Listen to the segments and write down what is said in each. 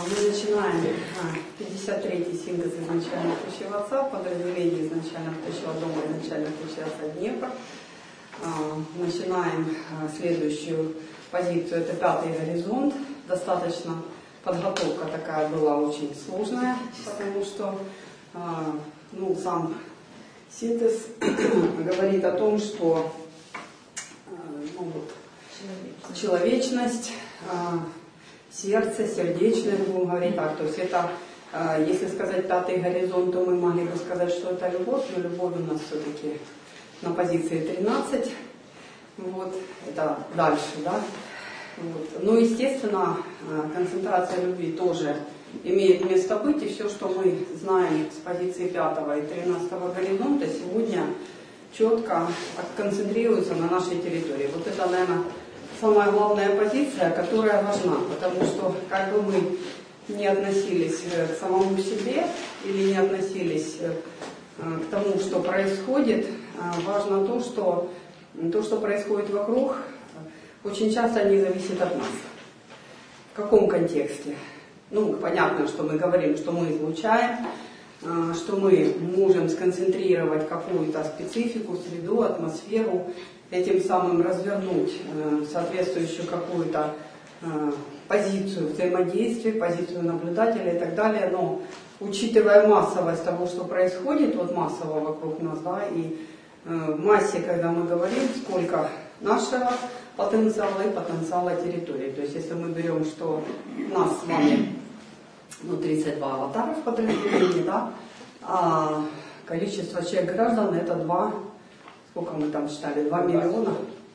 Мы начинаем 53-й синтез изначальных ключей отца, подразделение изначальных ключей дома и изначальных ключей отца Днепр. Начинаем следующую позицию, это 5-й горизонт. Достаточно подготовка такая была очень сложная, потому что сам синтез говорит о том, что человечность, сердце, сердечное, будем говорить так. То есть это, если сказать 5-й горизонт, то мы могли бы сказать, что это любовь, но любовь у нас все-таки на позиции 13. Вот, это дальше, да. Вот. Ну, естественно, концентрация любви тоже имеет место быть, и все, что мы знаем с позиции 5-го и 13-го горизонта, сегодня четко концентрируется на нашей территории. Вот это, наверное, самая главная позиция, которая важна, потому что как бы мы не относились к самому себе или не относились к тому, что происходит, важно то, что происходит вокруг, очень часто не зависит от нас. В каком контексте? Ну, понятно, что мы говорим, что мы излучаем, что мы можем сконцентрировать какую-то специфику, среду, атмосферу, этим самым развернуть соответствующую какую-то позицию взаимодействия, позицию наблюдателя и так далее. Но учитывая массовость того, что происходит, вот массово вокруг нас, да, и в массе, когда мы говорим, сколько нашего потенциала и потенциала территории. То есть если мы берем, что нас с вами 32 аватара в подразделении, да, а количество человек граждан это 2, сколько мы там считали, 2 миллиона?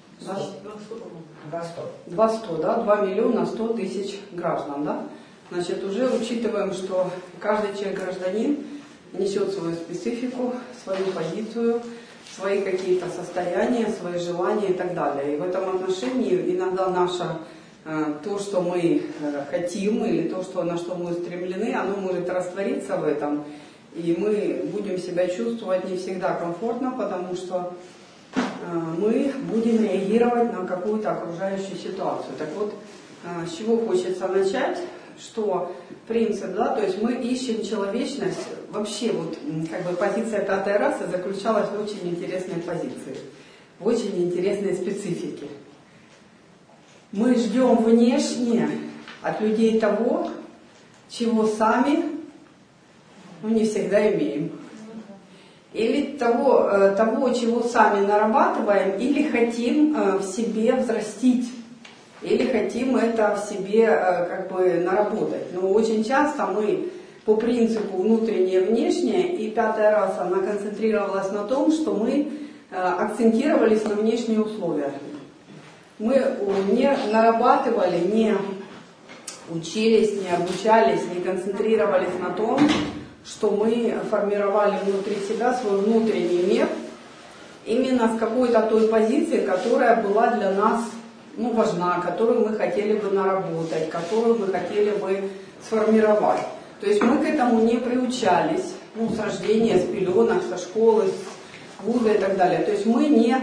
200, да, 2 миллиона 100 тысяч граждан, да. Значит, уже учитываем, что каждый человек-гражданин несет свою специфику, свою позицию, свои какие-то состояния, свои желания и так далее. И в этом отношении иногда наше то, что мы хотим, или то, на что мы устремлены, оно может раствориться в этом, и мы будем себя чувствовать не всегда комфортно, потому что мы будем реагировать на какую-то окружающую ситуацию. Так вот, с чего хочется начать, что принцип, да, то есть мы ищем человечность, вообще вот как бы позиция 5-й расы заключалась в очень интересной позиции, в очень интересной специфике. Мы ждем внешне от людей того, чего сами не всегда имеем. Или того, чего сами нарабатываем, или хотим в себе взрастить, или хотим это в себе как бы наработать. Но очень часто мы по принципу внутреннее и внешнее, и 5-я раса, она концентрировалась на том, что мы акцентировались на внешние условия. Мы не нарабатывали, не учились, не обучались, не концентрировались на том, что мы формировали внутри себя свой внутренний мир именно с какой-то той позиции, которая была для нас важна, которую мы хотели бы наработать, которую мы хотели бы сформировать. То есть мы к этому не приучались, с рождения, с пеленок, со школы, с вуза и так далее. То есть мы не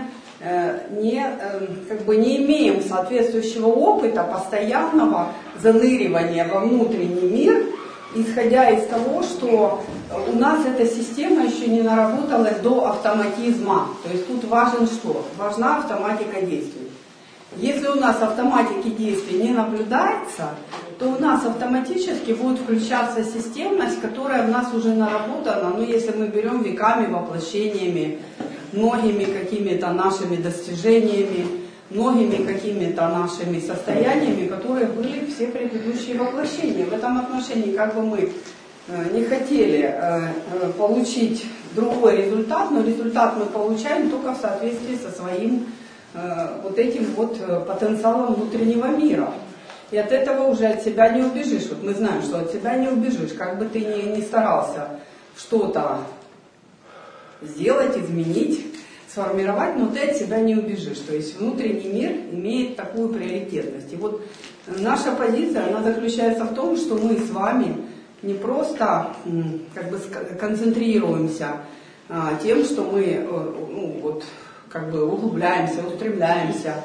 имеем соответствующего опыта постоянного заныривания во внутренний мир, исходя из того, что у нас эта система еще не наработалась до автоматизма. То есть тут важен что? Важна автоматика действий. Если у нас автоматики действий не наблюдается, то у нас автоматически будет включаться системность, которая в нас уже наработана, если мы берем веками, воплощениями, многими какими-то нашими достижениями, многими какими-то нашими состояниями, которые были все предыдущие воплощения. В этом отношении, как бы мы не хотели получить другой результат, но результат мы получаем только в соответствии со своим этим потенциалом внутреннего мира. И от этого уже от себя не убежишь. Вот мы знаем, что от себя не убежишь. Как бы ты ни старался что-то сделать, изменить, сформировать, но ты от себя не убежишь. То есть внутренний мир имеет такую приоритетность. И вот наша позиция, она заключается в том, что мы с вами не просто концентрируемся тем, что мы углубляемся, устремляемся,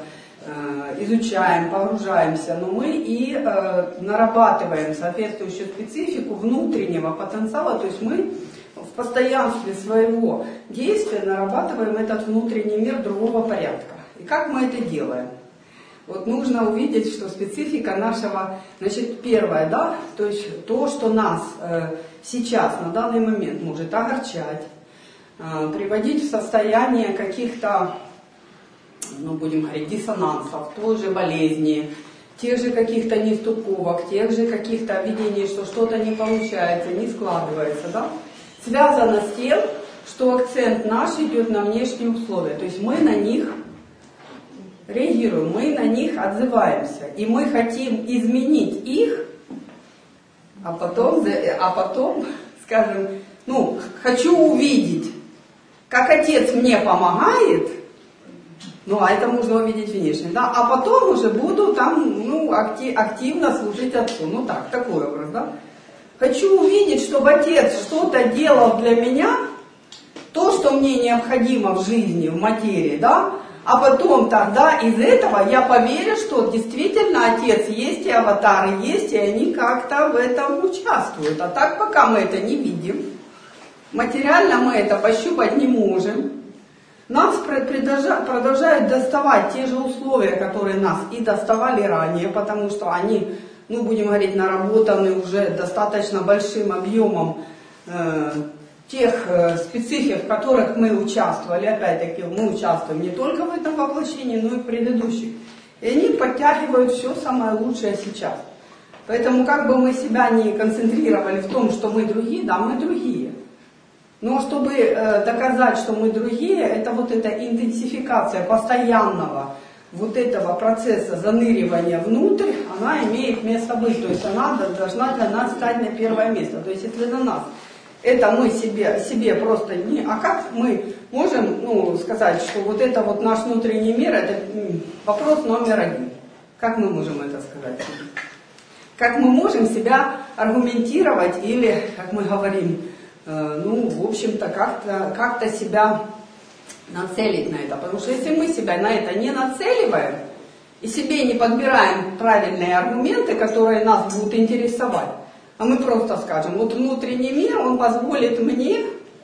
изучаем, погружаемся, но мы и нарабатываем соответствующую специфику внутреннего потенциала, то есть мы в постоянстве своего действия нарабатываем этот внутренний мир другого порядка. И как мы это делаем? Вот нужно увидеть, что специфика нашего, значит, первое, да, то есть то, что нас сейчас, на данный момент может огорчать, приводить в состояние каких-то, ну, будем говорить, диссонансов, той же болезни, тех же каких-то нестыковок, тех же каких-то видений, что что-то не получается, не складывается, да, связано с тем, что акцент наш идет на внешние условия, то есть мы на них реагируем, мы на них отзываемся, и мы хотим изменить их, а потом, скажем, ну, хочу увидеть, как отец мне помогает, ну, а это можно увидеть внешне, да, а потом уже буду там, ну, активно служить отцу, ну так, такой образ, да. Хочу увидеть, чтобы отец что-то делал для меня, то, что мне необходимо в жизни, в материи, да, а потом тогда из этого я поверю, что действительно отец есть, и аватары есть, и они как-то в этом участвуют. А так, пока мы это не видим, материально мы это пощупать не можем, нас продолжают доставать те же условия, которые нас и доставали ранее, потому что они, ну, будем говорить, наработаны уже достаточно большим объемом тех специфик, в которых мы участвовали. Опять-таки, мы участвуем не только в этом воплощении, но и в предыдущих. И они подтягивают все самое лучшее сейчас. Поэтому, как бы мы себя не концентрировали в том, что мы другие, да, мы другие. Но чтобы доказать, что мы другие, это вот эта интенсификация постоянного вот этого процесса заныривания внутрь, она имеет место быть. То есть она должна для нас стать на первое место. То есть если для нас это мы себе просто не... А как мы можем, ну, сказать, что вот это вот наш внутренний мир, это вопрос номер один. Как мы можем это сказать? Как мы можем себя аргументировать или, как мы говорим, ну, в общем-то, как-то себя нацелить на это? Потому что если мы себя на это не нацеливаем и себе не подбираем правильные аргументы, которые нас будут интересовать, а мы просто скажем, вот внутренний мир, он позволит мне,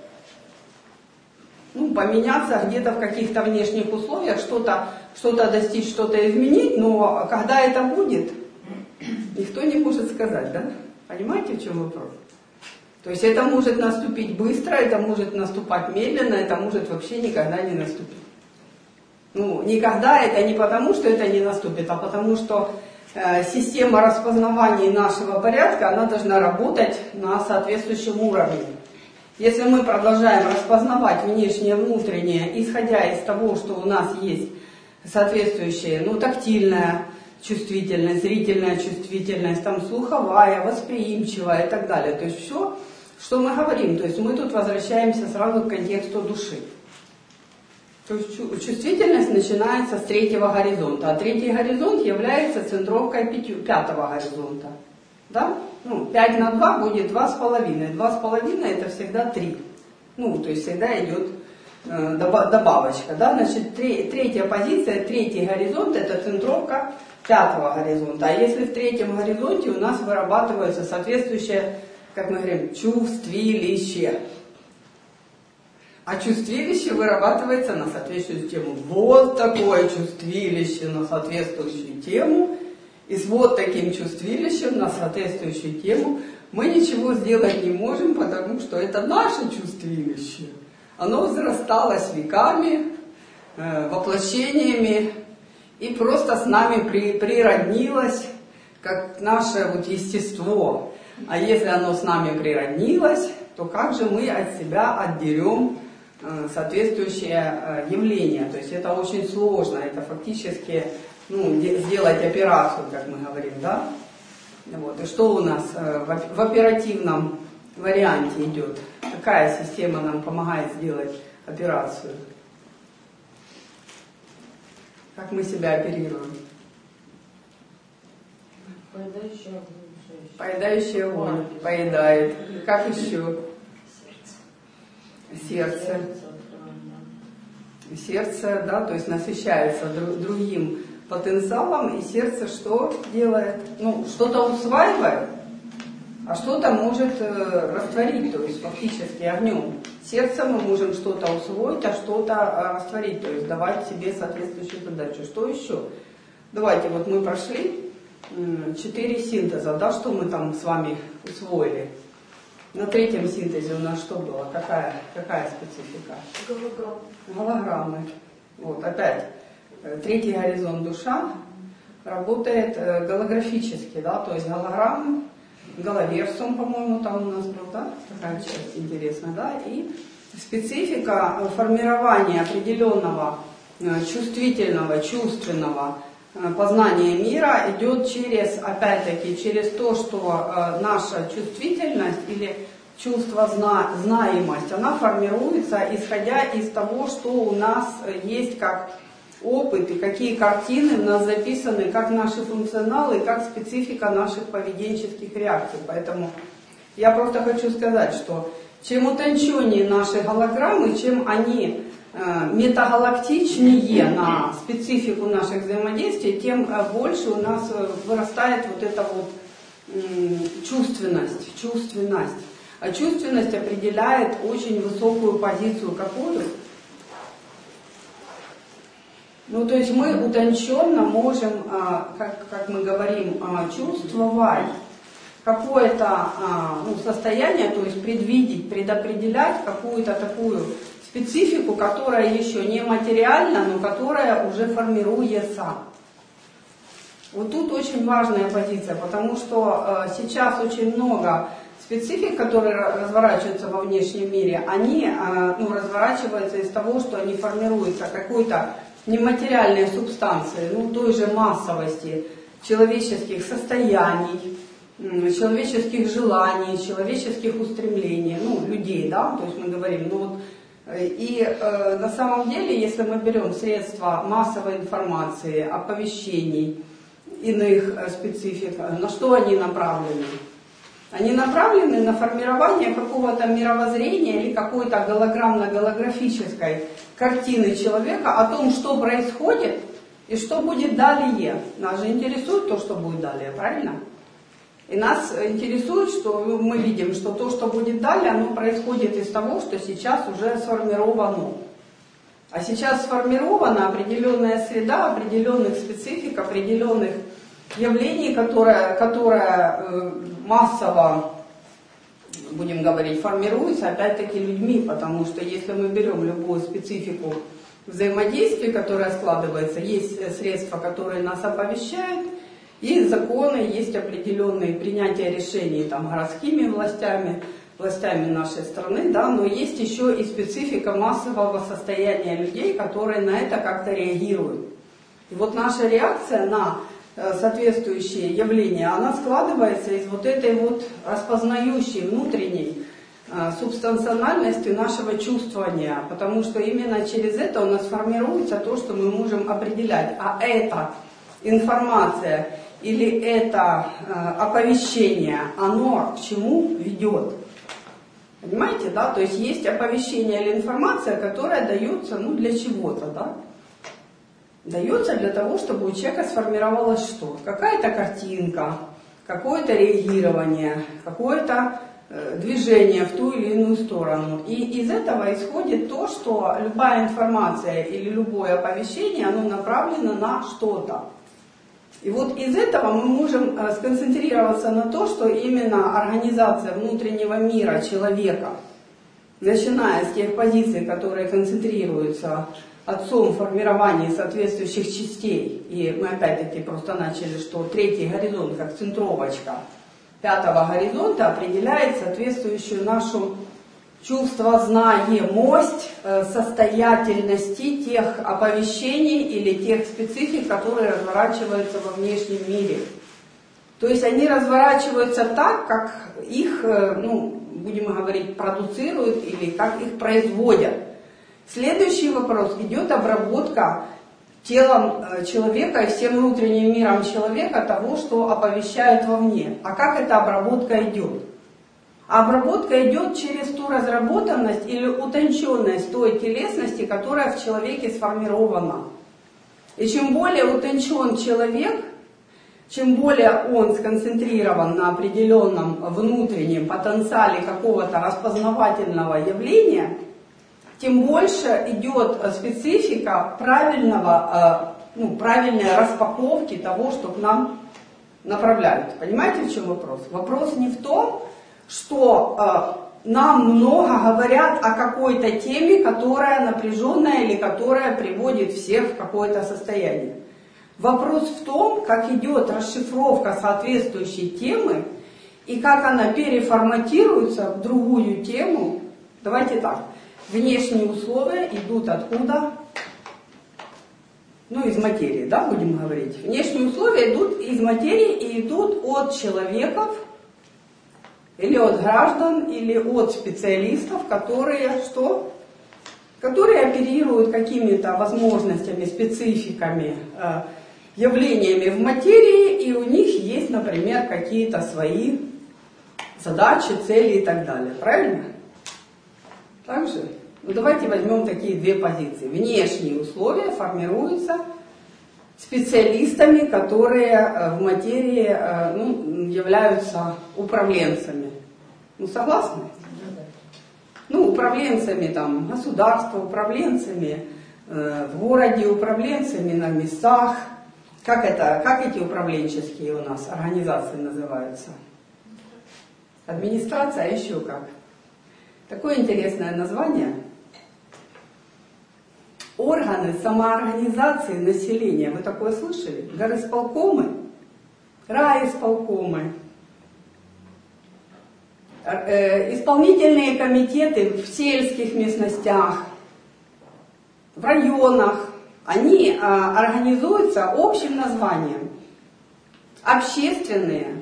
ну, поменяться где-то в каких-то внешних условиях, что-то достичь, что-то изменить, но когда это будет, никто не может сказать, да? Понимаете, в чем вопрос? То есть это может наступить быстро, это может наступать медленно, это может вообще никогда не наступить. Ну, никогда это не потому, что это не наступит, а потому что система распознавания нашего порядка, она должна работать на соответствующем уровне. Если мы продолжаем распознавать внешнее, внутреннее, исходя из того, что у нас есть соответствующая, ну, тактильная чувствительность, зрительная чувствительность, там, слуховая, восприимчивая и так далее. То есть все, что мы говорим, то есть мы тут возвращаемся сразу к контексту души. То есть чувствительность начинается с третьего горизонта, а третий горизонт является центровкой пятого горизонта. Да? Ну, 5 на 2 будет 2,5. 2,5 это всегда 3. Ну, то есть всегда идет добавочка. Да? Значит, третья позиция, третий горизонт это центровка пятого горизонта. А если в третьем горизонте у нас вырабатывается соответствующее, как мы говорим, чувствилище. А чувствилище вырабатывается на соответствующую тему. Вот такое чувствилище на соответствующую тему. И с вот таким чувствилищем на соответствующую тему мы ничего сделать не можем, потому что это наше чувствилище. Оно взрастало с веками, воплощениями и просто с нами природнилось, как наше вот естество. А если оно с нами природнилось, то как же мы от себя отдерем соответствующее явление? То есть это очень сложно, это фактически, ну, сделать операцию, как мы говорим, да? Вот. И что у нас в оперативном варианте идет? Какая система нам помогает сделать операцию? Как мы себя оперируем? Поедающий огонь поедает. Как еще? Сердце. Сердце, да, то есть насыщается другим потенциалом, и сердце что делает? Ну, что-то усваивает, а что-то может растворить, то есть фактически огнем. Сердцем мы можем что-то усвоить, а что-то растворить, то есть давать себе соответствующую задачу. Что еще? Давайте, вот мы прошли 4 синтеза, да, что мы там с вами усвоили. На 3-м синтезе у нас что было? Какая специфика? Голограммы. Вот, опять, 3-й горизонт душа работает голографически, да, то есть голограммы, головерсум, по-моему, там у нас был, да, такая часть интересная, да, и специфика формирования определенного чувствительного, чувственного познания мира идет через, опять-таки, через то, что наша чувствительность или чувство знаемость, она формируется, исходя из того, что у нас есть как опыт и какие картины у нас записаны, как наши функционалы, как специфика наших поведенческих реакций. Поэтому я просто хочу сказать, что чем утонченнее наши голограммы, чем они метагалактичнее на специфику наших взаимодействий, тем больше у нас вырастает вот эта вот чувственность. А чувственность определяет очень высокую позицию какую? Ну, то есть мы утонченно можем, как мы говорим, чувствовать какое-то состояние, то есть предвидеть, предопределять какую-то такую специфику, которая еще не материальна, но которая уже формируется. Вот тут очень важная позиция, потому что сейчас очень много специфик, которые разворачиваются во внешнем мире, они разворачиваются из того, что они формируются какой-то нематериальной субстанции, той же массовости человеческих состояний, человеческих желаний, человеческих устремлений, людей, да, то есть мы говорим, и на самом деле, если мы берем средства массовой информации, оповещений, иных специфик, на что они направлены? Они направлены на формирование какого-то мировоззрения или какой-то голограммно-голографической картины человека о том, что происходит и что будет далее. Нас же интересует то, что будет далее, правильно? И нас интересует, что мы видим, что то, что будет далее, оно происходит из того, что сейчас уже сформировано. А сейчас сформирована определенная среда, определенных специфик, определенных явлений, которая массово, будем говорить, формируется опять-таки людьми, потому что если мы берем любую специфику взаимодействия, которая складывается, есть средства, которые нас оповещают, есть законы, есть определенные принятия решений там, городскими властями нашей страны, да, но есть еще и специфика массового состояния людей, которые на это как-то реагируют. И вот наша реакция на соответствующие явления, она складывается из вот этой вот распознающей внутренней субстанциональности нашего чувствования, потому что именно через это у нас формируется то, что мы можем определять. А эта информация или это оповещение, оно к чему ведет? Понимаете, да? То есть есть оповещение или информация, которая дается, для чего-то, да? Дается для того, чтобы у человека сформировалось что? Какая-то картинка, какое-то реагирование, какое-то движение в ту или иную сторону. И из этого исходит то, что любая информация или любое оповещение, оно направлено на что-то. И вот из этого мы можем сконцентрироваться на то, что именно организация внутреннего мира человека, начиная с тех позиций, которые концентрируются отцом в формировании соответствующих частей, и мы опять-таки просто начали, что 3-й горизонт, как центровочка 5-го горизонта, определяет соответствующую нашу чувствознаемость состоятельности тех оповещений или тех специфик, которые разворачиваются во внешнем мире. То есть они разворачиваются так, как их, будем говорить, продуцируют или как их производят. Следующий вопрос, идет обработка телом человека и всем внутренним миром человека того, что оповещают вовне. А как эта обработка идет? Обработка идет через ту разработанность или утонченность той телесности, которая в человеке сформирована. И чем более утончен человек, чем более он сконцентрирован на определенном внутреннем потенциале какого-то распознавательного явления, тем больше идет специфика правильной распаковки того, что к нам направляют. Понимаете, в чем вопрос? Вопрос не в том, что нам много говорят о какой-то теме, которая напряженная или которая приводит всех в какое-то состояние. Вопрос в том, как идет расшифровка соответствующей темы и как она переформатируется в другую тему. Давайте так. Внешние условия идут откуда? Из материи, да, будем говорить. Внешние условия идут из материи и идут от человеков, или от граждан, или от специалистов, которые что? Которые оперируют какими-то возможностями, спецификами, явлениями в материи, и у них есть, например, какие-то свои задачи, цели и так далее. Правильно? Так же? Давайте возьмем такие две позиции. Внешние условия формируются специалистами, которые в материи являются управленцами. Согласны? Управленцами там, государства, управленцами в городе, управленцами на местах. Как эти управленческие у нас организации называются? Администрация, а еще как? Такое интересное название. Органы самоорганизации населения. Вы такое слышали? Горисполкомы, райисполкомы, исполнительные комитеты в сельских местностях, в районах. Они организуются общим названием. Общественные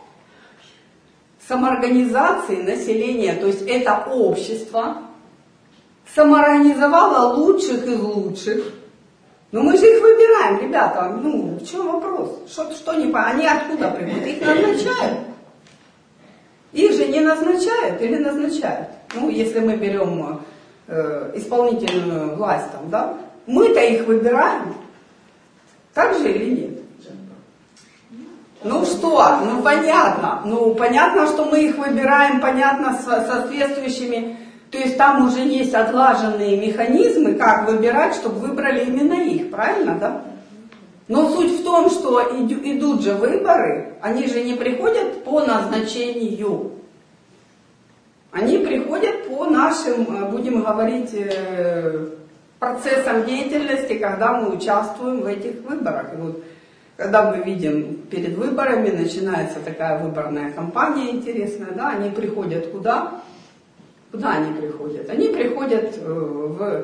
самоорганизации населения, то есть это общество самоорганизовало лучших из лучших. Но мы же их выбираем, ребята. В чем вопрос? Что не понятно? Они откуда придут? Их назначают. Их же не назначают или назначают? Если мы берем исполнительную власть, да? Мы-то их выбираем. Так же или нет? Понятно. Понятно, что мы их выбираем, понятно, с соответствующими. То есть там уже есть отлаженные механизмы, как выбирать, чтобы выбрали именно их. Правильно, да? Но суть в том, что идут же выборы, они же не приходят по назначению. Они приходят по нашим, будем говорить, процессам деятельности, когда мы участвуем в этих выборах. И когда мы видим перед выборами, начинается такая выборная кампания интересная, да, они приходят куда? Куда они приходят? Они приходят в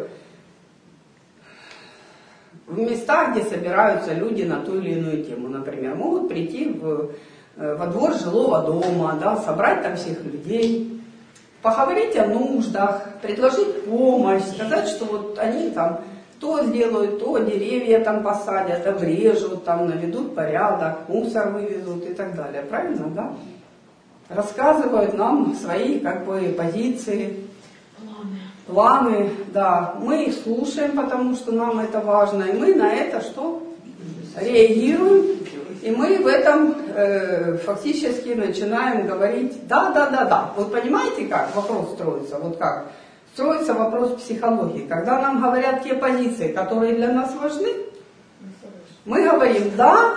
места, где собираются люди на ту или иную тему. Например, могут прийти во двор жилого дома, да, собрать там всех людей, поговорить о нуждах, предложить помощь, сказать, что они там то сделают, то деревья там посадят, обрежут, там наведут порядок, мусор вывезут и так далее. Правильно, да? Рассказывают нам свои позиции, планы, да. Мы их слушаем, потому что нам это важно, и мы на это что? Реагируем, и мы в этом фактически начинаем говорить да. Вот понимаете, как вопрос строится? Вот как строится вопрос психологии. Когда нам говорят те позиции, которые для нас важны, мы говорим да.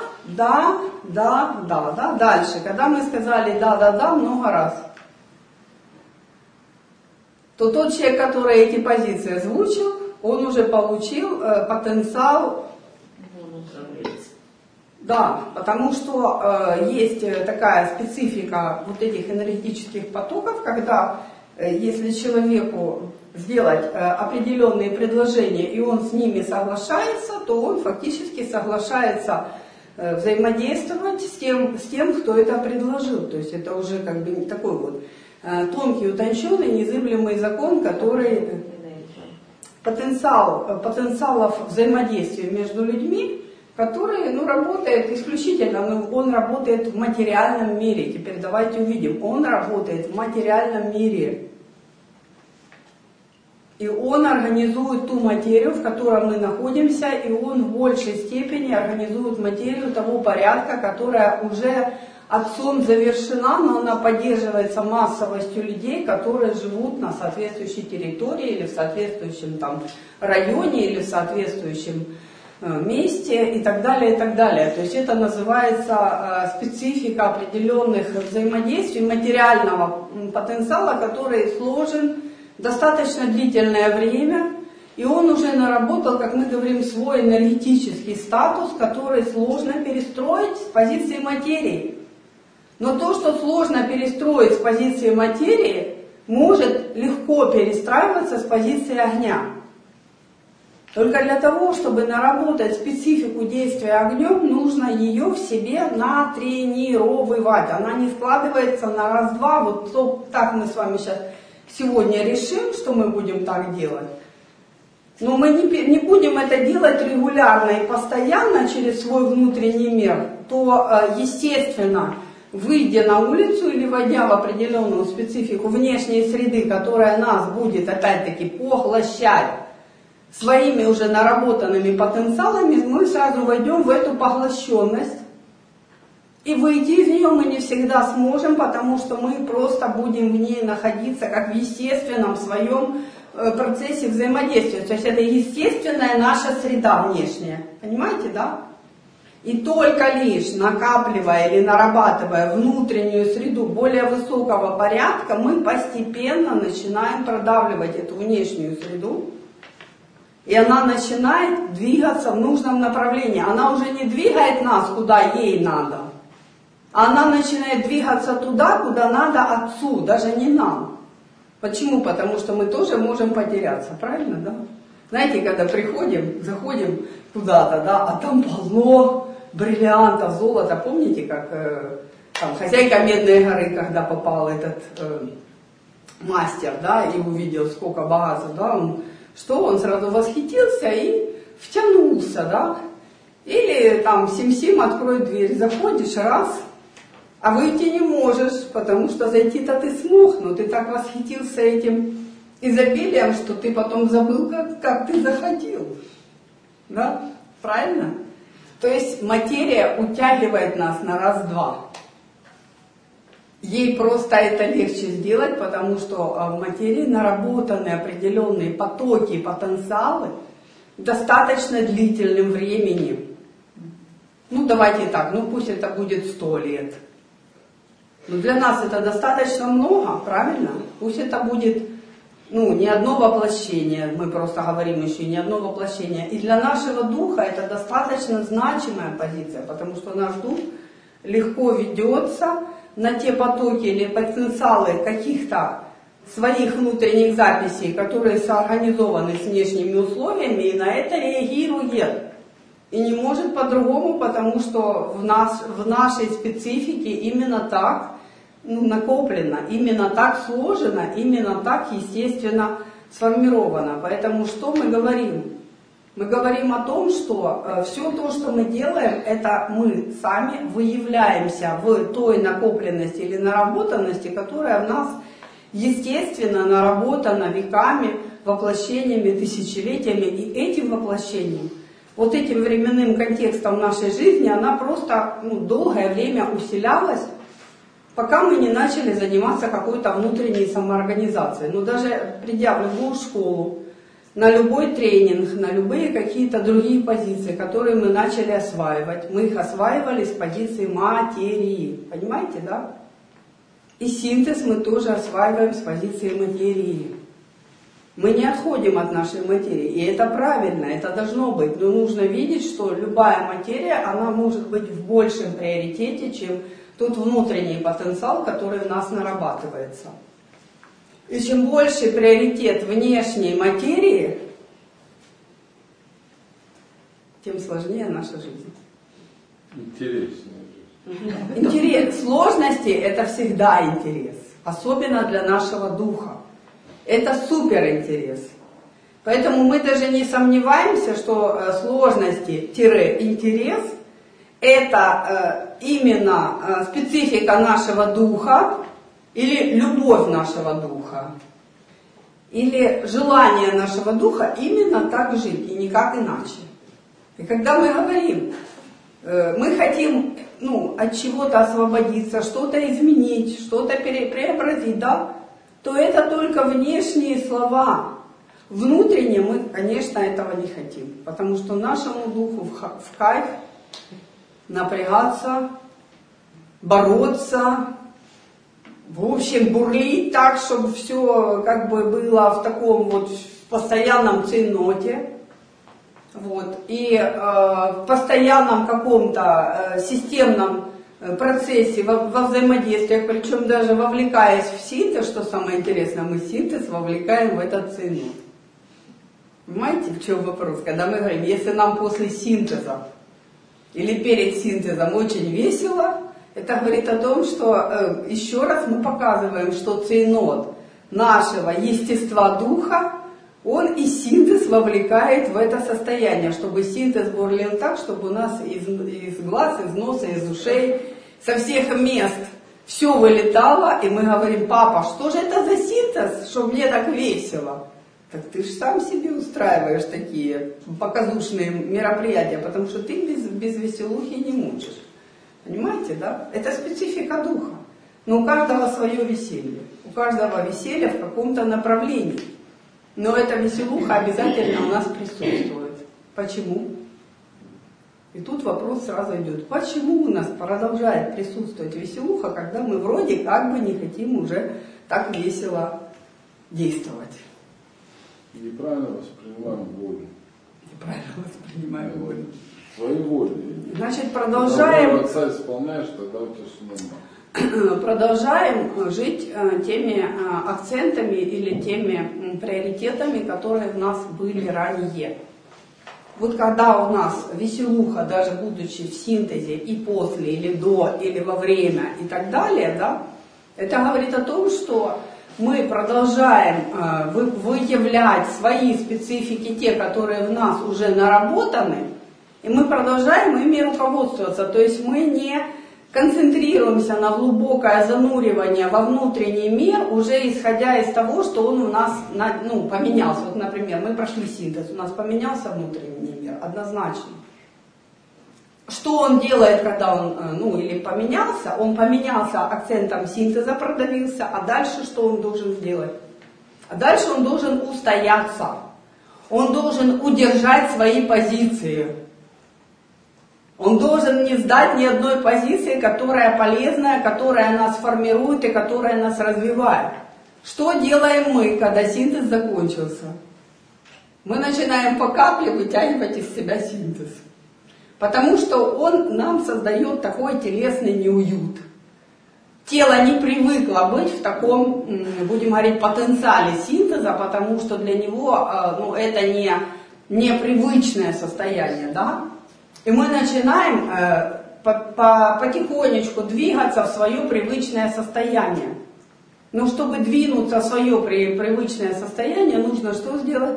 Дальше, когда мы сказали да много раз, то тот человек, который эти позиции озвучил, он уже получил потенциал. Да, потому что есть такая специфика вот этих энергетических потоков, когда если человеку сделать определенные предложения, и он с ними соглашается, то он фактически соглашается взаимодействовать с тем, кто это предложил. То есть это уже такой тонкий, утонченный, незыблемый закон, который потенциалов взаимодействия между людьми, который работает исключительно, он работает в материальном мире. Теперь давайте увидим, он работает в материальном мире. И он организует ту материю, в которой мы находимся, и он в большей степени организует материю того порядка, которая уже Отцом завершена, но она поддерживается массовостью людей, которые живут на соответствующей территории или в соответствующем там районе или в соответствующем месте и так далее, и так далее. То есть это называется специфика определенных взаимодействий материального потенциала, который сложен достаточно длительное время, и он уже наработал, как мы говорим, свой энергетический статус, который сложно перестроить с позиции материи. Но то, что сложно перестроить с позиции материи, может легко перестраиваться с позиции огня. Только для того, чтобы наработать специфику действия огнем, нужно ее в себе натренировать. Она не складывается на раз-два. Вот так мы с вами сейчас сегодня решим, что мы будем так делать. Но мы не будем это делать регулярно и постоянно через свой внутренний мир, то, естественно, выйдя на улицу или войдя в определенную специфику внешней среды, которая нас будет опять-таки поглощать своими уже наработанными потенциалами, мы сразу войдем в эту поглощенность. И выйти из нее мы не всегда сможем, потому что мы просто будем в ней находиться как в естественном своем процессе взаимодействия. То есть это естественная наша среда внешняя. Понимаете, да? И только лишь накапливая или нарабатывая внутреннюю среду более высокого порядка, мы постепенно начинаем продавливать эту внешнюю среду. И она начинает двигаться в нужном направлении. Она уже не двигает нас, куда ей надо. Она начинает двигаться туда, куда надо Отцу, даже не нам. Почему? Потому что мы тоже можем потеряться, правильно, да? Знаете, когда заходим куда-то, да, а там полно бриллиантов, золота. Помните, как там хозяйка Медной горы, когда попал этот мастер, да, и увидел, сколько богатства, да, он сразу восхитился и втянулся, да? Или там Сим-Сим, открой дверь, заходишь, раз, а выйти не можешь, потому что зайти-то ты смог, но ты так восхитился этим изобилием, что ты потом забыл, как ты заходил. Да? Правильно? То есть материя утягивает нас на раз-два. Ей просто это легче сделать, потому что в материи наработаны определенные потоки и потенциалы достаточно длительным временем. Ну давайте так, пусть это будет 100 лет. Но для нас это достаточно много, правильно? Пусть это будет, не одно воплощение, мы просто говорим еще не одно воплощение. И для нашего духа это достаточно значимая позиция, потому что наш дух легко ведется на те потоки или потенциалы каких-то своих внутренних записей, которые соорганизованы с внешними условиями, и на это реагирует. И не может по-другому, потому что в нашей специфике именно так накоплено, именно так сложено, именно так естественно сформировано. Поэтому что мы говорим? Мы говорим о том, что все то, что мы делаем, это мы сами выявляемся в той накопленности или наработанности, которая в нас естественно наработана веками, воплощениями, тысячелетиями. И этим воплощением, вот этим временным контекстом нашей жизни, она просто долгое время усилялась, пока мы не начали заниматься какой-то внутренней самоорганизацией. Даже придя в любую школу, на любой тренинг, на любые какие-то другие позиции, которые мы начали осваивать, мы их осваивали с позиции материи. Понимаете, да? И синтез мы тоже осваиваем с позиции материи. Мы не отходим от нашей материи, и это правильно, это должно быть. Но нужно видеть, что любая материя, она может быть в большем приоритете, чем тот внутренний потенциал, который в нас нарабатывается. И чем больше приоритет внешней материи, тем сложнее наша жизнь. Интересная жизнь. Интерес. Сложности – это всегда интерес. Особенно для нашего духа. Это суперинтерес. Поэтому мы даже не сомневаемся, что сложности-интерес – это именно специфика нашего духа, или любовь нашего духа. или желание нашего духа именно так жить и никак иначе. И когда мы говорим, мы хотим от чего-то освободиться, что-то изменить, что-то преобразить, да, то это только внешние слова. Внутренне мы, конечно, этого не хотим, потому что нашему духу в кайф напрягаться, бороться, в общем, бурлить так, чтобы все как бы было в таком вот постоянном ценоте. Вот. И в постоянном каком-то системном процессе во взаимодействиях, причем даже вовлекаясь в синтез, что самое интересное, мы синтез вовлекаем в этот ценот. Понимаете, в чем вопрос? Когда мы говорим, если нам после синтеза или перед синтезом очень весело, это говорит о том, что еще раз мы показываем, что ценот нашего естества духа, он и синтез вовлекает в это состояние, чтобы синтез бурлил так, чтобы у нас из глаз, из носа, из ушей, со всех мест все вылетало, и мы говорим: папа, что же это за синтез, что мне так весело? Так ты же сам себе устраиваешь такие показушные мероприятия, потому что ты без веселухи не можешь. Понимаете, да? Это специфика духа. Но у каждого свое веселье. У каждого веселье в каком-то направлении. Но эта веселуха обязательно у нас присутствует. Почему? И тут вопрос сразу идет. Почему у нас продолжает присутствовать веселуха, когда мы вроде как бы не хотим уже так весело действовать? Неправильно воспринимаем волю. Неправильно воспринимаем волю. Свою волю. Значит, продолжаем. Когда отца исполняешь, тогда у тебя все нормально. Продолжаем жить теми акцентами или теми приоритетами, которые у нас были ранее. Вот когда у нас веселуха, даже будучи в синтезе и после, или до, или во время и так далее, да, это говорит о том, что мы продолжаем выявлять свои специфики, те, которые в нас уже наработаны, и мы продолжаем ими руководствоваться. То есть мы не концентрируемся на глубокое зануривание во внутренний мир, уже исходя из того, что он у нас поменялся. Вот, например, мы прошли синтез, у нас поменялся внутренний мир, однозначно. Что он делает, когда он, или поменялся? Он поменялся акцентом синтеза, продавился, а дальше что он должен сделать? А дальше он должен устояться, он должен удержать свои позиции. Он должен не сдать ни одной позиции, которая полезная, которая нас формирует и которая нас развивает. Что делаем мы, когда синтез закончился? Мы начинаем по капле вытягивать из себя синтез. Потому что он нам создает такой телесный неуют. Тело не привыкло быть в таком, будем говорить, потенциале синтеза, потому что для него это не непривычное состояние, да? И мы начинаем потихонечку двигаться в свое привычное состояние. Но чтобы двинуться в свое привычное состояние, нужно что сделать?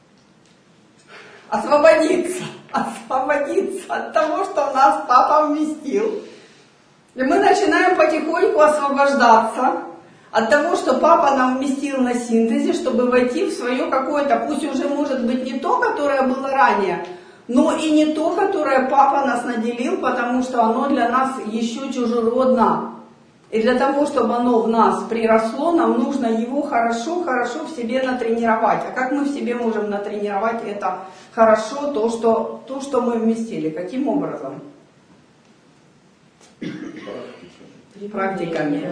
Освободиться. Освободиться от того, что нас папа вместил. И мы начинаем потихоньку освобождаться от того, что папа нам вместил на синтезе, чтобы войти в свое какое-то, пусть уже может быть не то, которое было ранее, но и не то, которое папа нас наделил, потому что оно для нас еще чужеродно. И для того, чтобы оно в нас приросло, нам нужно его хорошо в себе натренировать. А как мы в себе можем натренировать это хорошо, то, что мы вместили? Каким образом? Практиками.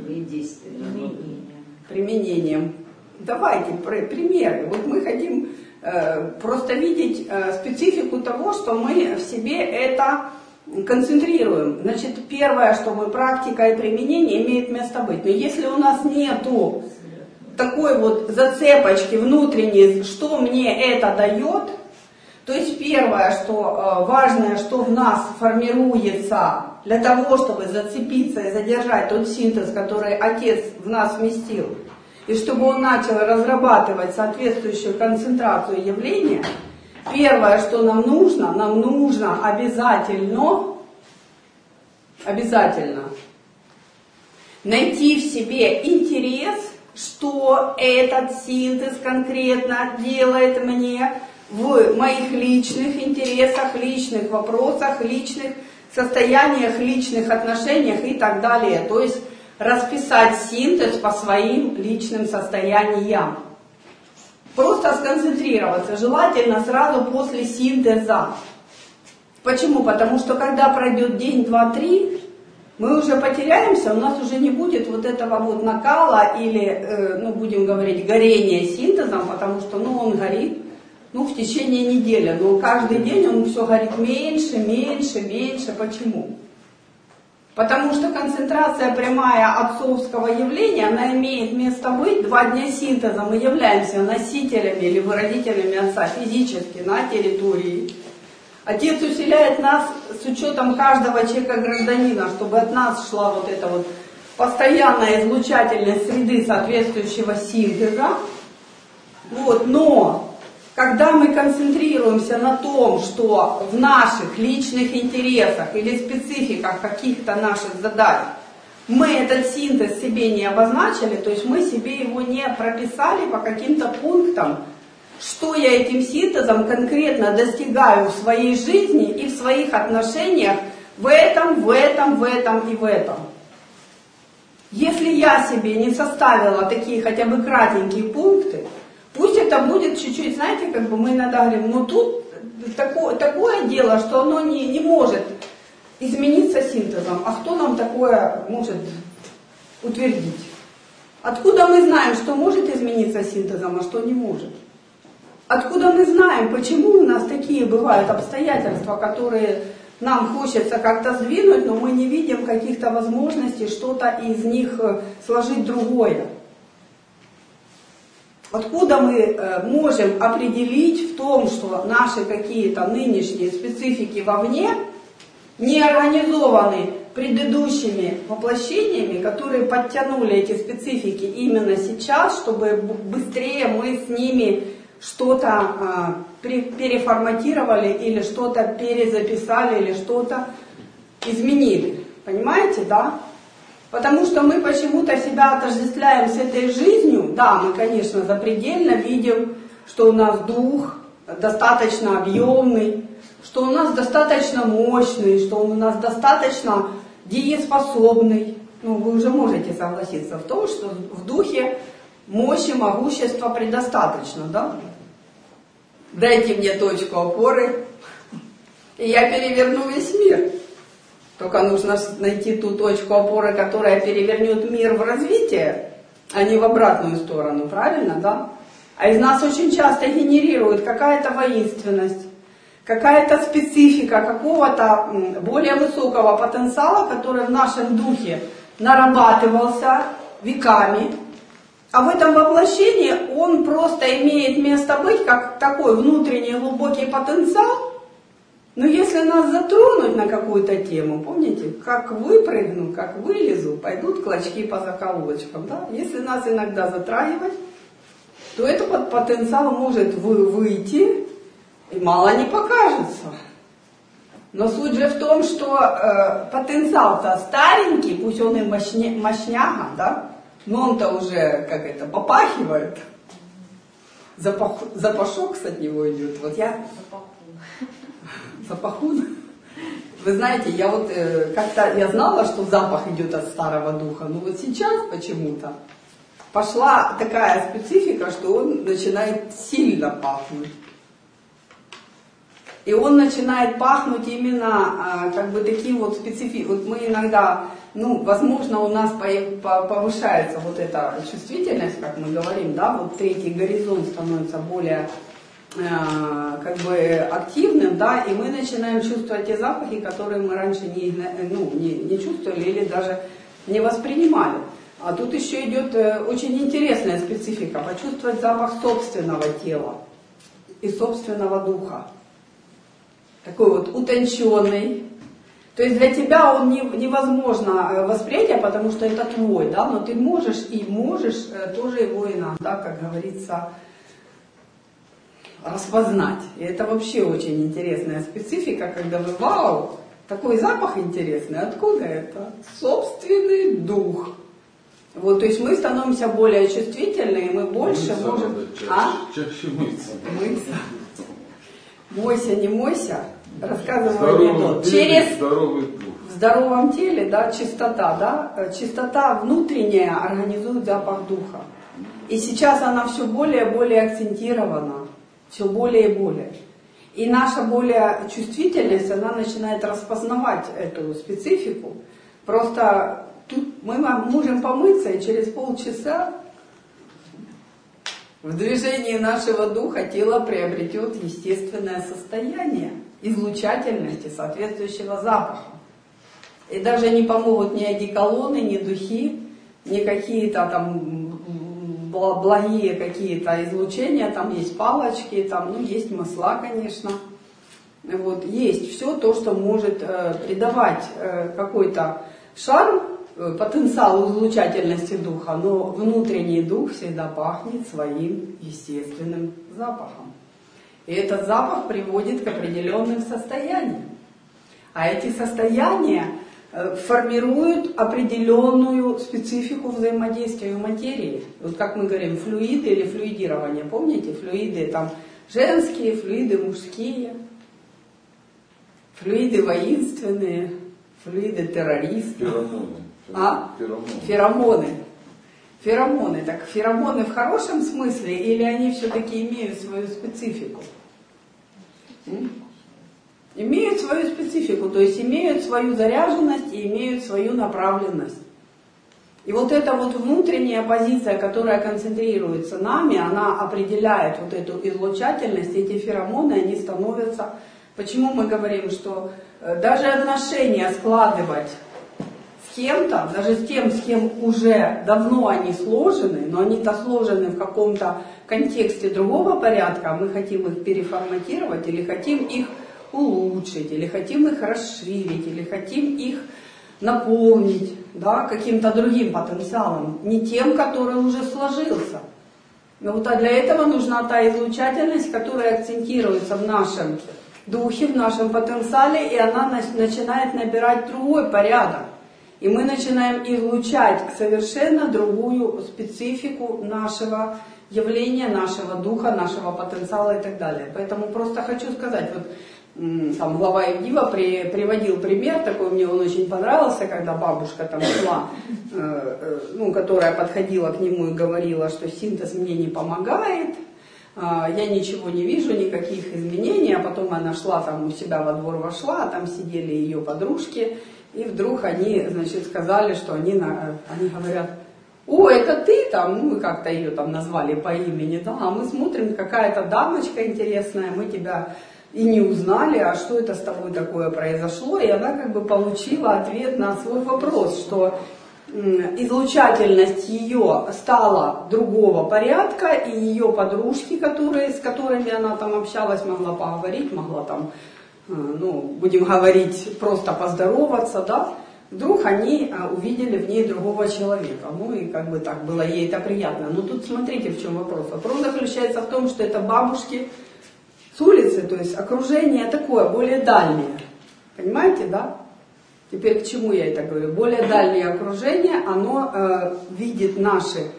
Применением. Давайте примеры. Вот мы хотим просто видеть специфику того, что мы в себе это концентрируем. Значит, первое, что мы практика и применение имеет место быть. Но если у нас нету такой вот зацепочки внутренней, что мне это дает, то есть первое, что важное, что в нас формируется для того, чтобы зацепиться и задержать тот синтез, который Отец в нас вместил, и чтобы он начал разрабатывать соответствующую концентрацию явления, первое, что нам нужно обязательно найти в себе интерес, что этот синтез конкретно делает мне в моих личных интересах, личных вопросах, личных состояниях, личных отношениях и так далее. То есть расписать синтез по своим личным состояниям. Просто сконцентрироваться, желательно сразу после синтеза. Почему? Потому что когда пройдет день, два, три, мы уже потеряемся, у нас уже не будет вот этого вот накала или, будем говорить, горения синтезом, потому что, он горит, в течение недели, но каждый день он все горит меньше, меньше, меньше. Почему? Потому что концентрация прямая отцовского явления, она имеет место быть. 2 дня синтеза мы являемся носителями или выразителями Отца физически на территории. Отец усиляет нас с учетом каждого человека-гражданина, чтобы от нас шла вот эта вот постоянная излучательная среды соответствующего синтеза. Но когда мы концентрируемся на том, что в наших личных интересах или спецификах каких-то наших задач мы этот синтез себе не обозначили, то есть мы себе его не прописали по каким-то пунктам, что я этим синтезом конкретно достигаю в своей жизни и в своих отношениях в этом и в этом. Если я себе не составила такие хотя бы кратенькие пункты, пусть это будет чуть-чуть, знаете, как бы мы иногда говорим, тут такое дело, что оно не может измениться синтезом. А кто нам такое может утвердить? Откуда мы знаем, что может измениться синтезом, а что не может? Откуда мы знаем, почему у нас такие бывают обстоятельства, которые нам хочется как-то сдвинуть, но мы не видим каких-то возможностей что-то из них сложить другое? Откуда мы можем определить в том, что наши какие-то нынешние специфики вовне не организованы предыдущими воплощениями, которые подтянули эти специфики именно сейчас, чтобы быстрее мы с ними что-то переформатировали или что-то перезаписали или что-то изменили. Понимаете, да? Потому что мы почему-то себя отождествляем с этой жизнью. Да, мы, конечно, запредельно видим, что у нас дух достаточно объемный, что у нас достаточно мощный, что он у нас достаточно дееспособный. Вы уже можете согласиться в том, что в духе мощи, могущества предостаточно, да? Дайте мне точку опоры, и я переверну весь мир. Только нужно найти ту точку опоры, которая перевернет мир в развитие, а не в обратную сторону, правильно, да? А из нас очень часто генерирует какая-то воинственность, какая-то специфика какого-то более высокого потенциала, который в нашем духе нарабатывался веками. А в этом воплощении он просто имеет место быть, как такой внутренний глубокий потенциал. Но если нас затронуть на какую-то тему, помните, как выпрыгну, как вылезу, пойдут клочки по закоулочкам. Да? Если нас иногда затрагивать, то этот потенциал может выйти, и мало не покажется. Но суть же в том, что потенциал-то старенький, пусть он и мощняга, да? Но он-то уже, попахивает. Запашок от него идет. Вот я... Запахун. Вы знаете, я я знала, что запах идет от старого духа, но вот сейчас почему-то пошла такая специфика, что он начинает сильно пахнуть. И он начинает пахнуть именно таким вот спецификом. Вот мы иногда, возможно, у нас повышается вот эта чувствительность, как мы говорим, да, вот третий горизонт становится более активным, да, и мы начинаем чувствовать те запахи, которые мы раньше не чувствовали или даже не воспринимали. А тут еще идет очень интересная специфика, почувствовать запах собственного тела и собственного духа. Такой вот утонченный. То есть для тебя он невозможно восприятие, потому что это твой, да, но ты можешь тоже его иногда, как говорится, распознать. И это вообще очень интересная специфика, когда вы, вау, такой запах интересный, откуда это? Собственный дух. Вот, то есть мы становимся более чувствительны, и мы больше Мыться можем... надо чаще мыться. Мыться. Мойся, не мойся. Рассказываю анекдот. Через... Здоровый дух. В здоровом теле, да, чистота, да, чистота внутренняя организует запах духа. И сейчас она все более и более акцентирована, все более и более. И наша более чувствительность, она начинает распознавать эту специфику. Просто тут мы можем помыться, и через полчаса в движении нашего духа тело приобретет естественное состояние излучательности, соответствующего запаха. И даже не помогут ни одеколоны, ни духи, ни какие-то там благие какие-то излучения, там есть палочки, там, ну, есть масла, конечно. Вот, есть все то, что может придавать какой-то шарм, потенциал излучательности духа, но внутренний дух всегда пахнет своим естественным запахом. И этот запах приводит к определенным состояниям. А эти состояния формируют определенную специфику взаимодействия материи. Вот как мы говорим, флюиды или флюидирование. Помните, флюиды там женские, флюиды мужские, флюиды воинственные, флюиды террористов. Феромоны. Феромоны. Так феромоны в хорошем смысле или они все-таки имеют свою специфику? Имеют свою специфику, то есть имеют свою заряженность и имеют свою направленность. И вот эта вот внутренняя позиция, которая концентрируется нами, она определяет вот эту излучательность, эти феромоны, они становятся... Почему мы говорим, что даже отношения складывать с кем-то, даже с тем, с кем уже давно они сложены, но они-то сложены в каком-то контексте другого порядка, мы хотим их переформатировать или хотим их улучшить, или хотим их расширить, или хотим их наполнить, да, каким-то другим потенциалом, не тем, который уже сложился. Но вот для этого нужна та излучательность, которая акцентируется в нашем духе, в нашем потенциале, и она начинает набирать другой порядок. И мы начинаем излучать совершенно другую специфику нашего явления, нашего духа, нашего потенциала и так далее. Поэтому просто хочу сказать, вот там глава Ивдива приводил пример такой, мне он очень понравился, когда бабушка там шла, которая подходила к нему и говорила, что синтез мне не помогает, я ничего не вижу, никаких изменений, а потом она шла там у себя во двор вошла, а там сидели ее подружки, и вдруг они, значит, сказали, что они говорят: о, это ты там, мы как-то ее там назвали по имени, да, а мы смотрим, какая-то дамочка интересная, мы тебя и не узнали, а что это с тобой такое произошло, и она как бы получила ответ на свой вопрос, что излучательность ее стала другого порядка, и ее подружки, с которыми она там общалась, могла поговорить, могла там, будем говорить, просто поздороваться, да, вдруг они увидели в ней другого человека. Ну и как бы так было ей это приятно. Но тут смотрите, в чем вопрос. Вопрос заключается в том, что это бабушки с улицы, то есть окружение такое, более дальнее. Понимаете, да? Теперь к чему я это говорю? Более дальнее окружение, оно видит наши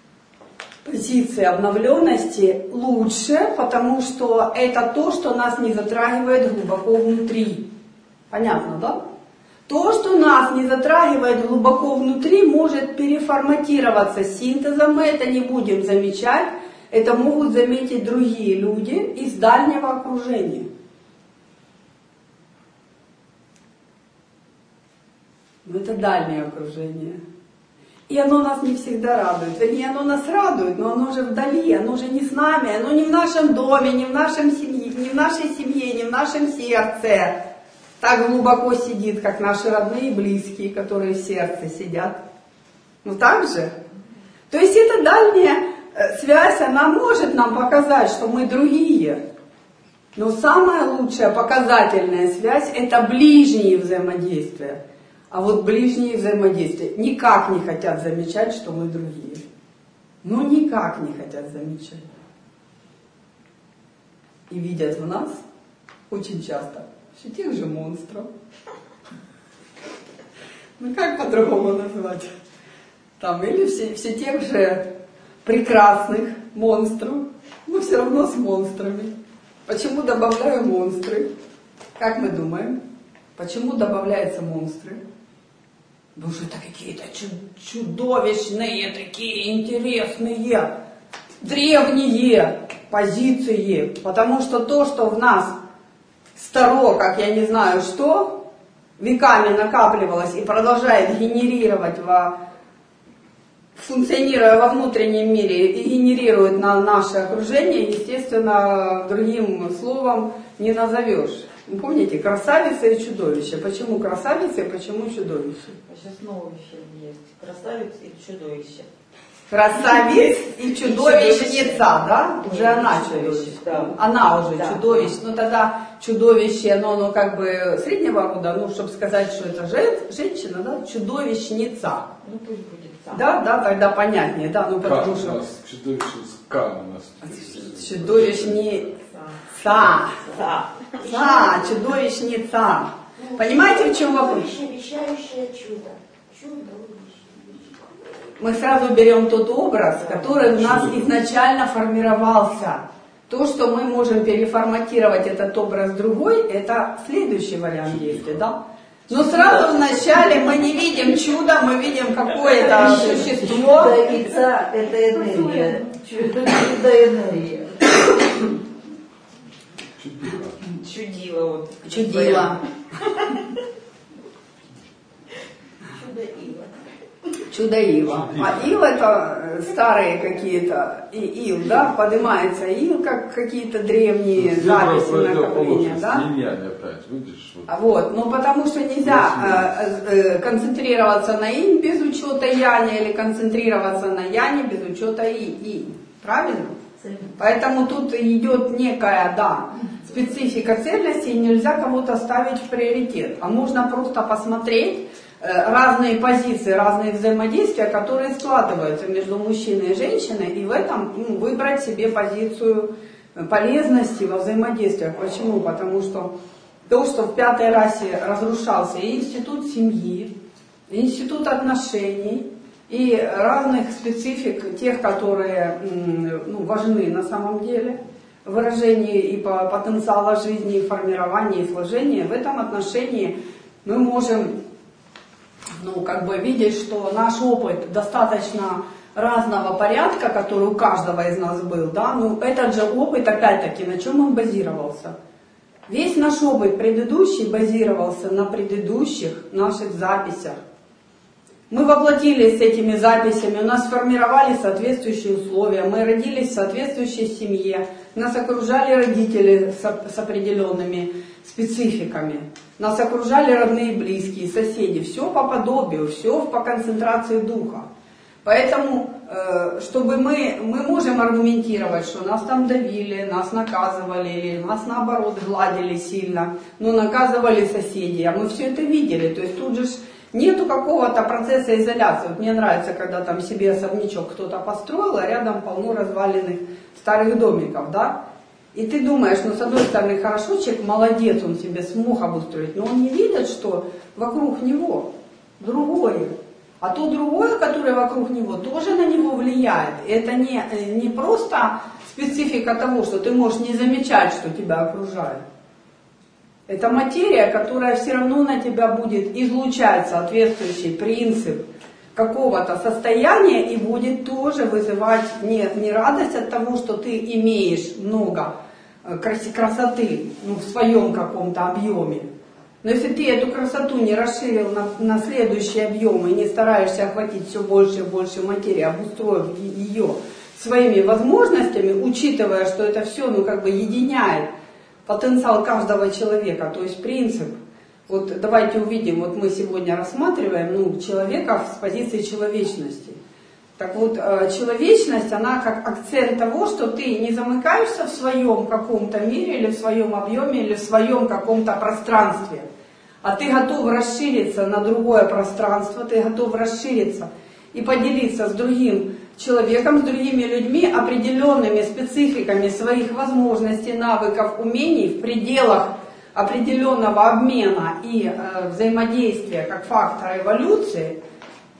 позиции обновленности лучше, потому что это то, что нас не затрагивает глубоко внутри. Понятно, да? То, что нас не затрагивает глубоко внутри, может переформатироваться синтезом, мы это не будем замечать, это могут заметить другие люди из дальнего окружения. Но это дальнее окружение. И оно нас не всегда радует. Вернее, оно нас радует, но оно же вдали, оно же не с нами, оно не в нашем доме, не в нашей семье, не в нашем сердце. Так глубоко сидит, как наши родные и близкие, которые в сердце сидят. Ну так же. То есть эта дальняя связь, она может нам показать, что мы другие. Но самая лучшая показательная связь — это ближние взаимодействия. А вот ближние взаимодействия никак не хотят замечать, что мы другие. Ну никак не хотят замечать. И видят в нас очень часто все тех же монстров. Ну как по-другому назвать? там, или все тех же прекрасных монстров, но все равно с монстрами. Почему добавляю монстры? Как мы думаем? Почему добавляются монстры? Потому что это какие-то чудовищные, такие интересные, древние позиции. Потому что то, что в нас старо, как я не знаю что, веками накапливалось и продолжает генерировать, функционируя во внутреннем мире и генерирует на наше окружение, естественно, другим словом не назовешь. Вы помните, красавица и чудовище. Почему красавица и почему чудовище? Сейчас новый фильм есть. Красавица и чудовище. Красавиц и чудовищница, да? Уже она чудовище. Да. Она уже да. чудовище. Ну тогда чудовище, оно как бы среднего рода, ну, чтобы сказать, что это женщина, да? Чудовищница. Ну пусть будет сам. Да, тогда понятнее, да, ну потому К что... у нас чудовище с К у нас. Чудовищница. Чудовищница. Понимаете, в чем вопрос? Обещающее чудо. Мы сразу берем тот образ, который у нас изначально формировался. То, что мы можем переформатировать этот образ другой, это следующий вариант действия, да? Но сразу вначале мы не видим чудо, мы видим какое-то существо. Чудо-яйца – это энергия. Чудо-энергия. Чудило. Вот. Чудило. Чудо-ива. Чудо-ива. А ил это старые какие-то, ил, да, поднимается ил, как какие-то древние записи накопления, да? Опять, видишь, Вот, ну потому что нельзя концентрироваться на инь без учета яни или концентрироваться на яне без учета инь, правильно? Поэтому тут идет некая, да, специфика цельности, и нельзя кого-то ставить в приоритет, а можно просто посмотреть разные позиции, разные взаимодействия, которые складываются между мужчиной и женщиной, и в этом выбрать себе позицию полезности во взаимодействиях. Почему? Потому что то, что в пятой расе разрушался и институт семьи, и институт отношений, и разных специфик, тех, которые важны на самом деле, выражение и потенциала жизни, и формирования, и сложения, в этом отношении мы можем видеть, что наш опыт достаточно разного порядка, который у каждого из нас был, да, но этот же опыт, опять-таки, на чем он базировался? Весь наш опыт предыдущий базировался на предыдущих наших записях. Мы воплотились с этими записями, у нас сформировались соответствующие условия, мы родились в соответствующей семье, нас окружали родители с определенными спецификами, нас окружали родные и близкие, соседи, все по подобию, все по концентрации духа. Поэтому, чтобы мы можем аргументировать, что нас там давили, нас наказывали, или нас наоборот гладили сильно, но наказывали соседи, а мы все это видели, то есть тут же нету какого-то процесса изоляции. Вот мне нравится, когда там себе особнячок кто-то построил, а рядом полно разваленных старых домиков, да? И ты думаешь, с одной стороны, хорошо, человек молодец, он себе смог обустроить, но он не видит, что вокруг него другое. А то другое, которое вокруг него, тоже на него влияет. Это не просто специфика того, что ты можешь не замечать, что тебя окружает. Это материя, которая все равно на тебя будет излучать соответствующий принцип какого-то состояния и будет тоже вызывать не радость от того, что ты имеешь много красоты в своем каком-то объеме. Но если ты эту красоту не расширил на следующий объем и не стараешься охватить все больше и больше материи, обустроив ее своими возможностями, учитывая, что это все единяет потенциал каждого человека, то есть принцип. Вот давайте увидим, вот мы сегодня рассматриваем человека с позиции человечности. Так вот, человечность, она как акцент того, что ты не замыкаешься в своем каком-то мире, или в своем объеме, или в своем каком-то пространстве, а ты готов расшириться на другое пространство, ты готов расшириться и поделиться с другим человеком, с другими людьми определенными спецификами своих возможностей, навыков, умений в пределах определенного обмена и взаимодействия как фактора эволюции.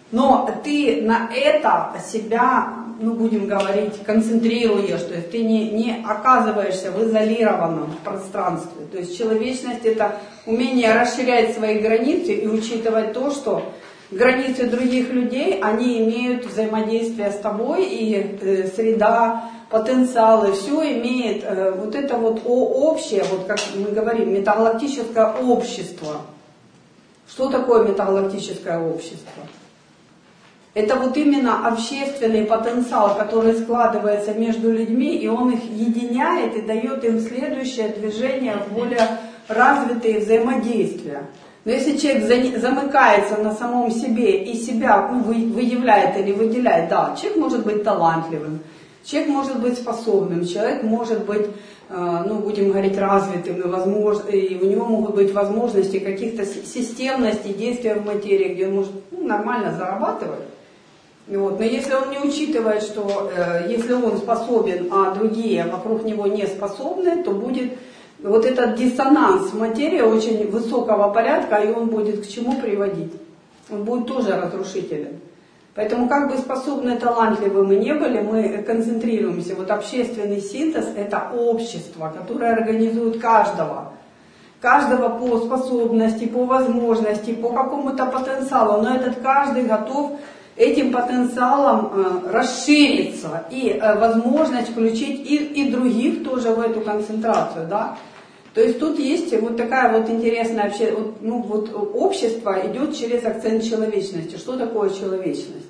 Но ты на это себя, ну будем говорить, концентрируешь, то есть ты не оказываешься в изолированном пространстве. То есть человечность — это умение расширять свои границы и учитывать то, что границы других людей, они имеют взаимодействие с тобой, и среда, потенциалы, все имеет вот это вот общее, вот как мы говорим, метагалактическое общество. Что такое метагалактическое общество? Это вот именно общественный потенциал, который складывается между людьми, и он их единяет и дает им следующее движение в более развитые взаимодействия. Но если человек замыкается на самом себе и себя выявляет или выделяет, да, человек может быть талантливым, человек может быть способным, человек может быть, ну, будем говорить, развитым, и у него могут быть возможности каких-то системностей действия в материи, где он может нормально зарабатывать. Вот. Но если он не учитывает, что если он способен, а другие вокруг него не способны, то будет вот этот диссонанс в материи очень высокого порядка, и он будет к чему приводить? Он будет тоже разрушителен. Поэтому как бы способны, талантливы мы не были, мы концентрируемся. Вот общественный синтез — это общество, которое организует каждого по способности, по возможности, по какому-то потенциалу. Но этот каждый готов этим потенциалом расшириться и возможность включить и других тоже в эту концентрацию, да. То есть тут есть вот такая вот интересная общество идет через акцент человечности. Что такое человечность?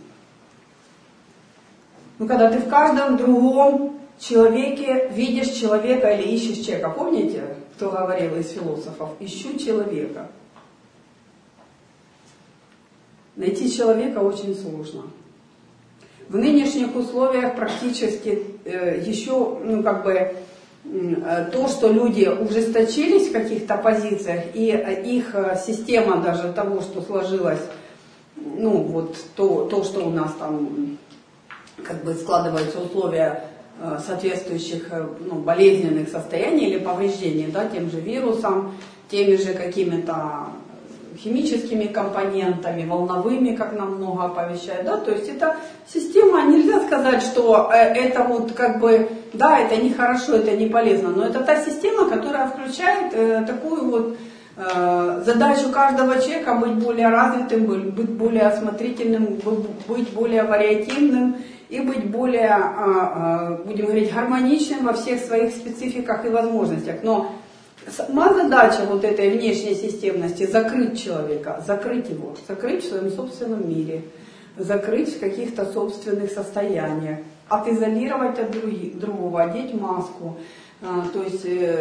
Ну, когда ты в каждом другом человеке видишь человека или ищешь человека. Помните, кто говорил из философов? Ищу человека. Найти человека очень сложно. В нынешних условиях практически еще, то, что люди ужесточились в каких-то позициях, и их система даже того, что сложилось, то, что у нас там складываются условия соответствующих болезненных состояний или повреждений, да, тем же вирусом, теми же какими-то химическими компонентами, волновыми, как нам много оповещают, да, то есть это система, нельзя сказать, что это это нехорошо, это не полезно, но это та система, которая включает такую вот задачу каждого человека быть более развитым, быть более осмотрительным, быть более вариативным и быть более, будем говорить, гармоничным во всех своих спецификах и возможностях. Но сама задача вот этой внешней системности — закрыть человека, закрыть его, закрыть в своем собственном мире, закрыть в каких-то собственных состояниях, отизолировать от другого, одеть маску, то есть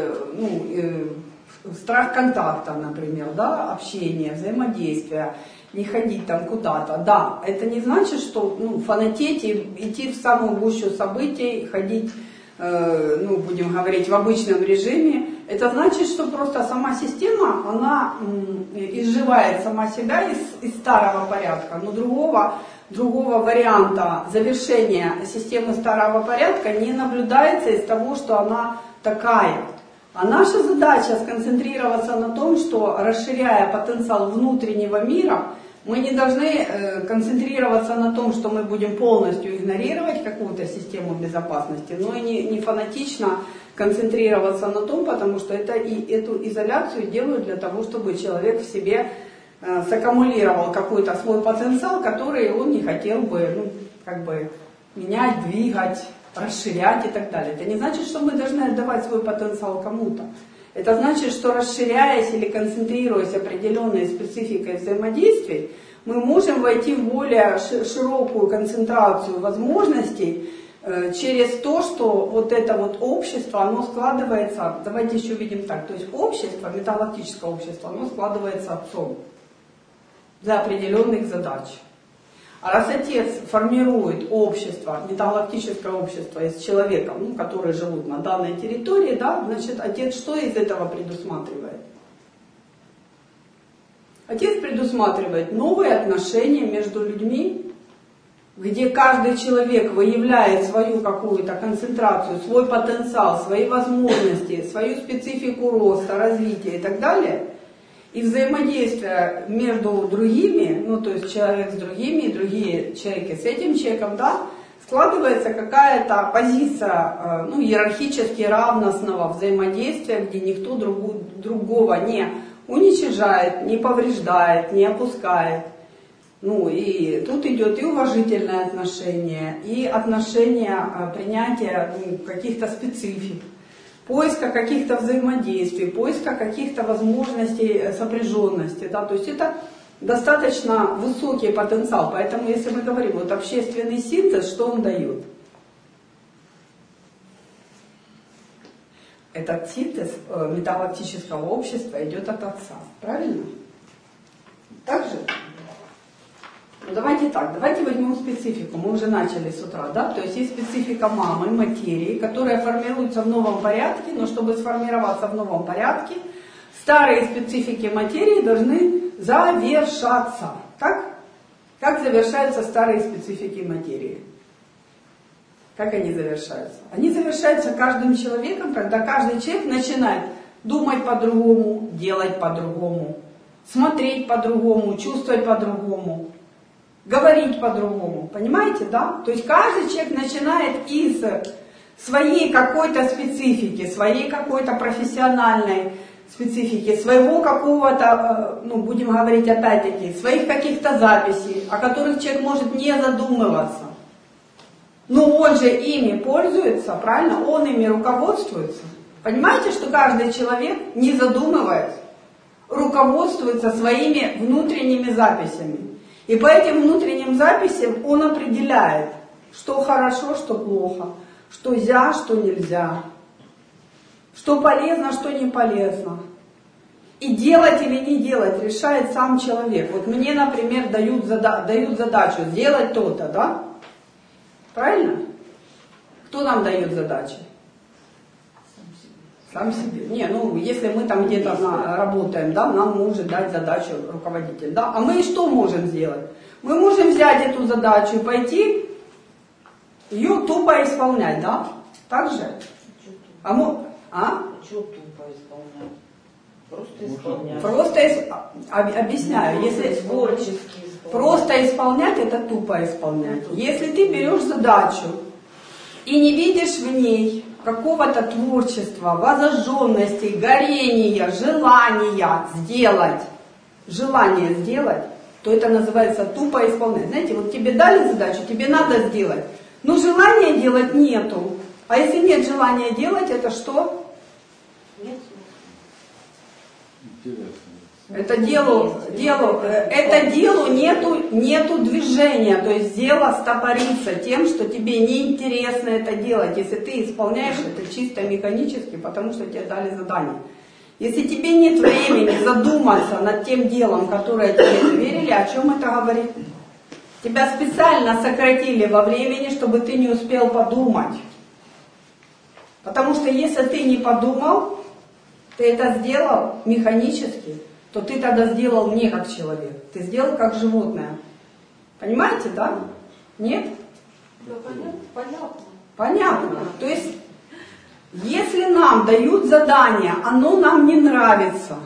страх контакта, например, да, общения, взаимодействия, не ходить там куда-то. Да, это не значит, что фанатеть и идти в самую гущу событий, ходить, будем говорить, в обычном режиме. Это значит, что просто сама система, она изживает сама себя из старого порядка, но другого варианта завершения системы старого порядка не наблюдается из того, что она такая. А наша задача сконцентрироваться на том, что, расширяя потенциал внутреннего мира, мы не должны концентрироваться на том, что мы будем полностью игнорировать какую-то систему безопасности, но и не фанатично концентрироваться на том, потому что эту изоляцию делают для того, чтобы человек в себе саккумулировал какой-то свой потенциал, который он не хотел бы менять, двигать, расширять и так далее. Это не значит, что мы должны отдавать свой потенциал кому-то. Это значит, что, расширяясь или концентрируясь определенной спецификой взаимодействий, мы можем войти в более широкую концентрацию возможностей через то, что вот это вот общество, оно складывается, давайте еще видим так, то есть общество, метагалактическое общество, оно складывается отцом для определенных задач. А раз отец формирует общество, метагалактическое общество из человека, которые живут на данной территории, да, значит, отец что из этого предусматривает? Отец предусматривает новые отношения между людьми, где каждый человек выявляет свою какую-то концентрацию, свой потенциал, свои возможности, свою специфику роста, развития и так далее. И взаимодействие между другими, ну то есть человек с другими, и другие человеки с этим человеком, да, складывается какая-то позиция, ну, иерархически равностного взаимодействия, где никто другого не уничижает, не повреждает, не опускает. Ну и тут идет и уважительное отношение, и отношение принятия каких-то специфик, поиска каких-то взаимодействий, поиска каких-то возможностей сопряженности. Да? То есть это достаточно высокий потенциал. Поэтому если мы говорим, вот общественный синтез, что он дает? Этот синтез метагалактического общества идет от Отца. Правильно? Так же? Ну, давайте так, давайте возьмем специфику. Мы уже начали с утра, да? То есть есть специфика мамы, материи, которая формируется в новом порядке, но чтобы сформироваться в новом порядке, старые специфики материи должны завершаться. Так? Как завершаются старые специфики материи? Как они завершаются? Они завершаются каждым человеком, когда каждый человек начинает думать по-другому, делать по-другому, смотреть по-другому, чувствовать по-другому, говорить по-другому. Понимаете, да? То есть каждый человек начинает из своей какой-то специфики, своей какой-то профессиональной специфики, своего какого-то, ну, будем говорить опять-таки, своих каких-то записей, о которых человек может не задумываться. Но он же ими пользуется, правильно? Он ими руководствуется. Понимаете, что каждый человек, не задумываясь, руководствуется своими внутренними записями. И по этим внутренним записям он определяет, что хорошо, что плохо, что нельзя, что нельзя, что полезно, что не полезно. И делать или не делать решает сам человек. Вот мне, например, дают задачу сделать то-то, да? Правильно? Кто нам дает задачи? Сам себе. Не, ну, если мы там где-то работаем, да, нам может дать задачу руководитель, да. А мы что можем сделать? Мы можем взять эту задачу и пойти ее тупо исполнять, да? Так же? Что тупо исполнять? Просто исполнять. Объясняю. Если творчески исполнять. Просто исполнять, это тупо исполнять. Если ты берешь задачу и не видишь в ней какого-то творчества, возожженности, горения, желание сделать, то это называется тупо исполнять. Знаете, вот тебе дали задачу, тебе надо сделать, но желания делать нету. А если нет желания делать, это что? Нет. Интересно. Это делу нету движения, то есть дело стопорится тем, что тебе неинтересно это делать, если ты исполняешь это чисто механически, потому что тебе дали задание. Если тебе нет времени задуматься над тем делом, которое тебе доверили, о чем это говорит? Тебя специально сократили во времени, чтобы ты не успел подумать. Потому что если ты не подумал, ты это сделал механически, то ты тогда сделал не как человек, ты сделал как животное. Понимаете, да? Нет? Да, понятно. Понятно. То есть, если нам дают задание, оно нам не нравится,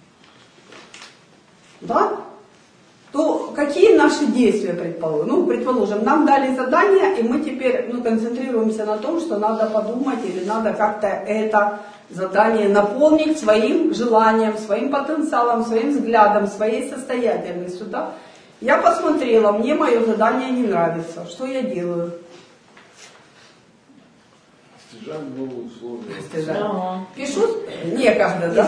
да? То какие наши действия, предположим? Ну, предположим, нам дали задание, и мы теперь концентрируемся на том, что надо подумать или надо как-то это задание наполнить своим желанием, своим потенциалом, своим взглядом, своей состоятельностью. Да? Я посмотрела, мне мое задание не нравится. Что я делаю? Стяжаем новые условия. Пишу некогда, да?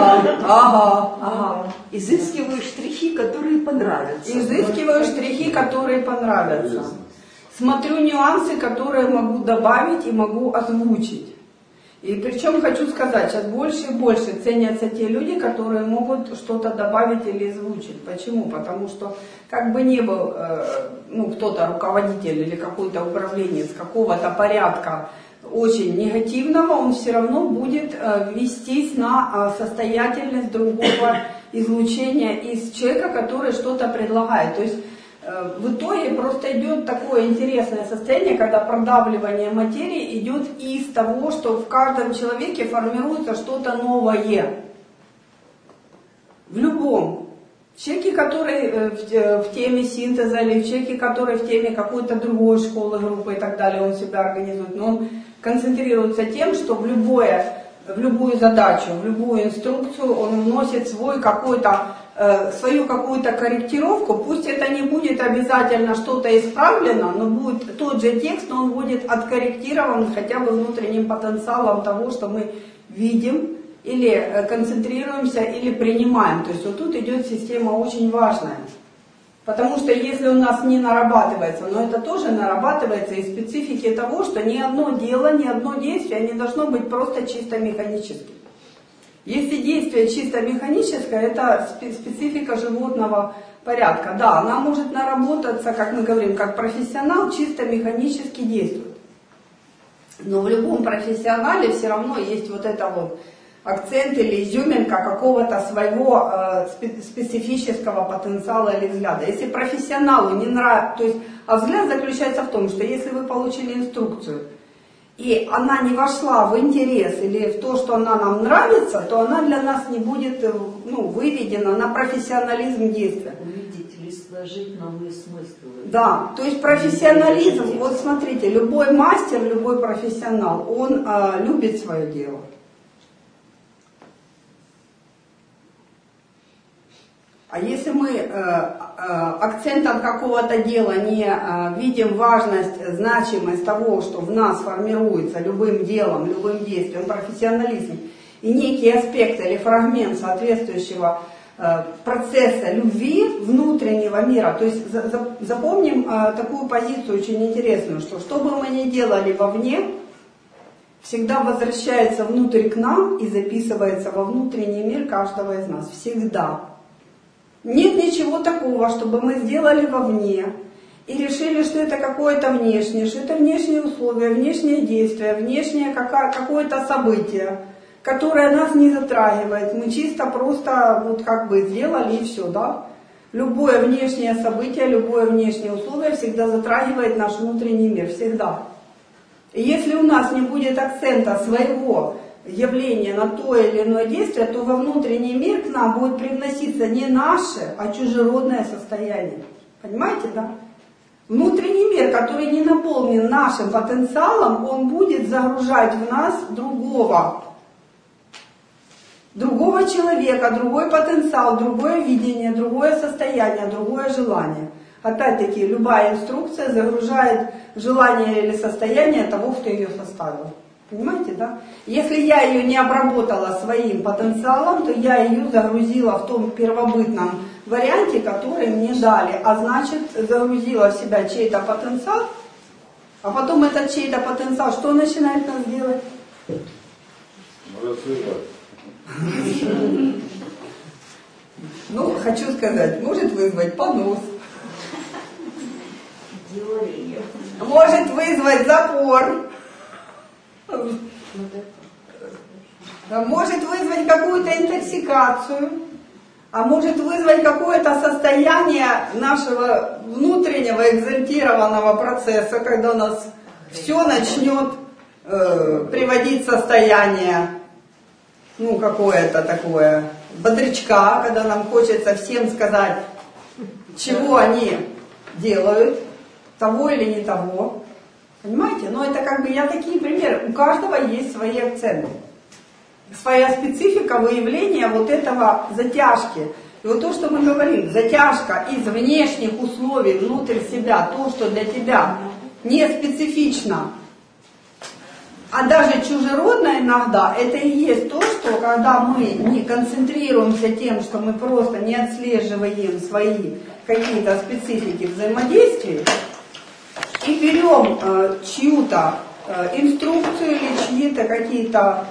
Ага. Изыскиваю штрихи, которые понравятся. Изыскиваю штрихи, которые понравятся. Смотрю нюансы, которые могу добавить и могу озвучить. И причем хочу сказать, сейчас больше и больше ценятся те люди, которые могут что-то добавить или озвучить. Почему? Потому что как бы ни был кто-то руководитель или какой-то управленец какого-то порядка очень негативного, он все равно будет вестись на состоятельность другого излучения из человека, который что-то предлагает. То есть в итоге просто идет такое интересное состояние, когда продавливание материи идет из того, что в каждом человеке формируется что-то новое. В любом. Человеки, которые в теме синтеза, или человеки, которые в теме какой-то другой школы, группы и так далее, он себя организует, но он концентрируется тем, что в любую задачу, в любую инструкцию он вносит свою какую-то корректировку. Пусть это не будет обязательно что-то исправлено, но будет тот же текст, но он будет откорректирован хотя бы внутренним потенциалом того, что мы видим, или концентрируемся, или принимаем. То есть вот тут идет система очень важная. Потому что если у нас не нарабатывается, но это тоже нарабатывается из специфики того, что ни одно дело, ни одно действие не должно быть просто чисто механическим. Если действие чисто механическое, это специфика животного порядка. Да, она может наработаться, как мы говорим, как профессионал, чисто механически действует. Но в любом профессионале все равно есть вот это вот акцент или изюминка какого-то своего специфического потенциала или взгляда. Если профессионалу не нравится, то есть, а взгляд заключается в том, что если вы получили инструкцию, и она не вошла в интерес или в то, что она нам нравится, то она для нас не будет выведена на профессионализм действия. Увидеть или сложить новые смыслы. Да, то есть профессионализм, вот смотрите, любой мастер, любой профессионал, он любит свое дело. А если мы акцентом какого-то дела не видим важность, значимость того, что в нас формируется любым делом, любым действием, профессионализм, и некий аспект или фрагмент соответствующего процесса любви внутреннего мира, то есть запомним такую позицию очень интересную, что бы мы ни делали вовне, всегда возвращается внутрь к нам и записывается во внутренний мир каждого из нас. Всегда. Нет ничего такого, чтобы мы сделали вовне и решили, что это какое-то внешнее, что это внешние условия, внешнее действие, внешнее какое-то событие, которое нас не затрагивает. Мы чисто просто сделали и все, да? Любое внешнее событие, любое внешнее условие всегда затрагивает наш внутренний мир, всегда. И если у нас не будет акцента своего явление на то или иное действие, то во внутренний мир к нам будет привноситься не наше, а чужеродное состояние. Понимаете, да? Внутренний мир, который не наполнен нашим потенциалом, он будет загружать в нас другого человека, другой потенциал, другое видение, другое состояние, другое желание. Опять-таки, любая инструкция загружает желание или состояние того, кто ее составил. Понимаете, да? Если я ее не обработала своим потенциалом, то я ее загрузила в том первобытном варианте, который мне дали. А значит, загрузила в себя чей-то потенциал, а потом этот чей-то потенциал, что начинает нас делать? Хочу сказать, может вызвать понос. Может вызвать запор. Может вызвать какую-то интоксикацию, а может вызвать какое-то состояние нашего внутреннего экзальтированного процесса, когда нас все начнет приводить в состояние, какое-то такое бодрячка, когда нам хочется всем сказать, чего они делают, того или не того. Понимаете? Но это я такие примеры. У каждого есть свои акценты. Своя специфика выявления вот этого затяжки. И вот то, что мы говорим, затяжка из внешних условий внутрь себя, то, что для тебя не специфично, а даже чужеродно иногда, это и есть то, что когда мы не концентрируемся тем, что мы просто не отслеживаем свои какие-то специфики взаимодействия, и берем чью-то инструкцию или чьи-то какие-то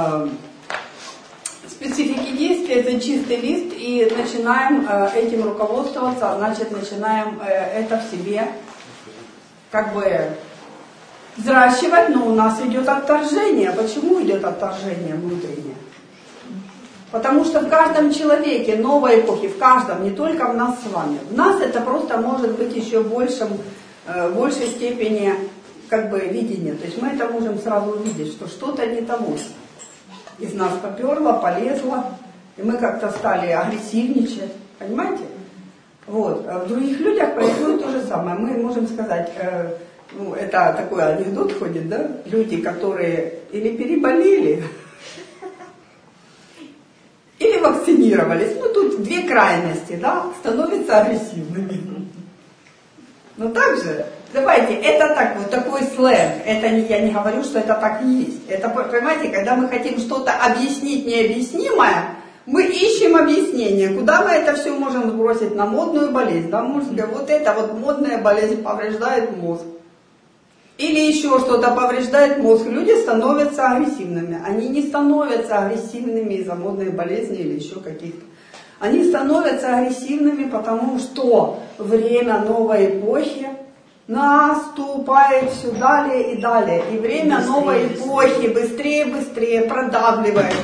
специфики действия, это чистый лист, и начинаем этим руководствоваться, значит, начинаем это в себе взращивать, но у нас идет отторжение. Почему идет отторжение внутреннее? Потому что в каждом человеке новой эпохи, в каждом, не только в нас с вами, в нас это просто может быть еще в большей степени видения. То есть мы это можем сразу увидеть, что что-то не того. Из нас поперло, полезло, и мы как-то стали агрессивничать, понимаете? Вот. А в других людях происходит то же самое. Мы можем сказать, ну, это такой анекдот ходит, да? Люди, которые или переболели, или вакцинировались. Ну, тут две крайности, да, становятся агрессивными. Но также, давайте, это так, вот такой сленг. Это не, я не говорю, что это так и есть. Это, понимаете, когда мы хотим что-то объяснить необъяснимое, мы ищем объяснение, куда мы это все можем сбросить на модную болезнь. Да, можно, вот эта вот модная болезнь повреждает мозг. Или еще что-то повреждает мозг. Люди становятся агрессивными. Они не становятся агрессивными из-за модной болезни или еще каких-то. Они становятся агрессивными, потому что время новой эпохи наступает все далее и далее. И время быстрее, новой эпохи быстрее и быстрее продавливает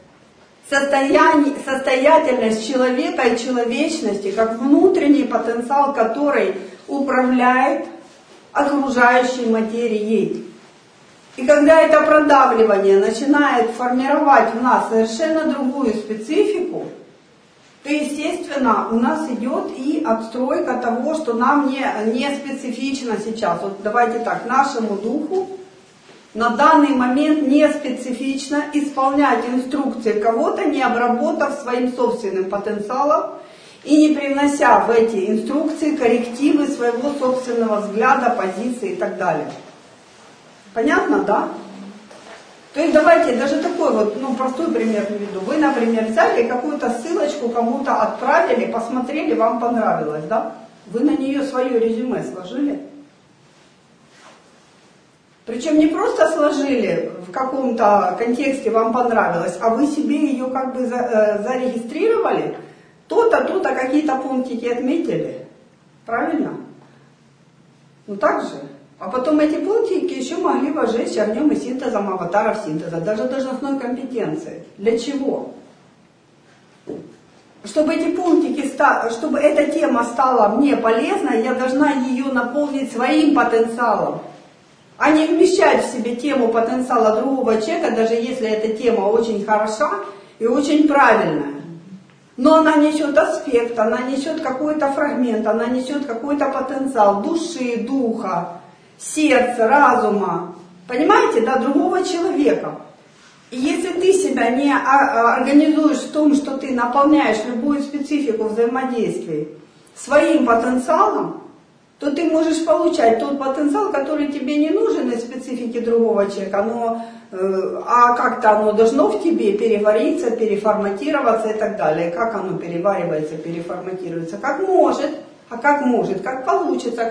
состоятельность человека и человечности, как внутренний потенциал, который управляет окружающей материей. И когда это продавливание начинает формировать в нас совершенно другую специфику, то, естественно, у нас идет и отстройка того, что нам не специфично сейчас. Вот давайте так, нашему духу на данный момент не специфично исполнять инструкции кого-то, не обработав своим собственным потенциалом и не привнося в эти инструкции коррективы своего собственного взгляда, позиции и так далее. Понятно, да? То есть давайте даже такой вот, ну, простой пример приведу. Вы, например, взяли какую-то ссылочку кому-то отправили, посмотрели, вам понравилось, да? Вы на нее свое резюме сложили. Причем не просто сложили в каком-то контексте, вам понравилось, а вы себе ее как бы зарегистрировали, то-то, то-то, какие-то пунктики отметили. Правильно? Ну так же. А потом эти пунктики еще могли вожечь огнем и синтезом аватаров синтеза, даже должностной компетенции. Для чего? Чтобы эти пунктики, чтобы эта тема стала мне полезной, я должна ее наполнить своим потенциалом, а не вмещать в себе тему потенциала другого человека, даже если эта тема очень хороша и очень правильная. Но она несет аспект, она несет какой-то фрагмент, она несет какой-то потенциал души, духа, сердца, разума, понимаете, да, другого человека. И если ты себя не организуешь в том, что ты наполняешь любую специфику взаимодействия своим потенциалом, то ты можешь получать тот потенциал, который тебе не нужен из специфики другого человека, а как-то оно должно в тебе перевариться, переформатироваться и так далее. Как оно переваривается, переформатируется? Как может, как получится,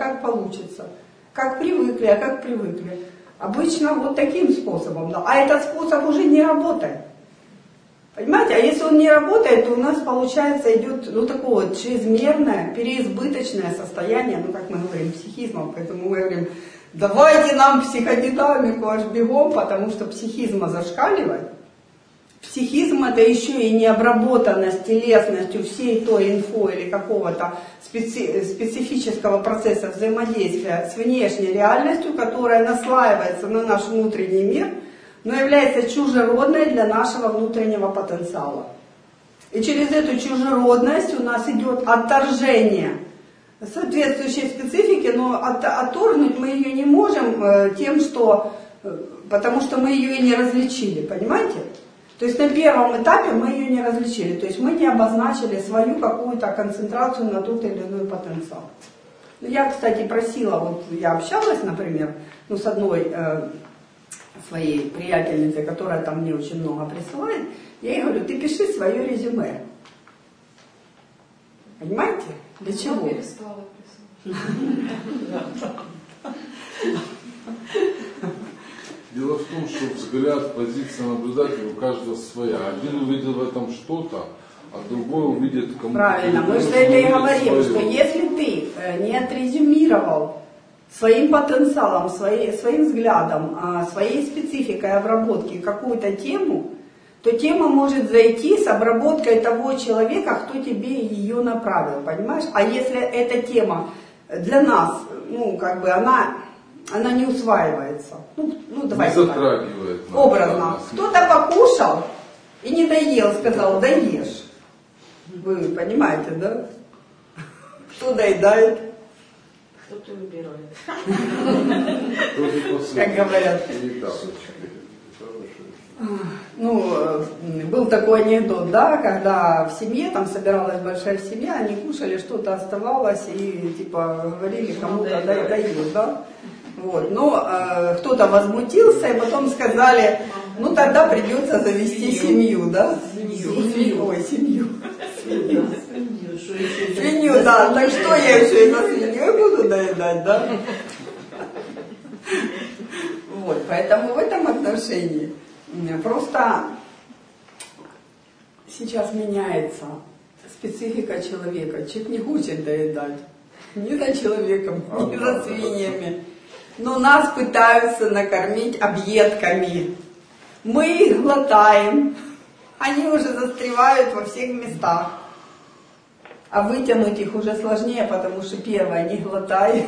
как привыкли, а как привыкли. Обычно вот таким способом, да. А этот способ уже не работает. Понимаете, а если он не работает, то у нас, получается, идет такое вот чрезмерное, переизбыточное состояние, как мы говорим, психизмом, поэтому мы говорим, давайте нам психодинамику аж бегом, потому что психизма зашкаливает. Психизм — это еще и необработанность телесностью всей той инфо или какого-то специфического процесса взаимодействия с внешней реальностью, которая наслаивается на наш внутренний мир, но является чужеродной для нашего внутреннего потенциала. И через эту чужеродность у нас идет отторжение соответствующей специфики, но отторгнуть мы ее не можем потому что мы ее и не различили, понимаете? То есть на первом этапе мы ее не различили, то есть мы не обозначили свою какую-то концентрацию на тот или иной потенциал. Я, кстати, просила, я общалась, например, с одной своей приятельницей, которая там мне очень много присылает, я ей говорю, ты пиши свое резюме. Понимаете? Для чего? Я перестала писать. Дело в том, что взгляд, позиция наблюдателя у каждого своя. Один увидел в этом что-то, а другой увидит кому-то. Правильно, мы что это и говорим, что если ты не отрезюмировал своим потенциалом, своим взглядом, своей спецификой обработки какую-то тему, то тема может зайти с обработкой того человека, кто тебе ее направил, понимаешь? А если эта тема для нас, она не усваивается. Давайте не затрагивает. Образно. Кто-то покушал, И не доел, сказал, доешь. Вы понимаете, да? Кто доедает? Кто-то выбирает. Как говорят. Ну, был такой анекдот, да, когда в семье, там собиралась большая семья, они кушали, что-то оставалось, и типа говорили кому-то дают, да. Вот. Но кто-то возмутился, и потом сказали, ну тогда придется завести семью, да? Семью. Ой, семью. Свинью, да. Так что я еще и за свиньей буду доедать, да? Вот, поэтому в этом отношении просто сейчас меняется специфика человека. Человек не хочет доедать ни за человеком, ни за свиньями. Но нас пытаются накормить объедками. Мы их глотаем, они уже застревают во всех местах. А вытянуть их уже сложнее, потому что первое, не глотай.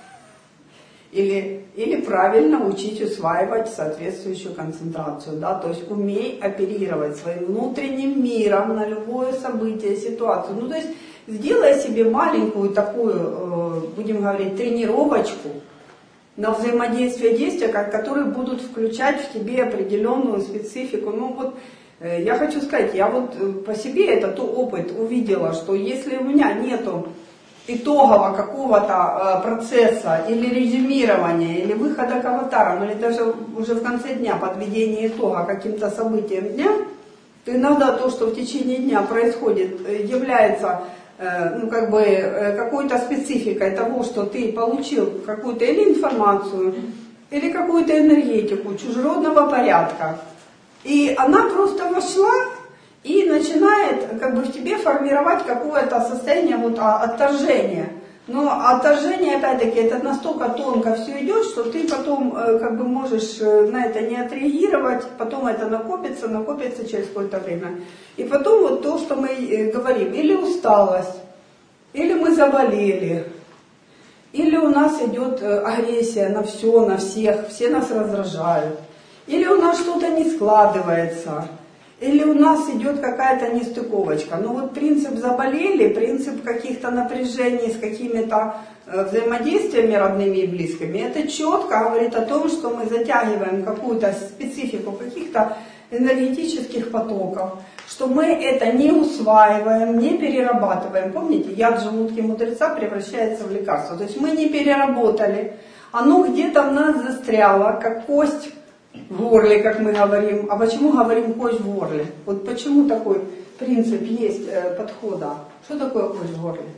Или правильно учить усваивать соответствующую концентрацию. Да? То есть умей оперировать своим внутренним миром на любое событие, ситуацию. Ну то есть сделай себе маленькую такую, будем говорить, тренировочку на взаимодействие действия, которые будут включать в тебе определенную специфику. Ну вот я хочу сказать, я вот по себе этот опыт увидела, что если у меня нету итогового какого-то процесса или резюмирования, или выхода к аватарам, или даже уже в конце дня подведения итога каким-то событиям дня, то иногда то, что в течение дня происходит, является ну, как бы, какой-то спецификой того, что ты получил какую-то или информацию, или какую-то энергетику чужеродного порядка. И она просто вошла и начинает как бы в тебе формировать какое-то состояние вот, отторжения. Но отторжение, опять-таки, это настолько тонко все идет, что ты потом как бы можешь на это не отреагировать, потом это накопится через какое-то время. И потом вот то, что мы говорим, или усталость, или мы заболели, или у нас идет агрессия на все, на всех, все нас раздражают, или у нас что-то не складывается, или у нас идет какая-то нестыковочка. Но вот принцип заболели, принцип каких-то напряжений с какими-то взаимодействиями родными и близкими, это четко говорит о том, что мы затягиваем какую-то специфику каких-то энергетических потоков, что мы это не усваиваем, не перерабатываем. Помните, яд желудки мудреца превращается в лекарство. То есть мы не переработали, оно где-то в нас застряло, как кость в горле, как мы говорим. А почему говорим кость в горле? Вот почему такой принцип есть подхода? Что такое кость в горле?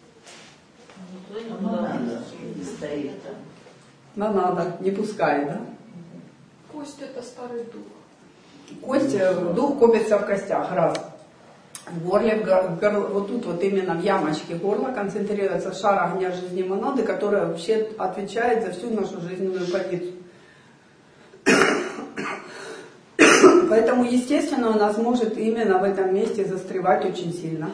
Надо, не пускай, да? Кость — это старый дух. Кость, дух копится в костях, раз. В горле, вот тут вот именно в ямочке горла концентрируется шар огня жизни монады, которая вообще отвечает за всю нашу жизненную позицию. Поэтому, естественно, у нас может именно в этом месте застревать очень сильно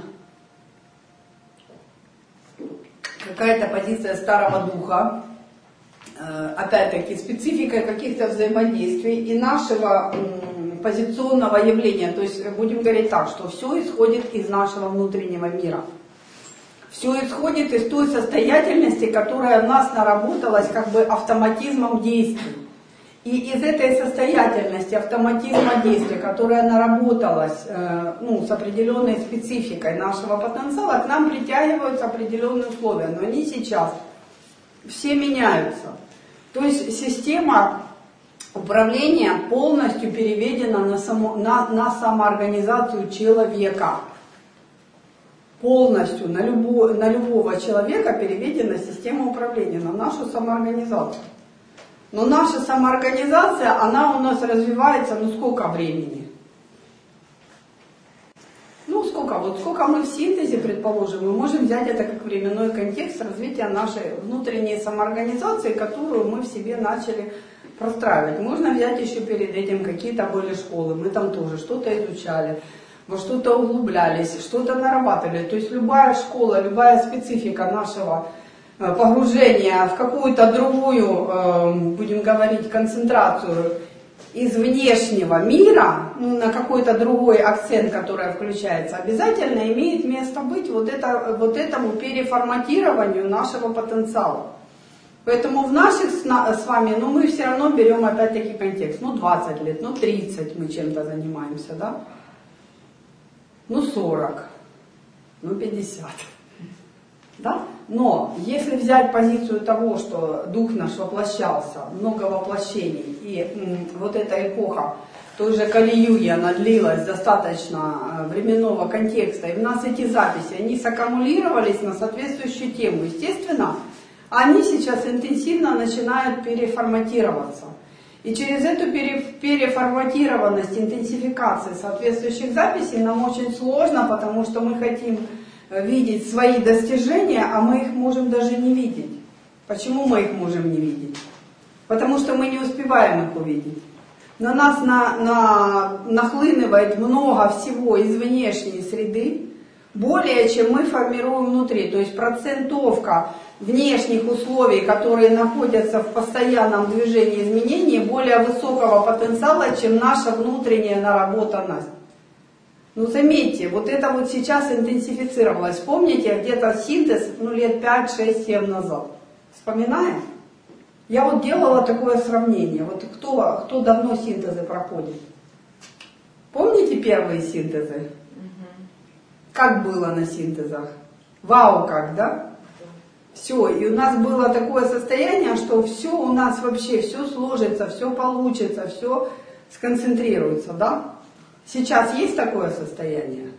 какая-то позиция старого духа, опять-таки специфика каких-то взаимодействий и нашего позиционного явления. То есть будем говорить так, что все исходит из нашего внутреннего мира. Все исходит из той состоятельности, которая в нас наработалась как бы автоматизмом действий. И из этой состоятельности, автоматизма действия, которая наработалась с определенной спецификой нашего потенциала, к нам притягиваются определенные условия. Но они сейчас все меняются. То есть система управления полностью переведена на самоорганизацию человека. Полностью на любого человека переведена система управления, на нашу самоорганизацию. Но наша самоорганизация, она у нас развивается, сколько времени? Сколько мы в синтезе, предположим, мы можем взять это как временной контекст развития нашей внутренней самоорганизации, которую мы в себе начали простраивать. Можно взять еще перед этим какие-то были школы, мы там тоже что-то изучали, во что-то углублялись, что-то нарабатывали. То есть любая школа, любая специфика нашего погружения в какую-то другую, будем говорить, концентрацию из внешнего мира, ну, на какой-то другой акцент, который включается, обязательно имеет место быть вот этому переформатированию нашего потенциала. Поэтому в наших с вами, ну, мы все равно берем опять-таки контекст. Ну, 20 лет, ну, 30 мы чем-то занимаемся, да? Ну, 40, ну, 50. Да? Но если взять позицию того, что Дух наш воплощался, много воплощений, и вот эта эпоха, той же Кали-юги, она длилась достаточно временного контекста, и у нас эти записи, они саккумулировались на соответствующую тему. Естественно, они сейчас интенсивно начинают переформатироваться. И через эту переформатированность, интенсификацию соответствующих записей нам очень сложно, потому что мы хотим видеть свои достижения, а мы их можем даже не видеть. Почему мы их можем не видеть? Потому что мы не успеваем их увидеть. На нас нахлынывает много всего из внешней среды, более чем мы формируем внутри. То есть процентовка внешних условий, которые находятся в постоянном движении изменений, более высокого потенциала, чем наша внутренняя наработанность. Ну заметьте, вот это вот сейчас интенсифицировалось. Помните, где-то синтез, ну, лет 5, 6, 7 назад. Вспоминаем? Я вот делала такое сравнение. Вот кто давно синтезы проходит? Помните первые синтезы? Как было на синтезах? Вау, как, да? Все, и у нас было такое состояние, что все у нас вообще, все сложится, все получится, все сконцентрируется, да? Сейчас есть такое состояние?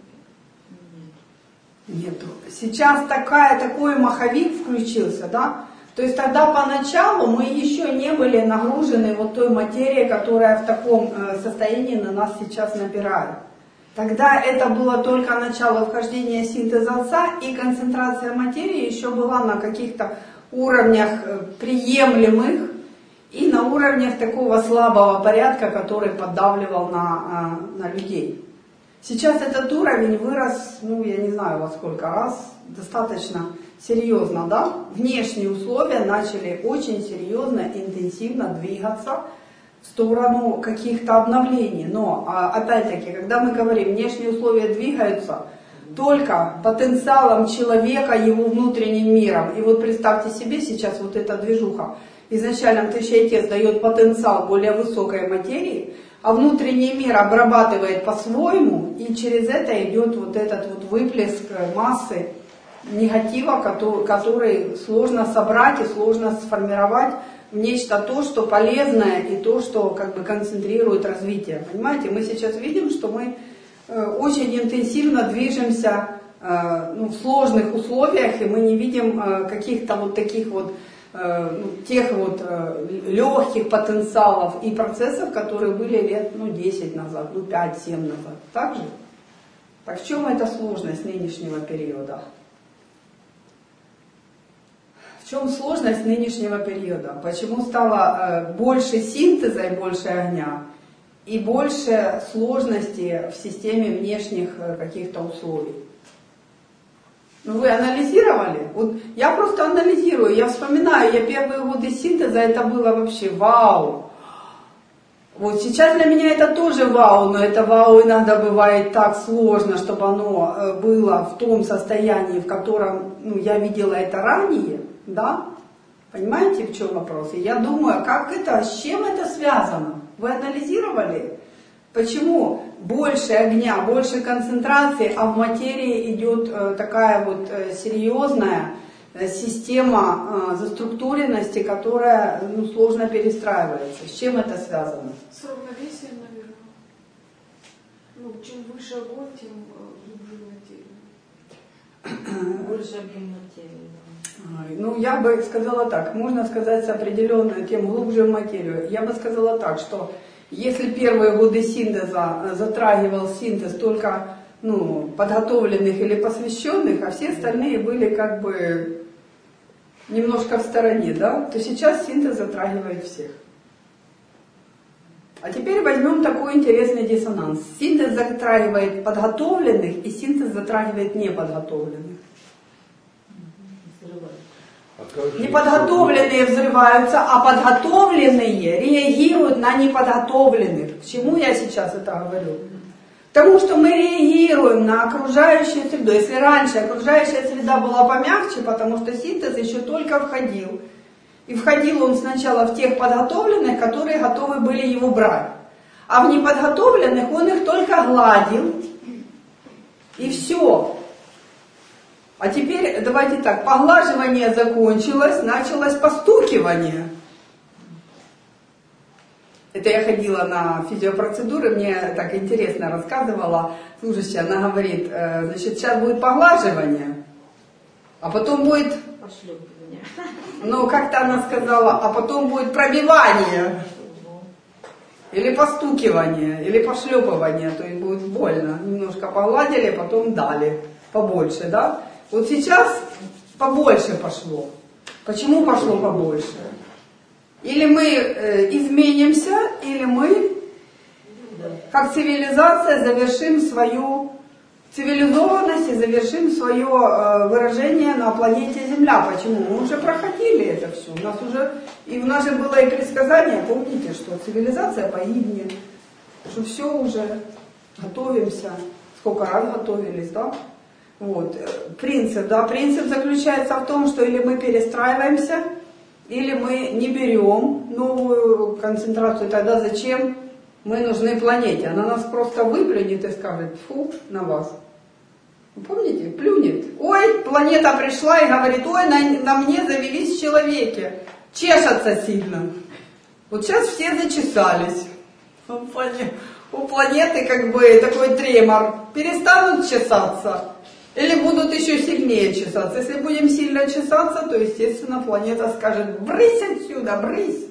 Нету. Сейчас такой маховик включился, да? То есть тогда поначалу мы еще не были нагружены вот той материей, которая в таком состоянии на нас сейчас набирает. Тогда это было только начало вхождения синтеза Отца, и концентрация материи еще была на каких-то уровнях приемлемых и на уровнях такого слабого порядка, который поддавливал на людей. Сейчас этот уровень вырос, ну я не знаю во сколько раз, достаточно серьезно, да? Внешние условия начали очень серьезно, интенсивно двигаться в сторону каких-то обновлений. Но, опять-таки, когда мы говорим, внешние условия двигаются только потенциалом человека, его внутренним миром. И вот представьте себе сейчас вот эта движуха. Изначально Тысяча дает потенциал более высокой материи, а внутренний мир обрабатывает по-своему, и через это идет вот этот вот выплеск массы негатива, который сложно собрать и сложно сформировать в нечто то, что полезное и то, что как бы концентрирует развитие. Понимаете, мы сейчас видим, что мы очень интенсивно движемся в сложных условиях, и мы не видим каких-то вот таких вот тех вот легких потенциалов и процессов, которые были лет 10 назад, 5-7 назад. Так же? Так в чем эта сложность нынешнего периода? В чем сложность нынешнего периода? Почему стало больше синтеза и больше огня, и больше сложности в системе внешних каких-то условий? Ну вы анализировали? Вот я просто анализирую, я вспоминаю, я первые годы синтеза, это было вообще вау. Вот сейчас для меня это тоже вау, но это вау иногда бывает так сложно, чтобы оно было в том состоянии, в котором я видела это ранее, да? Понимаете, в чем вопрос? И я думаю, как это, с чем это связано? Вы анализировали? Почему больше огня, больше концентрации, а в материи идет такая вот серьезная система заструктуренности, которая сложно перестраивается? С чем это связано? С равновесием, наверное. Чем выше огонь, тем глубже материя. Больше объем материи. Я бы сказала так, можно сказать с определенной, тем глубже в материю. Я бы сказала так, что если первые годы синтеза затрагивал синтез только подготовленных или посвященных, а все остальные были как бы немножко в стороне, да, то сейчас синтез затрагивает всех. А теперь возьмем такой интересный диссонанс. Синтез затрагивает подготовленных, и синтез затрагивает неподготовленных. Неподготовленные взрываются, а подготовленные реагируют на неподготовленных. К чему я сейчас это говорю? Потому что мы реагируем на окружающую среду. Если раньше окружающая среда была помягче, потому что синтез еще только входил. И входил он сначала в тех подготовленных, которые готовы были его брать. А в неподготовленных он их только гладил. И все. А теперь давайте так, поглаживание закончилось, началось постукивание. Это я ходила на физиопроцедуры, мне так интересно рассказывала служащая, она говорит, значит, сейчас будет поглаживание, а потом будет, ну как-то она сказала, а потом будет пробивание, или постукивание, или пошлепывание, то есть будет больно. Немножко погладили, потом дали побольше, да? Вот сейчас побольше пошло. Почему пошло побольше? Или мы изменимся, или мы, как цивилизация, завершим свою цивилизованность и завершим свое выражение на планете Земля. Почему? Мы уже проходили это все. У нас уже, и у нас же было и предсказание, помните, что цивилизация погибнет, что все уже, готовимся, сколько раз готовились, да? Вот. Принцип заключается в том, что или мы перестраиваемся, или мы не берем новую концентрацию. Тогда зачем мы нужны планете? Она нас просто выплюнет и скажет: фу, на вас. Вы помните? Плюнет. Ой, планета пришла и говорит: ой, на мне завелись человеки. Чешутся сильно. Вот сейчас все зачесались. У планеты как бы такой тремор. Перестанут чесаться. Или будут еще сильнее чесаться. Если будем сильно чесаться, то, естественно, планета скажет: брысь отсюда, брысь.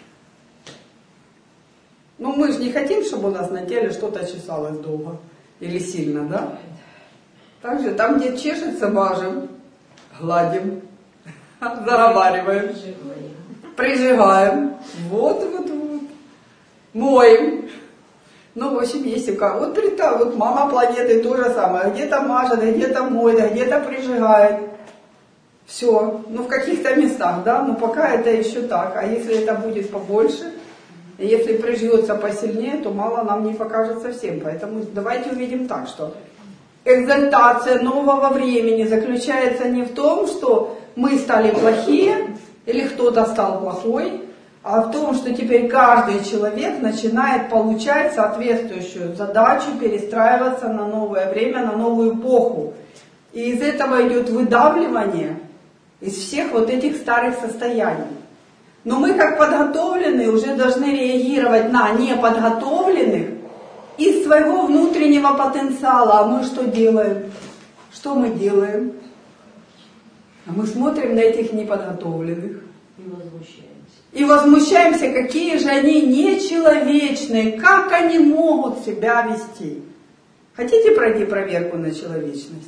Но мы же не хотим, чтобы у нас на теле что-то чесалось долго или сильно, да? Также там, где чешется, мажем, гладим, заговариваем, прижигаем. Вот. Моем. Ну, в общем, есть у кого. Вот представь, вот мама планеты то же самое. Где-то мажет, где-то моет, где-то прижигает. Все. Ну, в каких-то местах, да, но пока это еще так. А если это будет побольше, если прижьется посильнее, то мало нам не покажется всем. Поэтому давайте увидим так, что экзальтация нового времени заключается не в том, что мы стали плохие или кто-то стал плохой, а в том, что теперь каждый человек начинает получать соответствующую задачу перестраиваться на новое время, на новую эпоху. И из этого идет выдавливание из всех вот этих старых состояний. Но мы, как подготовленные, уже должны реагировать на неподготовленных из своего внутреннего потенциала. А мы что делаем? Что мы делаем? А мы смотрим на этих неподготовленных. И возмущаемся, какие же они нечеловечные, как они могут себя вести. Хотите пройти проверку на человечность?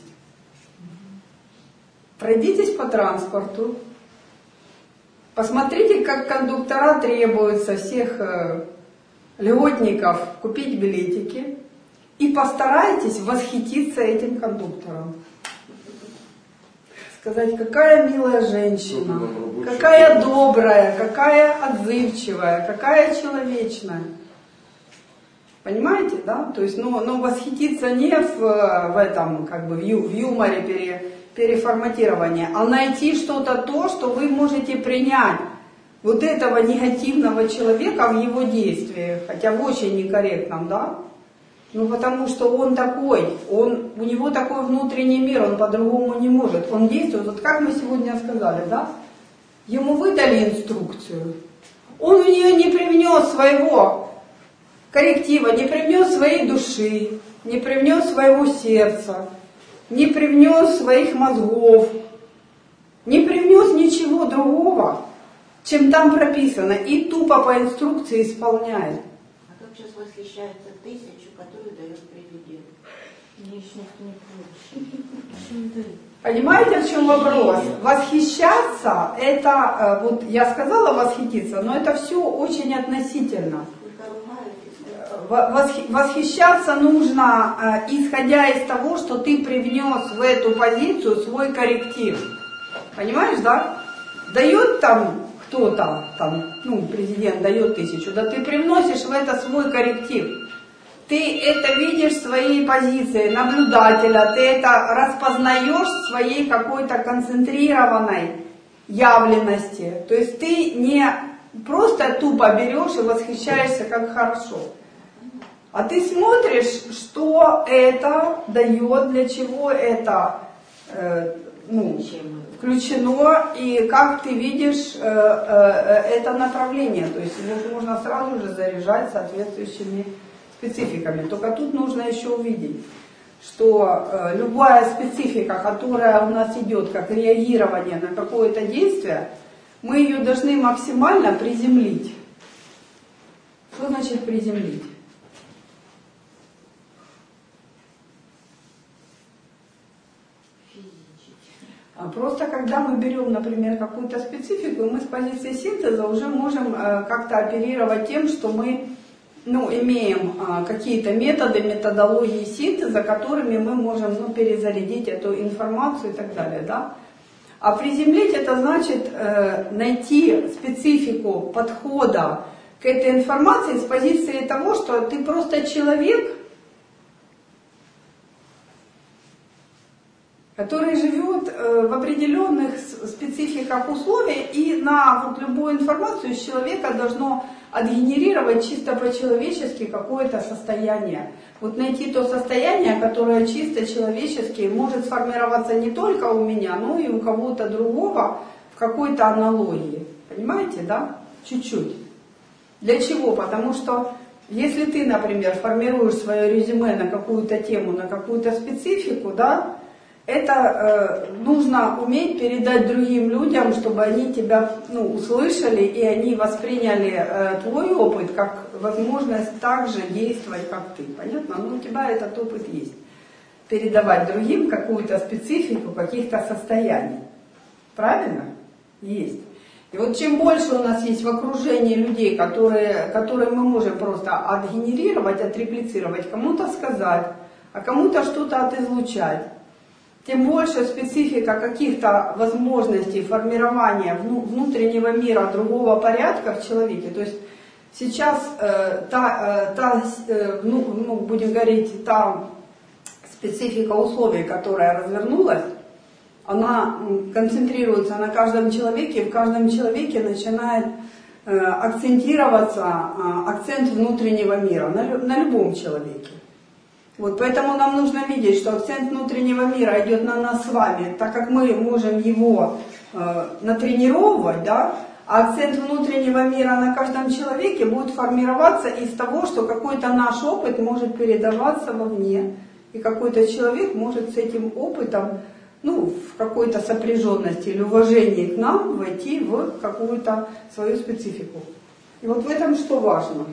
Пройдитесь по транспорту. Посмотрите, как кондуктора требуют со всех льготников купить билетики. И постарайтесь восхититься этим кондуктором. Сказать: какая милая женщина, какая добрая, какая отзывчивая, какая человечная. Понимаете, да? То есть, но восхититься не в этом, как бы, в юморе переформатирования, а найти что-то то, что вы можете принять вот этого негативного человека в его действиях, хотя в очень некорректном, да? Ну, потому что он такой, у него такой внутренний мир, он по-другому не может. Он действует, вот как мы сегодня сказали, да? Ему выдали инструкцию. Он в нее не привнес своего корректива, не привнес своей души, не привнес своего сердца, не привнес своих мозгов, не привнес ничего другого, чем там прописано, и тупо по инструкции исполняет. А как сейчас восхищаются тысячу, которые дает президент? Мне еще никто не помнит. Понимаете, в чем вопрос? Восхищаться, это, вот я сказала восхититься, но это все очень относительно. Восхищаться нужно, исходя из того, что ты привнес в эту позицию свой корректив. Понимаешь, да? дает там кто-то, президент дает 1000, да ты привносишь в это свой корректив. Ты это видишь своей позиции наблюдателя, ты это распознаешь в своей какой-то концентрированной явленности. То есть ты не просто тупо берешь и восхищаешься, как хорошо. А ты смотришь, что это дает, для чего это включено, и как ты видишь это направление. То есть его можно сразу же заряжать соответствующими спецификами. Только тут нужно еще увидеть, что любая специфика, которая у нас идет как реагирование на какое-то действие, мы ее должны максимально приземлить. Что значит приземлить? Просто когда мы берем, например, какую-то специфику, мы с позиции синтеза уже можем как-то оперировать тем, что мы имеем какие-то методы, методологии синтеза, которыми мы можем перезарядить эту информацию и так далее. Да? А приземлить это значит найти специфику подхода к этой информации с позиции того, что ты просто человек, который живет в определенных спецификах условий, и на любую информацию из человека должно отгенерировать чисто по-человечески какое-то состояние. Найти то состояние, которое чисто человечески может сформироваться не только у меня, но и у кого-то другого в какой-то аналогии. Понимаете, да? Чуть-чуть. Для чего? Потому что если ты, например, формируешь свое резюме на какую-то тему, на какую-то специфику, да, это нужно уметь передать другим людям, чтобы они тебя услышали, и они восприняли твой опыт как возможность так же действовать, как ты. Понятно? У тебя этот опыт есть. Передавать другим какую-то специфику каких-то состояний. Правильно? Есть. И чем больше у нас есть в окружении людей, которые мы можем просто отгенерировать, отреплицировать, кому-то сказать, а кому-то что-то отизлучать, тем больше специфика каких-то возможностей формирования внутреннего мира другого порядка в человеке. То есть сейчас будем говорить, та специфика условий, которая развернулась, она концентрируется на каждом человеке, и в каждом человеке начинает акцентироваться акцент внутреннего мира, на любом человеке. Поэтому нам нужно видеть, что акцент внутреннего мира идет на нас с вами, так как мы можем его натренировать, да, а акцент внутреннего мира на каждом человеке будет формироваться из того, что какой-то наш опыт может передаваться вовне, и какой-то человек может с этим опытом, в какой-то сопряженности или уважении к нам войти в какую-то свою специфику. И в этом что важно?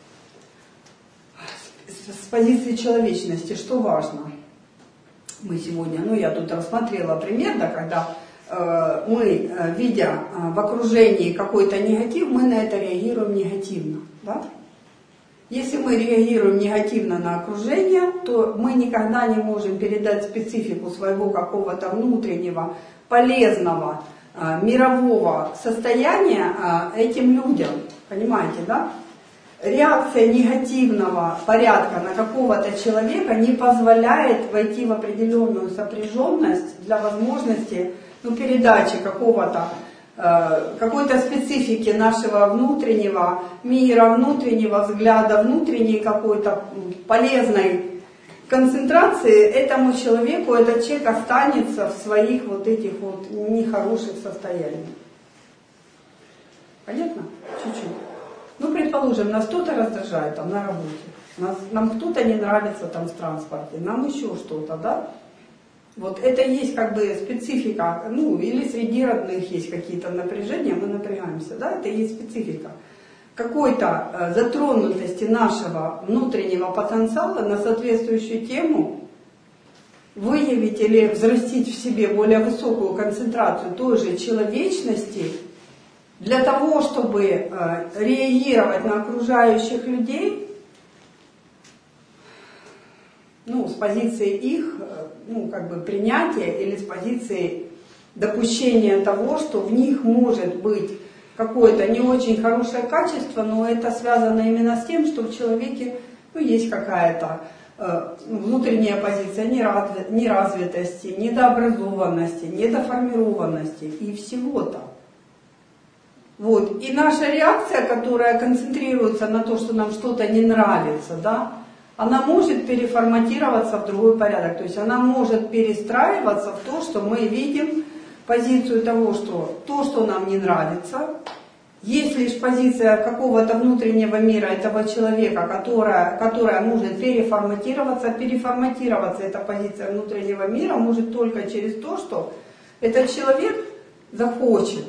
С позиции человечности, что важно? Мы сегодня, я тут рассмотрела пример, да, когда мы, видя в окружении какой-то негатив, мы на это реагируем негативно. Да? Если мы реагируем негативно на окружение, то мы никогда не можем передать специфику своего какого-то внутреннего, полезного, мирового состояния этим людям. Понимаете, да? Реакция негативного порядка на какого-то человека не позволяет войти в определенную сопряженность для возможности передачи какой-то специфики нашего внутреннего мира, внутреннего взгляда, внутренней какой-то полезной концентрации этому человеку. Этот человек останется в своих этих нехороших состояниях. Понятно? Чуть-чуть. Предположим, нас кто-то раздражает на работе, нам кто-то не нравится в транспорте, нам еще что-то, да? Это есть специфика, или среди родных есть какие-то напряжения, мы напрягаемся, да? Это есть специфика какой-то затронутости нашего внутреннего потенциала на соответствующую тему, выявить или взрастить в себе более высокую концентрацию той же человечности, для того, чтобы реагировать на окружающих людей, с позиции их, принятия или с позиции допущение того, что в них может быть какое-то не очень хорошее качество, но это связано именно с тем, что в человеке есть какая-то внутренняя позиция неразвитости, недообразованности, недоформированности и всего-то. Вот. И наша реакция, которая концентрируется на то, что нам что-то не нравится, да, она может переформатироваться в другой порядок. То есть она может перестраиваться в то, что мы видим позицию того, что то, что нам не нравится, есть лишь позиция какого-то внутреннего мира этого человека, которая может переформатироваться. Переформатироваться эта позиция внутреннего мира может только через то, что этот человек захочет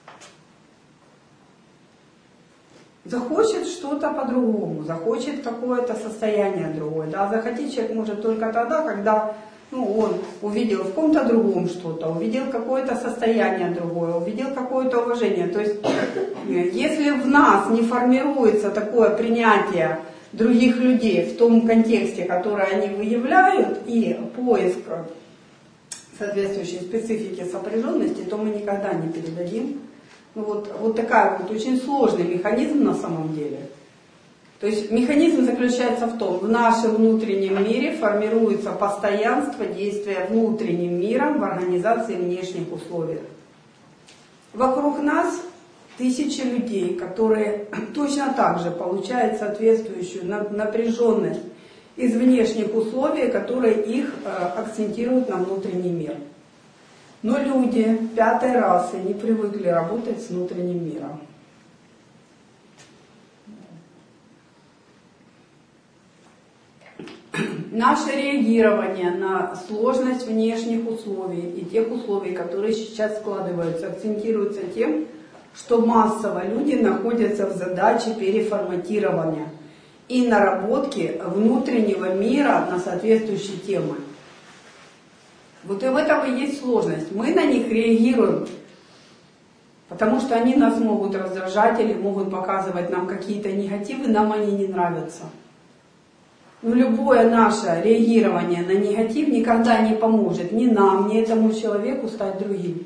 что-то по-другому, захочет какое-то состояние другое. Да? Захотеть человек может только тогда, когда он увидел в ком-то другом что-то, увидел какое-то состояние другое, увидел какое-то уважение. То есть, если в нас не формируется такое принятие других людей в том контексте, который они выявляют, и поиск соответствующей специфики сопряженности, то мы никогда не передадим. Вот такой вот очень сложный механизм на самом деле. То есть механизм заключается в том, в нашем внутреннем мире формируется постоянство действия внутренним миром в организации внешних условий. Вокруг нас тысячи людей, которые точно так же получают соответствующую напряженность из внешних условий, которые их акцентируют на внутренний мир. Но люди пятой расы не привыкли работать с внутренним миром. Наше реагирование на сложность внешних условий и тех условий, которые сейчас складываются, акцентируется тем, что массово люди находятся в задаче переформатирования и наработки внутреннего мира на соответствующие темы. Вот и в этом и есть сложность. Мы на них реагируем, потому что они нас могут раздражать или могут показывать нам какие-то негативы, нам они не нравятся. Но любое наше реагирование на негатив никогда не поможет ни нам, ни этому человеку стать другим.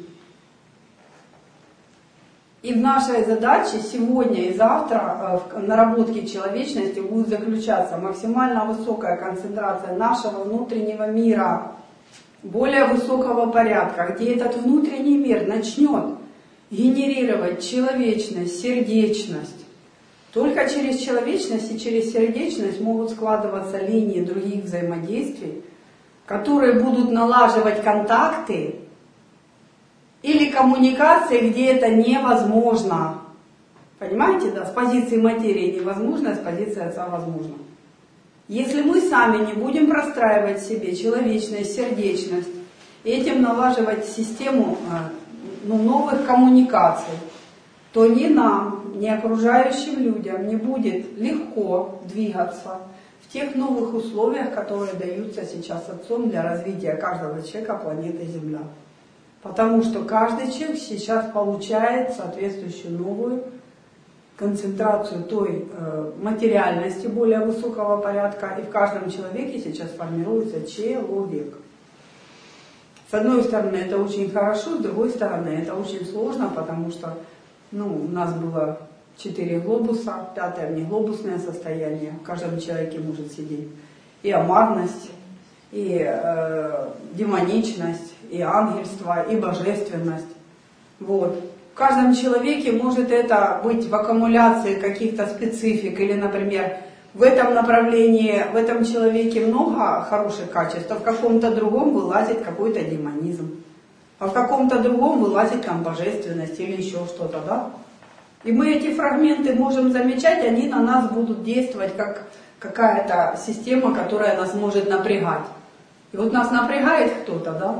И в нашей задаче сегодня и завтра в наработке человечности будет заключаться максимально высокая концентрация нашего внутреннего мира, более высокого порядка, где этот внутренний мир начнет генерировать человечность, сердечность. Только через человечность и через сердечность могут складываться линии других взаимодействий, которые будут налаживать контакты или коммуникации, где это невозможно. Понимаете, да? С позиции материи невозможно, а с позиции Отца возможно. Если мы сами не будем простраивать в себе человечность, сердечность, и этим налаживать систему новых коммуникаций, то ни нам, ни окружающим людям не будет легко двигаться в тех новых условиях, которые даются сейчас Отцом для развития каждого человека планеты Земля. Потому что каждый человек сейчас получает соответствующую новую концентрацию той материальности более высокого порядка, и в каждом человеке сейчас формируется человек. С одной стороны это очень хорошо, с другой стороны это очень сложно, потому что у нас было 4 глобуса, 5-е внеглобусное состояние, в каждом человеке может сидеть и амарность, и демоничность, и ангельство, и божественность. Вот. В каждом человеке может это быть в аккумуляции каких-то специфик, или, например, в этом направлении, в этом человеке много хороших качеств, а в каком-то другом вылазит какой-то демонизм, а в каком-то другом вылазит там божественность или еще что-то, да? И мы эти фрагменты можем замечать, они на нас будут действовать как какая-то система, которая нас может напрягать. И вот нас напрягает кто-то, да?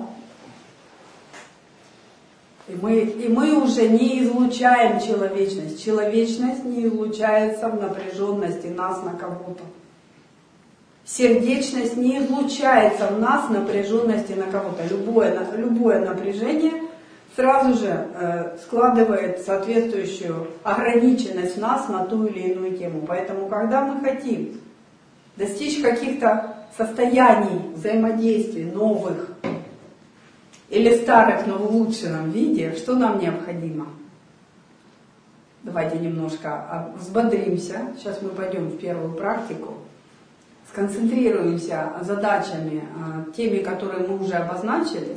И мы уже не излучаем человечность. Человечность не излучается в напряженности нас на кого-то. Сердечность не излучается в нас напряженности на кого-то. Любое напряжение сразу же складывает соответствующую ограниченность в нас на ту или иную тему. Поэтому, когда мы хотим достичь каких-то состояний взаимодействий новых, или старых, но в улучшенном виде, что нам необходимо? Давайте немножко взбодримся. Сейчас мы пойдем в первую практику. Сконцентрируемся задачами, теми, которые мы уже обозначили.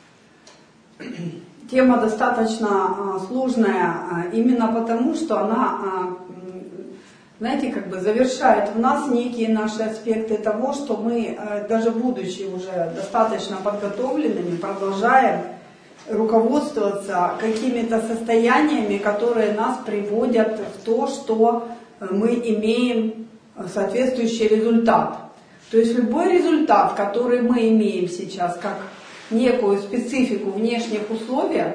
Тема достаточно сложная именно потому, что она, знаете, как бы завершает в нас некие наши аспекты того, что мы, даже будучи уже достаточно подготовленными, продолжаем руководствоваться какими-то состояниями, которые нас приводят в то, что мы имеем соответствующий результат. То есть любой результат, который мы имеем сейчас, как некую специфику внешних условий,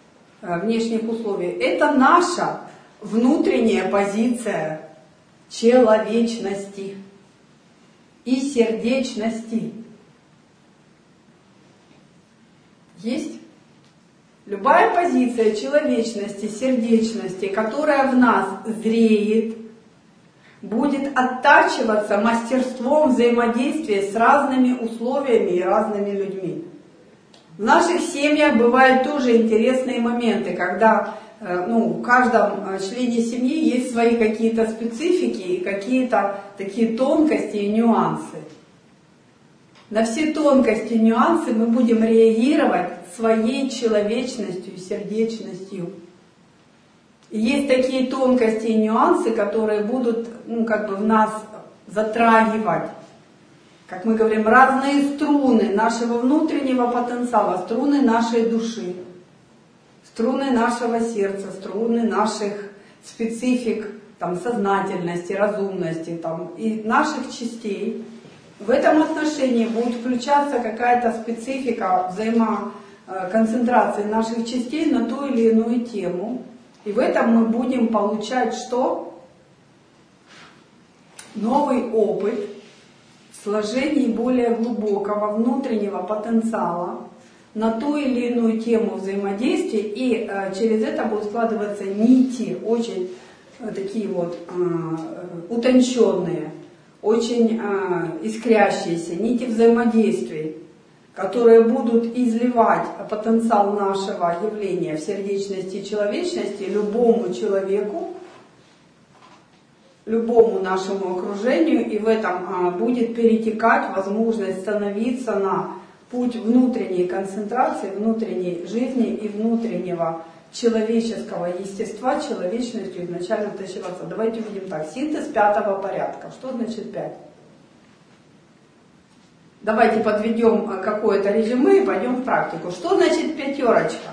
это наша внутренняя позиция человечности и сердечности. Есть? Любая позиция человечности, сердечности, которая в нас зреет, будет оттачиваться мастерством взаимодействия с разными условиями и разными людьми. В наших семьях бывают тоже интересные моменты, когда в каждом члене семьи есть свои какие-то специфики и какие-то такие тонкости и нюансы. На все тонкости и нюансы мы будем реагировать своей человечностью и сердечностью. И есть такие тонкости и нюансы, которые будут в нас затрагивать, как мы говорим, разные струны нашего внутреннего потенциала, струны нашей души, струны нашего сердца, струны наших специфик, сознательности, разумности и наших частей. В этом отношении будет включаться какая-то специфика взаимоконцентрации наших частей на ту или иную тему. И в этом мы будем получать что? Новый опыт в сложении более глубокого внутреннего потенциала на ту или иную тему взаимодействия, и через это будут складываться нити, очень такие утонченные, очень искрящиеся нити взаимодействий, которые будут изливать потенциал нашего явления в сердечности и человечности любому человеку, любому нашему окружению, и в этом будет перетекать возможность становиться на путь внутренней концентрации, внутренней жизни и внутреннего человеческого естества, человечностью изначально тащиваться. Давайте увидим так. Синтез пятого порядка. Что значит 5? Давайте подведем какое-то резюме и пойдем в практику. Что значит пятерочка?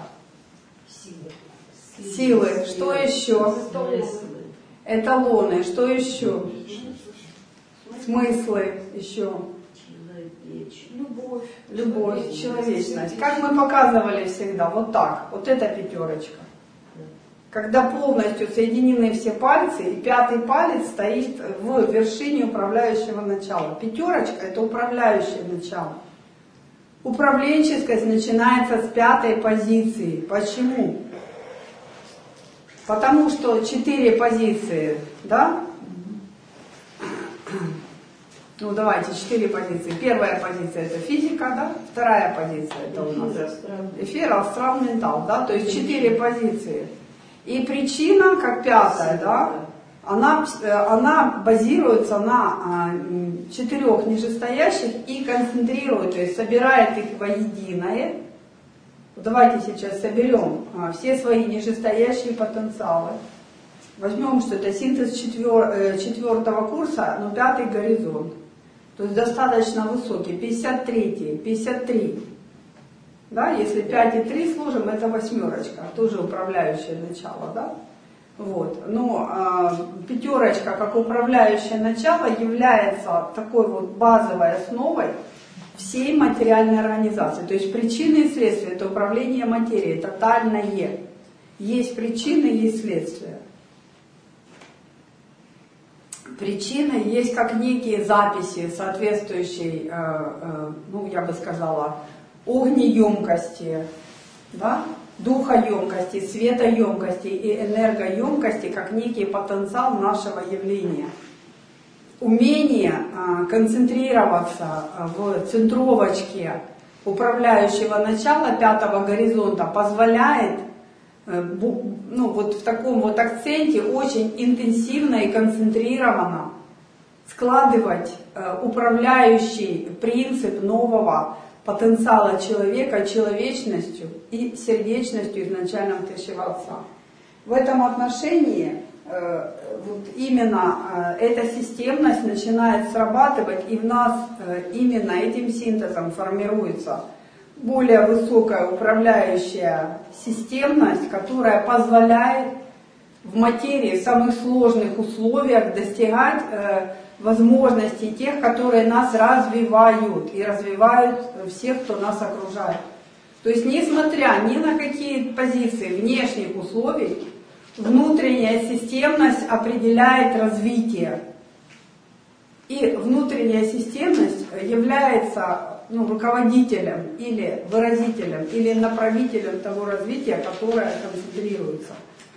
Силы. Что еще? Эталоны. Что еще? Смыслы еще. Любовь, человечность. Как мы показывали всегда, вот так. Вот это пятерочка. Когда полностью соединены все пальцы, и пятый палец стоит в вершине управляющего начала. Пятерочка — это управляющее начало. Управленческость начинается с пятой позиции. Почему? Потому что 4 позиции, да? Давайте, 4 позиции. Первая позиция — это физика, да? Вторая позиция — это у нас эфир, астрал, ментал, да? То есть 4 позиции. И причина, как пятая, да, она базируется на 4 нижестоящих и концентрирует, то есть собирает их воединое. Давайте сейчас соберем все свои нижестоящие потенциалы. Возьмем, что это синтез 4-го курса, но 5-й горизонт. То есть достаточно высокий, 53. Да, если 5 и 3 сложим, это 8, тоже управляющее начало, да? Вот. Но пятерочка, как управляющее начало, является такой базовой основой всей материальной организации. То есть причины и следствия — это управление материей, тотальное. Есть причины, есть следствия. Причины есть как некие записи, соответствующие, я бы сказала, огнеемкости, да? Духоемкости, светоемкости и энергоемкости, как некий потенциал нашего явления. Умение концентрироваться в центровочке управляющего начала пятого горизонта позволяет вот в таком вот акценте очень интенсивно и концентрированно складывать управляющий принцип нового потенциала человека человечностью и сердечностью изначального Тысячего Отца. В этом отношении вот именно эта системность начинает срабатывать, и в нас именно этим синтезом формируется более высокая управляющая системность, которая позволяет в материи, в самых сложных условиях достигать возможностей тех, которые нас развивают и развивают всех, кто нас окружает. То есть, несмотря ни на какие позиции внешних условий, внутренняя системность определяет развитие. И внутренняя системность является руководителем или выразителем, или направителем того развития, которое концентрируется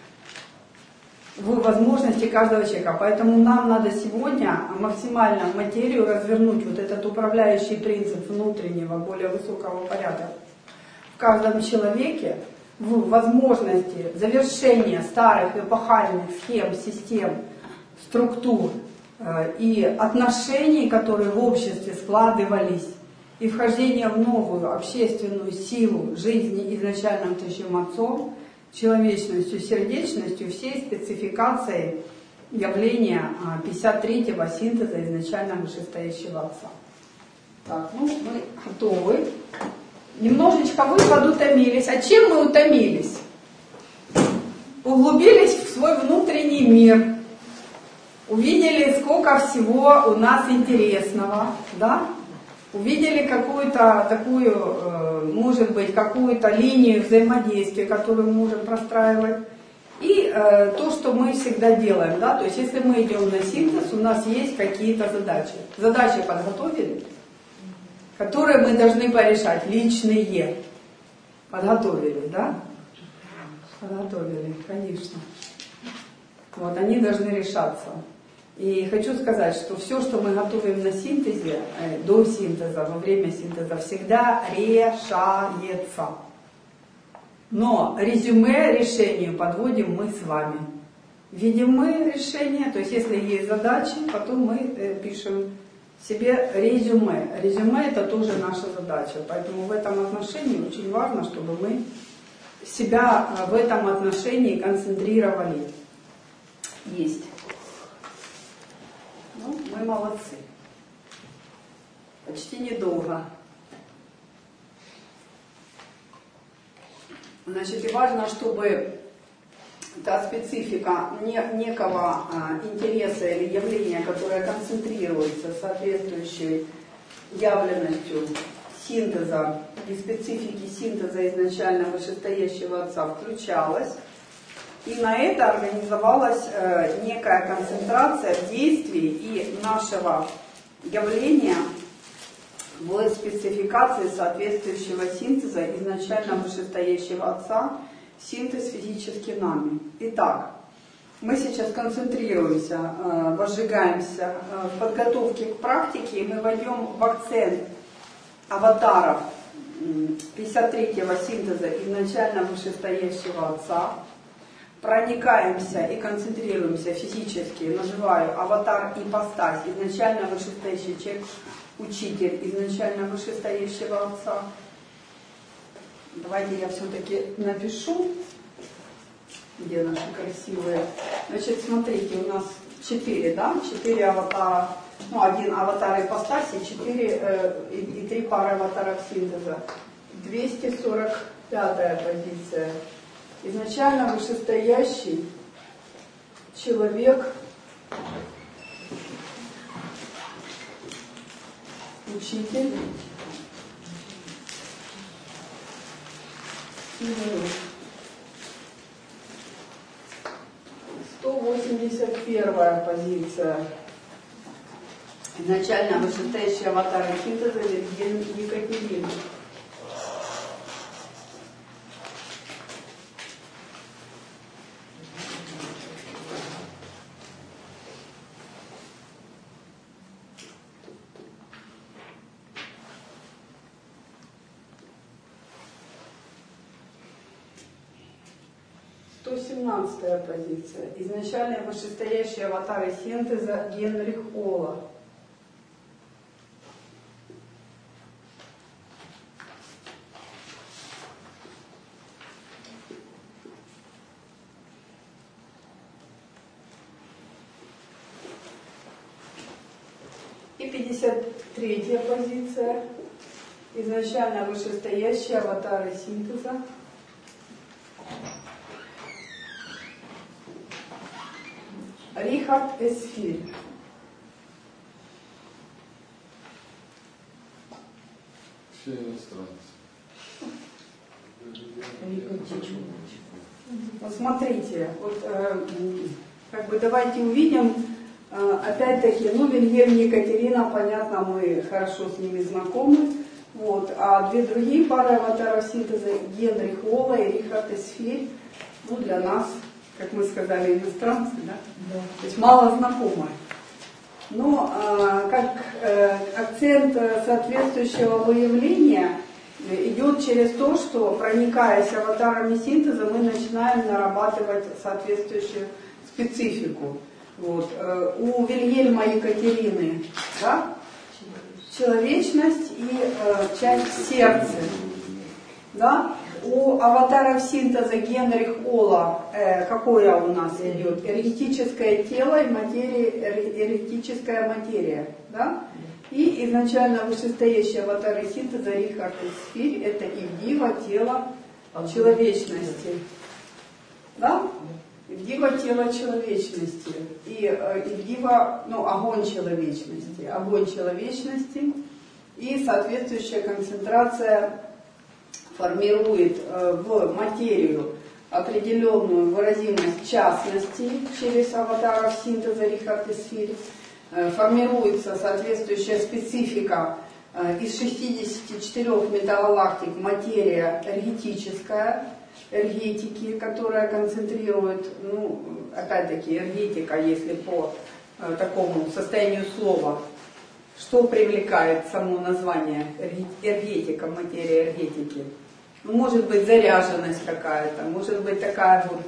в возможности каждого человека. Поэтому нам надо сегодня максимально материю развернуть, вот этот управляющий принцип внутреннего, более высокого порядка в каждом человеке, в возможности завершения старых эпохальных схем, систем, структур и отношений, которые в обществе складывались, и вхождение в новую общественную силу жизни изначальным Тысячим Отцом, человечностью, сердечностью, всей спецификацией явления 53-го синтеза изначально вышестоящего Отца. Так, мы готовы. Немножечко вы подутомились. А чем мы утомились? Углубились в свой внутренний мир. Увидели, сколько всего у нас интересного, да? Увидели какую-то такую, может быть, какую-то линию взаимодействия, которую мы можем простраивать. И то, что мы всегда делаем, да, то есть если мы идем на синтез, у нас есть какие-то задачи. Задачи подготовили, которые мы должны порешать, личные. Подготовили, да? Подготовили, конечно. Вот, они должны решаться. И хочу сказать, что все, что мы готовим на синтезе, до синтеза, во время синтеза, всегда решается. Но резюме решению подводим мы с вами. Видим мы решение, то есть если есть задачи, потом мы пишем себе резюме. Резюме это тоже наша задача, поэтому в этом отношении очень важно, чтобы мы себя в этом отношении концентрировали. Есть. Ну, мы молодцы. Почти недолго. Значит, и важно, чтобы та специфика некого интереса или явления, которое концентрируется соответствующей явленностью синтеза и специфики синтеза изначально вышестоящего Отца включалась. И на это организовалась некая концентрация действий и нашего явления в спецификации соответствующего синтеза изначально вышестоящего Отца, синтез физически нами. Итак, мы сейчас концентрируемся, возжигаемся в подготовке к практике, и мы войдем в акцент аватаров 53-го синтеза изначально вышестоящего Отца. Проникаемся и концентрируемся физически, называю аватар ипостась, изначально вышестоящий человек, учитель изначально вышестоящего Отца. Давайте я все-таки напишу, где наши красивые. Значит, смотрите, у нас 4, да? 4 аватара, ну, 1 аватар ипостаси, 4 и 3 пары аватаров синтеза. 245-я позиция. Изначально вышестоящий человек, учитель и гуру. 181-я позиция. Изначально вышестоящий аватар синтеза Екатерина. 117-я позиция. Изначально вышестоящие аватары синтеза Генрих Ола. И 53-я позиция. Изначально вышестоящие аватары синтеза. Рихард Эсфирь. Все иностранцы. Вот смотрите, вот, как бы давайте увидим, опять-таки, ну, Вильгельм и Екатерина, понятно, мы хорошо с ними знакомы. Вот, а две другие пары аватаров синтеза, Генрих Ола и Рихард Эсфирь, ну, для нас, как мы сказали, иностранцы, да? Да. То есть мало знакомые. Но как акцент соответствующего выявления идет через то, что, проникаясь аватарами синтеза, мы начинаем нарабатывать соответствующую специфику. Вот. У Вильгельма и Екатерины, да? Человечность и часть сердца. Да? У аватаров синтеза Генрих Ола какое у нас идет? Эргетическое тело и эргетическая материя. Да? И изначально вышестоящие аватары синтеза Рихард Эсфирь — это Ивдива, тело человечности. Да? Ивдива — тело человечности. И Ивдива, ну, огонь человечности. Огонь человечности. И соответствующая концентрация формирует в материю определенную выразимость частности через аватаров синтеза Рихард Эсфирь. Формируется соответствующая специфика из 64 метагалактик, материя эргетическая, эргетики, которая концентрирует, ну, опять-таки, эргетика, если по такому состоянию слова, что привлекает само название эргетика, материя эргетики. Ну, может быть заряженность какая-то, может быть такая вот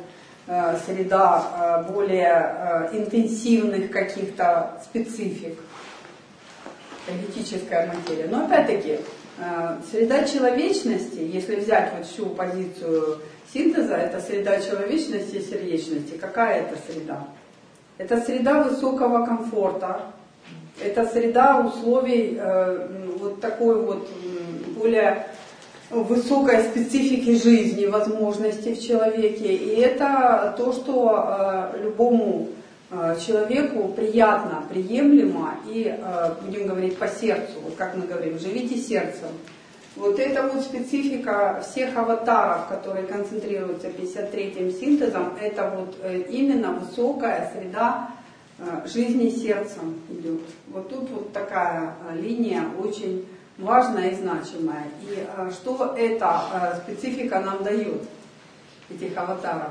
среда более интенсивных каких-то специфик, энергетическая материя. Но опять-таки, среда человечности, если взять вот всю позицию синтеза, это среда человечности и сердечности. Какая это среда? Это среда высокого комфорта, это среда условий вот такой вот более высокой специфики жизни, возможностей в человеке. И это то, что любому человеку приятно, приемлемо и, будем говорить, по сердцу. Вот как мы говорим, живите сердцем. Вот это вот специфика всех аватаров, которые концентрируются 53-м синтезом, это вот именно высокая среда жизни сердцем идет. Вот тут вот такая линия очень важная и значимая. И что эта специфика нам дает, этих аватаров?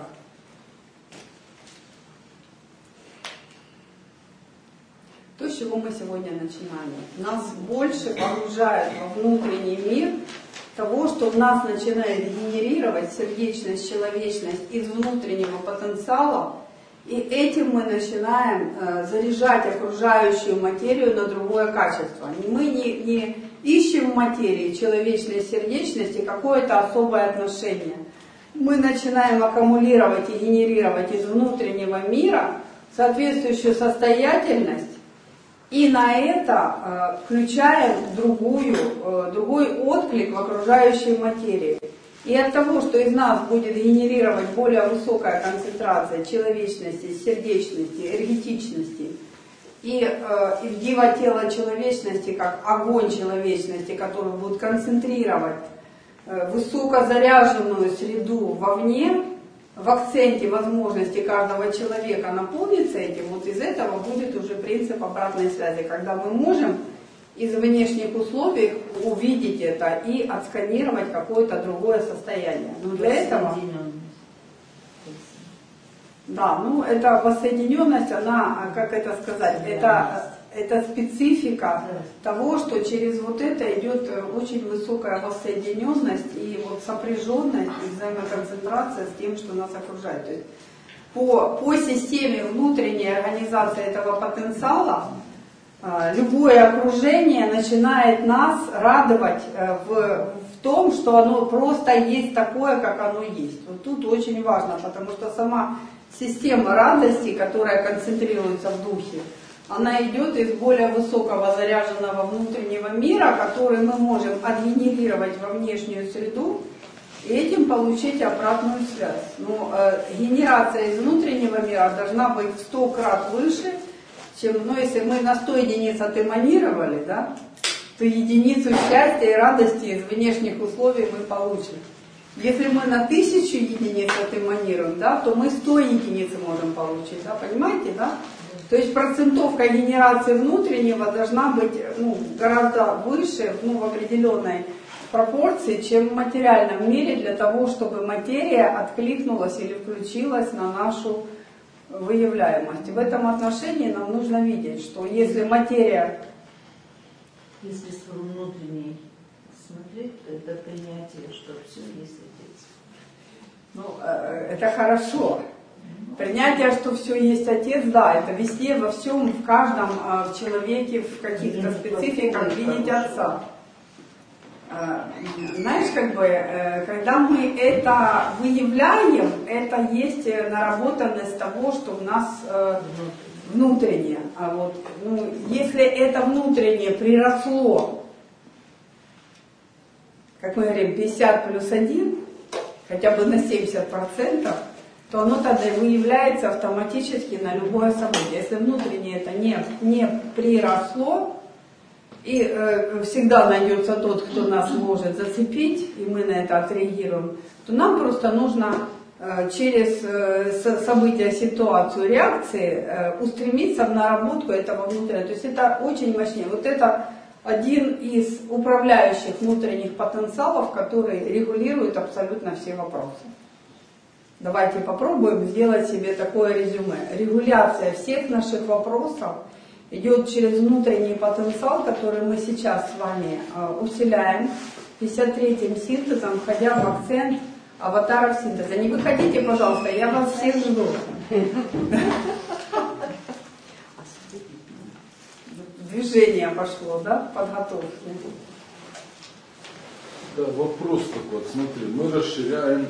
То, с чего мы сегодня начинали. Нас больше погружает во внутренний мир того, что в нас начинает генерировать сердечность, человечность из внутреннего потенциала. И этим мы начинаем заряжать окружающую материю на другое качество. Мы не ищем в материи человечной сердечности какое-то особое отношение. Мы начинаем аккумулировать и генерировать из внутреннего мира соответствующую состоятельность, и на это включаем другой отклик в окружающей материи. И от того, что из нас будет генерировать более высокая концентрация человечности, сердечности, энергетичности, и Ивдива тела человечности, как огонь человечности, который будет концентрировать высокозаряженную среду вовне, в акценте возможности каждого человека наполниться этим, вот из этого будет уже принцип обратной связи, когда мы можем из внешних условий увидеть это и отсканировать какое-то другое состояние. Но для этого... Да, ну это воссоединенность, она, как это сказать, это это специфика того, что через вот это идет очень высокая воссоединенность и вот сопряженность и взаимоконцентрация с тем, что нас окружает. То есть по системе внутренней организации этого потенциала любое окружение начинает нас радовать в том, что оно просто есть такое, как оно есть. Вот тут очень важно, потому что сама система радости, которая концентрируется в духе, она идет из более высокого заряженного внутреннего мира, который мы можем отгенерировать во внешнюю среду и этим получить обратную связь. Но генерация из внутреннего мира должна быть в 100 крат выше, чем, если мы на 100 единиц отэманировали, да, то единицу счастья и радости из внешних условий мы получим. Если мы на 1000 единиц отэманируем, да, то мы 100 единиц можем получить, да, понимаете, да? То есть процентовка генерации внутреннего должна быть гораздо выше, в определенной пропорции, чем в материальном мире, для того, чтобы материя откликнулась или включилась на нашу выявляемость. И в этом отношении нам нужно видеть, что если материя... Если с внутренней смотреть, то это принятие, что все есть Отец. Это хорошо. Принятие, что все есть Отец, да, это везде, во всем, в каждом человеке, в каких-то спецификах видеть Отца. Знаешь, когда мы это выявляем, это есть наработанность того, что у нас внутреннее. А вот, если это внутреннее приросло, как мы говорим, 50 плюс 1, хотя бы на 70%, то оно тогда выявляется автоматически на любое событие. Если внутреннее это не приросло, и всегда найдется тот, кто нас может зацепить, и мы на это отреагируем, то нам просто нужно через события, ситуацию, реакции устремиться в наработку этого внутреннего. То есть это очень мощнее. Вот это один из управляющих внутренних потенциалов, который регулирует абсолютно все вопросы. Давайте попробуем сделать себе такое резюме. Регуляция всех наших вопросов идет через внутренний потенциал, который мы сейчас с вами усиляем 53-м синтезом, входя в акцент аватаров синтеза. Не выходите, пожалуйста, я вас всех жду. Движение пошло, да? Подготовки. Да, вопрос такой, вот смотри, мы расширяем,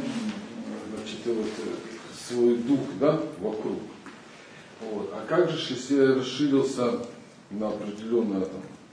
свой дух, да, вокруг. Вот. А как же, если я расширился на определенное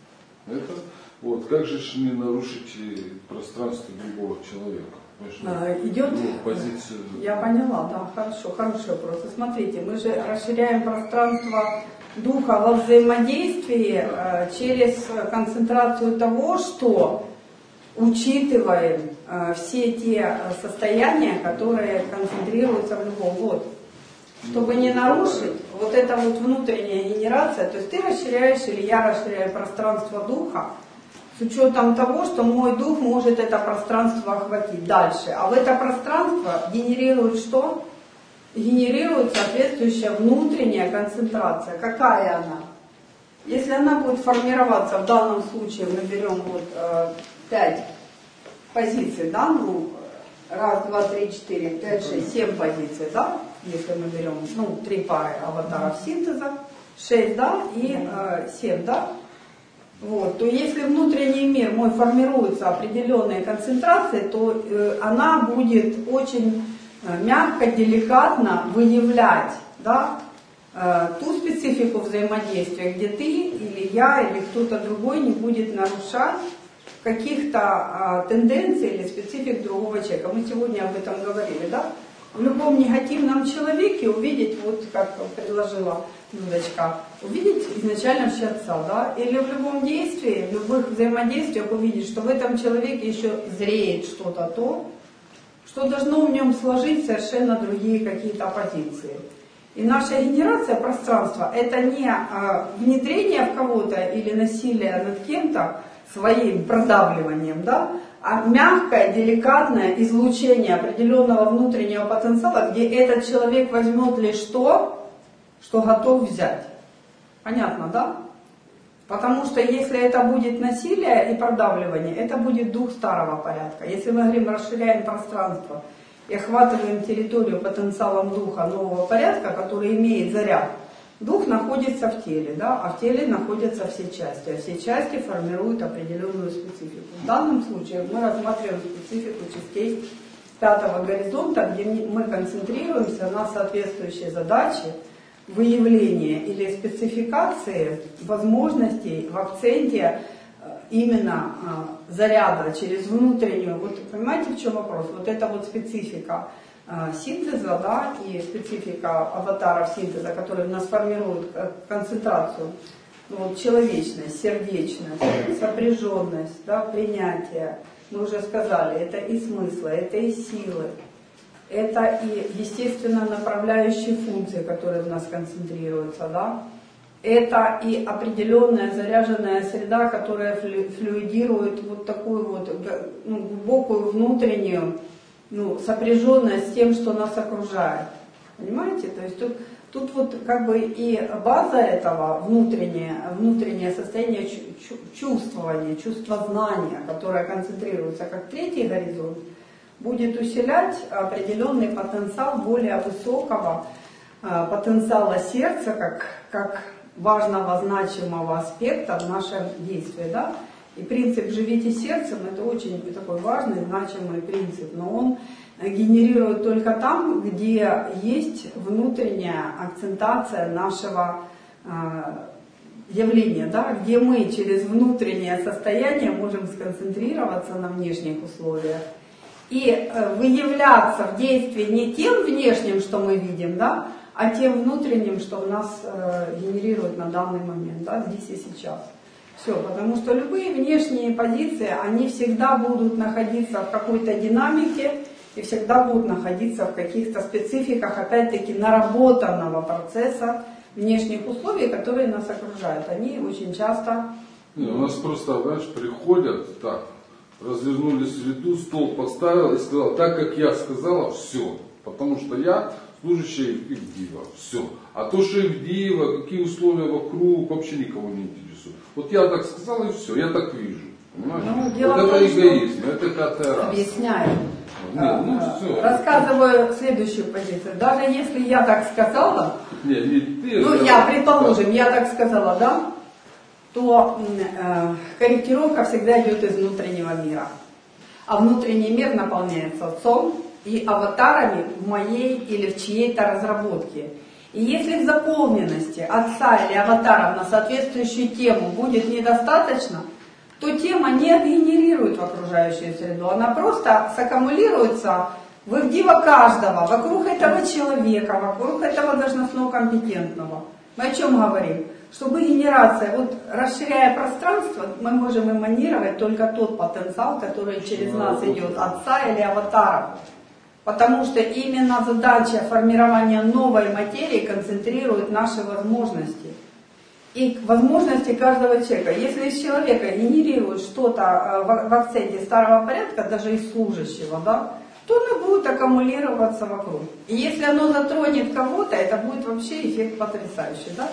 как же не нарушить пространство другого человека? Идет, позицию... Я поняла, да, хорошо, хороший вопрос. Смотрите, мы же расширяем пространство духа во взаимодействии через концентрацию того, что учитываем все те состояния, которые концентрируются в любом. Вот. Чтобы не нарушить вот эта вот внутренняя генерация, то есть ты расширяешь или я расширяю пространство духа с учетом того, что мой дух может это пространство охватить дальше. А в это пространство генерирует что? Генерирует соответствующая внутренняя концентрация. Какая она? Если она будет формироваться, в данном случае мы берем 5 позиций, да, 1, 2, 3, 4, 5, 6, 7 позиций, да, если мы берем, 3 пары аватаров синтеза, 6, да, и 7, да, вот, то если внутренний мир мой формируется определенной концентрацией, то она будет очень мягко, деликатно выявлять, да, ту специфику взаимодействия, где ты или я, или кто-то другой не будет нарушать каких-то тенденций или специфик другого человека. Мы сегодня об этом говорили, да? В любом негативном человеке увидеть, вот как предложила Людочка, увидеть изначально в Отца, да? Или в любом действии, в любых взаимодействиях увидеть, что в этом человеке еще зреет что-то то, что должно в нем сложить совершенно другие какие-то позиции. И наша генерация пространства — это не внедрение в кого-то или насилие над кем-то своим продавливанием, да, а мягкое, деликатное излучение определенного внутреннего потенциала, где этот человек возьмет лишь то, что готов взять. Понятно, да? Потому что если это будет насилие и продавливание, это будет дух старого порядка. Если мы говорим, расширяем пространство и охватываем территорию потенциалом духа нового порядка, который имеет заряд, дух находится в теле, да, а в теле находятся все части, а все части формируют определенную специфику. В данном случае мы рассматриваем специфику частей пятого горизонта, где мы концентрируемся на соответствующей задаче выявления или спецификации возможностей в акценте именно заряда через внутреннюю. Вот понимаете, в чем вопрос? Вот это вот специфика синтеза, да, и специфика аватаров синтеза, которые у нас формируют концентрацию, ну, вот, человечность, сердечность, сопряженность, да, принятие. Мы уже сказали, это и смыслы, это и силы, это и, естественно, направляющие функции, которые в нас концентрируются, да. Это и определенная заряженная среда, которая флюидирует вот такую вот, ну, глубокую внутреннюю, ну, сопряженность с тем, что нас окружает. Понимаете? То есть тут вот как бы и база этого внутреннее состояние чувствования, чувство знания, которое концентрируется как третий горизонт, будет усилять определенный потенциал более высокого потенциала сердца, как важного, значимого аспекта в нашем действии. Да? И принцип «живите сердцем» — это очень такой важный, значимый принцип, но он генерирует только там, где есть внутренняя акцентация нашего явления, да? Где мы через внутреннее состояние можем сконцентрироваться на внешних условиях и выявляться в действии не тем внешним, что мы видим, да, а тем внутренним, что в нас генерирует на данный момент, да, здесь и сейчас. Все, потому что любые внешние позиции, они всегда будут находиться в какой-то динамике и всегда будут находиться в каких-то спецификах, опять-таки, наработанного процесса внешних условий, которые нас окружают. Они очень часто... У нас просто, знаешь, приходят так, развернули среду, стол поставил и сказал, так как я сказала, все, потому что я служащая Ивдиева, все. А то, что Ивдиева, какие условия вокруг, вообще никого не интересует. Вот я так сказал и все, я так вижу. Понимаешь? Ну, вот это эгоизм, это пятая раса. Объясняю. Нет, все. Рассказываю следующую позицию. Даже если я так сказала, нет, не ты, ну я, предположим, я так сказала, да, то корректировка всегда идет из внутреннего мира. А внутренний мир наполняется отцом и аватарами в моей или в чьей-то разработке. И если в заполненности отца или аватаров на соответствующую тему будет недостаточно, то тема не отгенерирует в окружающую среду, она просто саккумулируется в Ивдива каждого, вокруг этого человека, вокруг этого должностного компетентного. Мы о чем говорим? Чтобы генерация, вот расширяя пространство, мы можем эманировать только тот потенциал, который через нас идет, отца или аватара. Потому что именно задача формирования новой материи концентрирует наши возможности. И возможности каждого человека. Если из человека генерирует что-то в акценте старого порядка, даже из служащего, да, то оно будет аккумулироваться вокруг. И если оно затронет кого-то, это будет вообще эффект потрясающий. Да?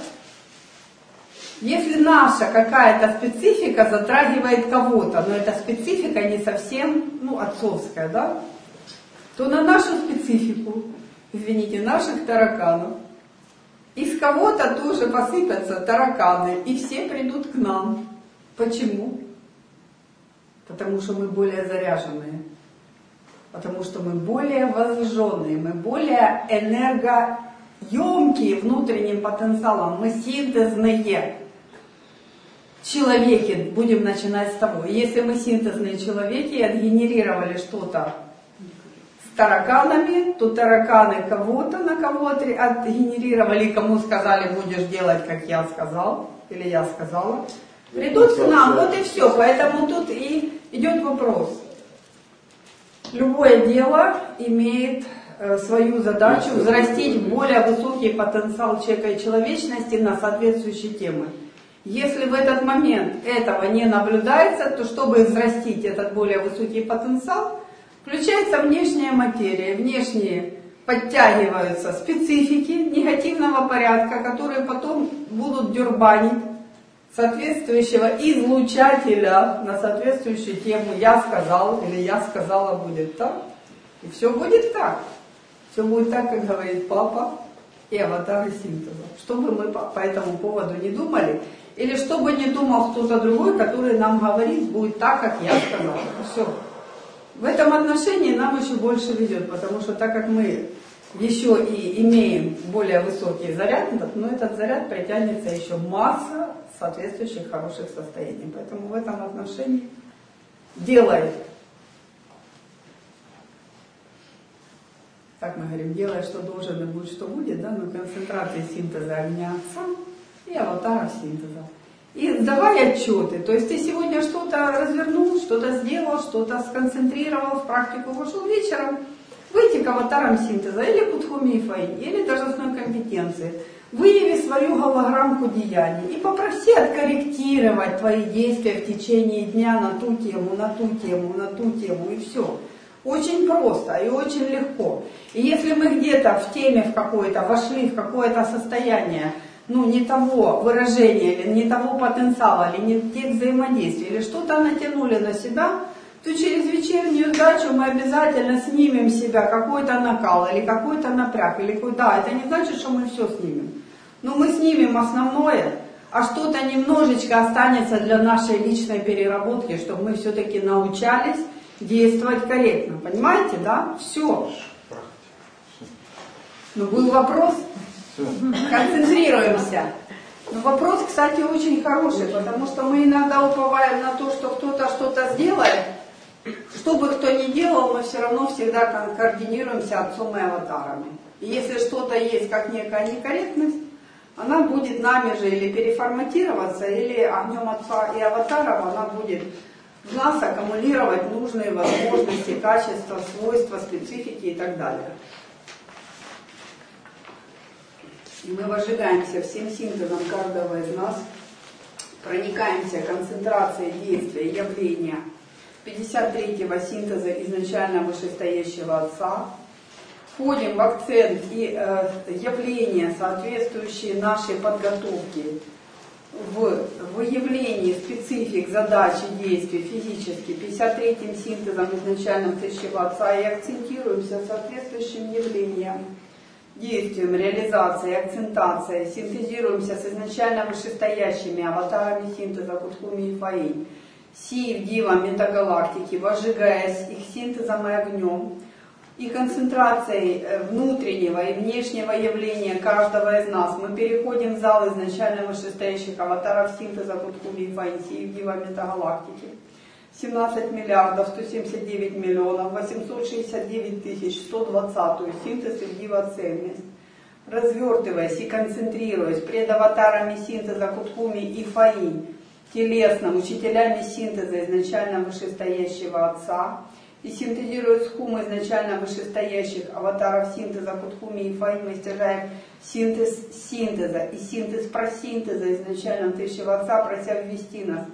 Если наша какая-то специфика затрагивает кого-то, но эта специфика не совсем отцовская, да, то на нашу специфику, извините, наших тараканов, из кого-то тоже посыпятся тараканы, и все придут к нам. Почему? Потому что мы более заряженные, потому что мы более возжженные, мы более энергоемкие внутренним потенциалом, мы синтезные человеки, будем начинать с того. Если мы синтезные человеки и отгенерировали что-то с тараканами, то тараканы кого-то на кого отгенерировали, кому сказали, будешь делать, как я сказал, или я сказала, придут к нам, вот и все. Поэтому тут и идет вопрос. Любое дело имеет свою задачу взрастить в более высокий потенциал человека и человечности на соответствующие темы. Если в этот момент этого не наблюдается, то чтобы взрастить этот более высокий потенциал, включается внешняя материя, внешние подтягиваются специфики негативного порядка, которые потом будут дербанить соответствующего излучателя на соответствующую тему «я сказал» или «я сказала» будет так. И все будет так. Все будет так, как говорит папа и аватары синтеза. Что бы мы по этому поводу не думали, или что бы не думал кто-то другой, который нам говорит, будет так, как я сказала. Все. В этом отношении нам еще больше ведет, потому что так как мы еще и имеем более высокий заряд, но этот заряд притянется еще масса соответствующих хороших состояний. Поэтому в этом отношении делай. Как мы говорим, делай, что должен, и будет, что будет, да, но концентрация синтеза огня Отца и аватара синтеза. И сдавай отчеты, то есть ты сегодня что-то развернул, что-то сделал, что-то сконцентрировал, в практику вошел вечером, выйти к аватарам синтеза, или Кудхуми и Фаи, или должностной компетенции, выяви свою голограммку деяний и попроси откорректировать твои действия в течение дня на ту тему, на ту тему, на ту тему, и все. Очень просто и очень легко. И если мы где-то в теме в какой-то вошли в какое-то состояние, не того выражения, или не того потенциала, или не тех взаимодействий, или что-то натянули на себя, то через вечернюю сдачу мы обязательно снимем с себя какой-то накал, или какой-то напряг, или да, это не значит, что мы все снимем. Но мы снимем основное, а что-то немножечко останется для нашей личной переработки, чтобы мы все-таки научались действовать корректно. Понимаете, да? Все. Был вопрос? Концентрируемся. Но вопрос, кстати, очень хороший, потому что мы иногда уповаем на то, что кто-то что-то сделает. Что бы кто ни делал, мы все равно всегда координируемся Отцом и аватарами. И если что-то есть как некая некорректность, она будет нами же или переформатироваться, или огнем Отца и аватаров она будет в нас аккумулировать нужные возможности, качества, свойства, специфики и так далее. И мы возжигаемся всем синтезом каждого из нас, проникаемся концентрацией действия, явления 53-го синтеза изначально вышестоящего Отца, входим в акцент и явления, соответствующие нашей подготовке в выявлении специфик задач и действий физически 53-м синтезом изначальным тысячего Отца и акцентируемся соответствующим явлением, действием, реализацией, акцентацией, синтезируемся с изначально вышестоящими аватарами синтеза Кудхуми и Фаи, Си в Дива метагалактики, возжигаясь их синтезом и огнем, и концентрацией внутреннего и внешнего явления каждого из нас мы переходим в зал изначально вышестоящих аватаров синтеза Кудхуми и Фаи, Си в Дива метагалактики. 17 миллиардов 179 миллионов 869 тысяч 120 синтез и дива цельность. Развертываясь и концентрируясь пред аватарами синтеза Кудхуми и Фаи, телесным учителями синтеза изначально вышестоящего Отца, и синтезируя схум изначально вышестоящих аватаров синтеза Кудхуми и Фаи, мы стяжаем синтез синтеза и синтез просинтеза изначально тысячего Отца, прося ввести нас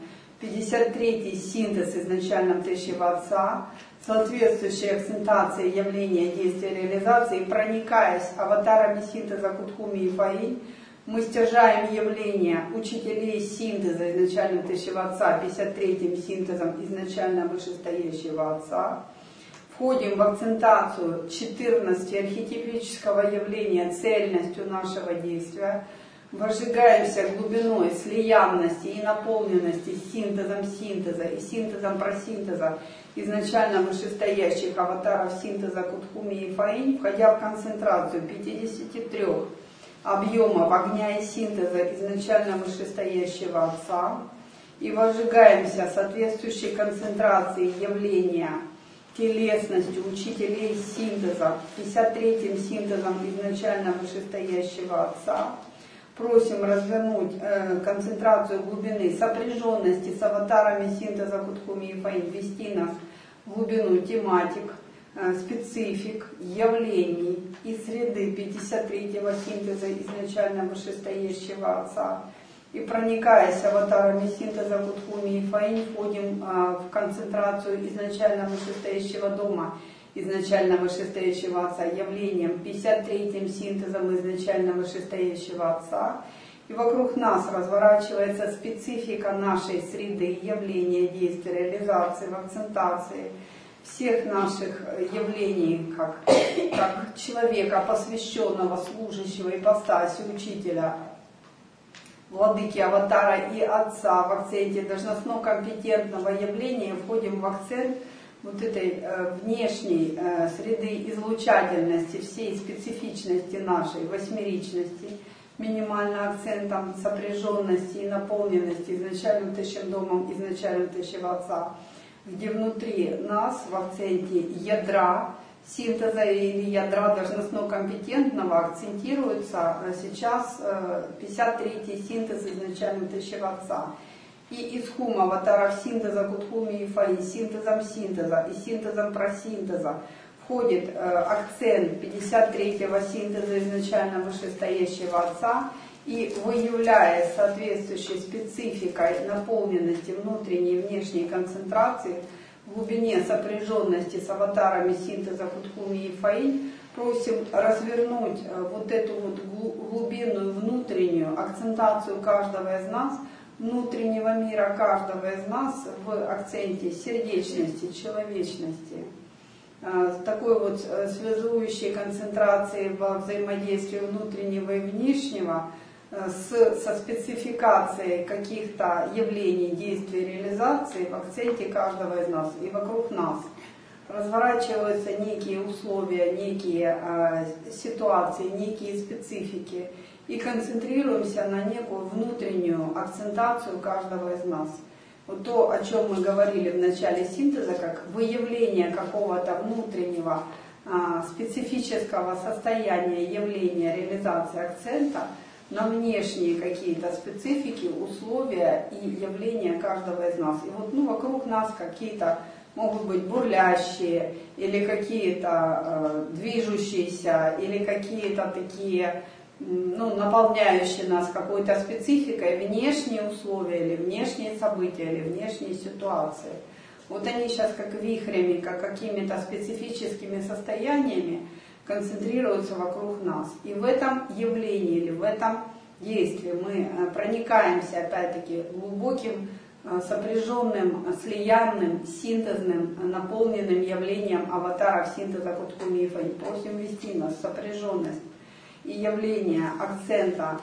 53-й синтез изначально тысячего Отца, соответствующей акцентации явления, действия, реализации, проникаясь аватарами синтеза Кудхуми и Фаи, мы стяжаем явления учителей синтеза изначально тысячего Отца, 53-м синтезом изначально вышестоящего Отца, входим в акцентацию 14 архетипического явления цельностью нашего действия, возжигаемся глубиной слиянности и наполненности синтезом синтеза и синтезом просинтеза изначально вышестоящих аватаров синтеза Кудхуми и Фаи, входя в концентрацию 53 объемов огня и синтеза изначально вышестоящего Отца, и возжигаемся соответствующей концентрации явления телесностью учителей синтеза 53-м синтезом изначально вышестоящего Отца. Просим развернуть концентрацию глубины сопряженности с аватарами синтеза Кудхуми и Фаи, ввести нас в глубину тематик, специфик, явлений и среды 53-го синтеза изначально вышестоящего Отца. И проникаясь аватарами синтеза Кудхуми и Фаи, входим в концентрацию изначально вышестоящего дома, изначально вышестоящего Отца, явлением 53-м синтезом изначально вышестоящего Отца, и вокруг нас разворачивается специфика нашей среды, явления, действия, реализации, в акцентации всех наших явлений, как человека, посвященного, служащего ипостаси, учителя, владыки, аватара и отца в акценте должностно-компетентного явления, входим в акцент вот этой внешней среды излучательности, всей специфичности нашей, восьмеричности, минимально акцентом сопряженности и наполненности изначальным тысячным домом, изначальным тысячего отца, где внутри нас в акценте ядра, синтеза или ядра должностно-компетентного акцентируется сейчас 53-й синтез изначального тысячего отца. И из хума аватаров синтеза Кутхуми и Фаи, синтезом синтеза и синтезом просинтеза входит акцент 53-го синтеза изначально вышестоящего отца, и выявляя соответствующей спецификой наполненности внутренней и внешней концентрации в глубине сопряженности с аватарами синтеза Кутхуми и Фаи, просим развернуть вот эту вот глубинную внутреннюю акцентацию каждого из нас, внутреннего мира каждого из нас в акценте сердечности, человечности, такой вот связующей концентрации во взаимодействии внутреннего и внешнего со спецификацией каких-то явлений, действий, реализации в акценте каждого из нас и вокруг нас. Разворачиваются некие условия, некие ситуации, некие специфики, и концентрируемся на некую внутреннюю акцентацию каждого из нас. Вот то, о чем мы говорили в начале синтеза, как выявление какого-то внутреннего специфического состояния, явления, реализации акцента на внешние какие-то специфики, условия и явления каждого из нас. И вот вокруг нас какие-то могут быть бурлящие, или какие-то движущиеся, или какие-то такие наполняющие нас какой-то спецификой внешние условия, или внешние события, или внешние ситуации. Вот они сейчас как вихрями, как какими-то специфическими состояниями концентрируются вокруг нас. И в этом явлении или в этом действии мы проникаемся опять-таки глубоким, сопряженным, слиянным, синтезным, наполненным явлением аватаров синтеза Кутхуми и Фаи. Просим ввести нас в сопряженность и явление акцента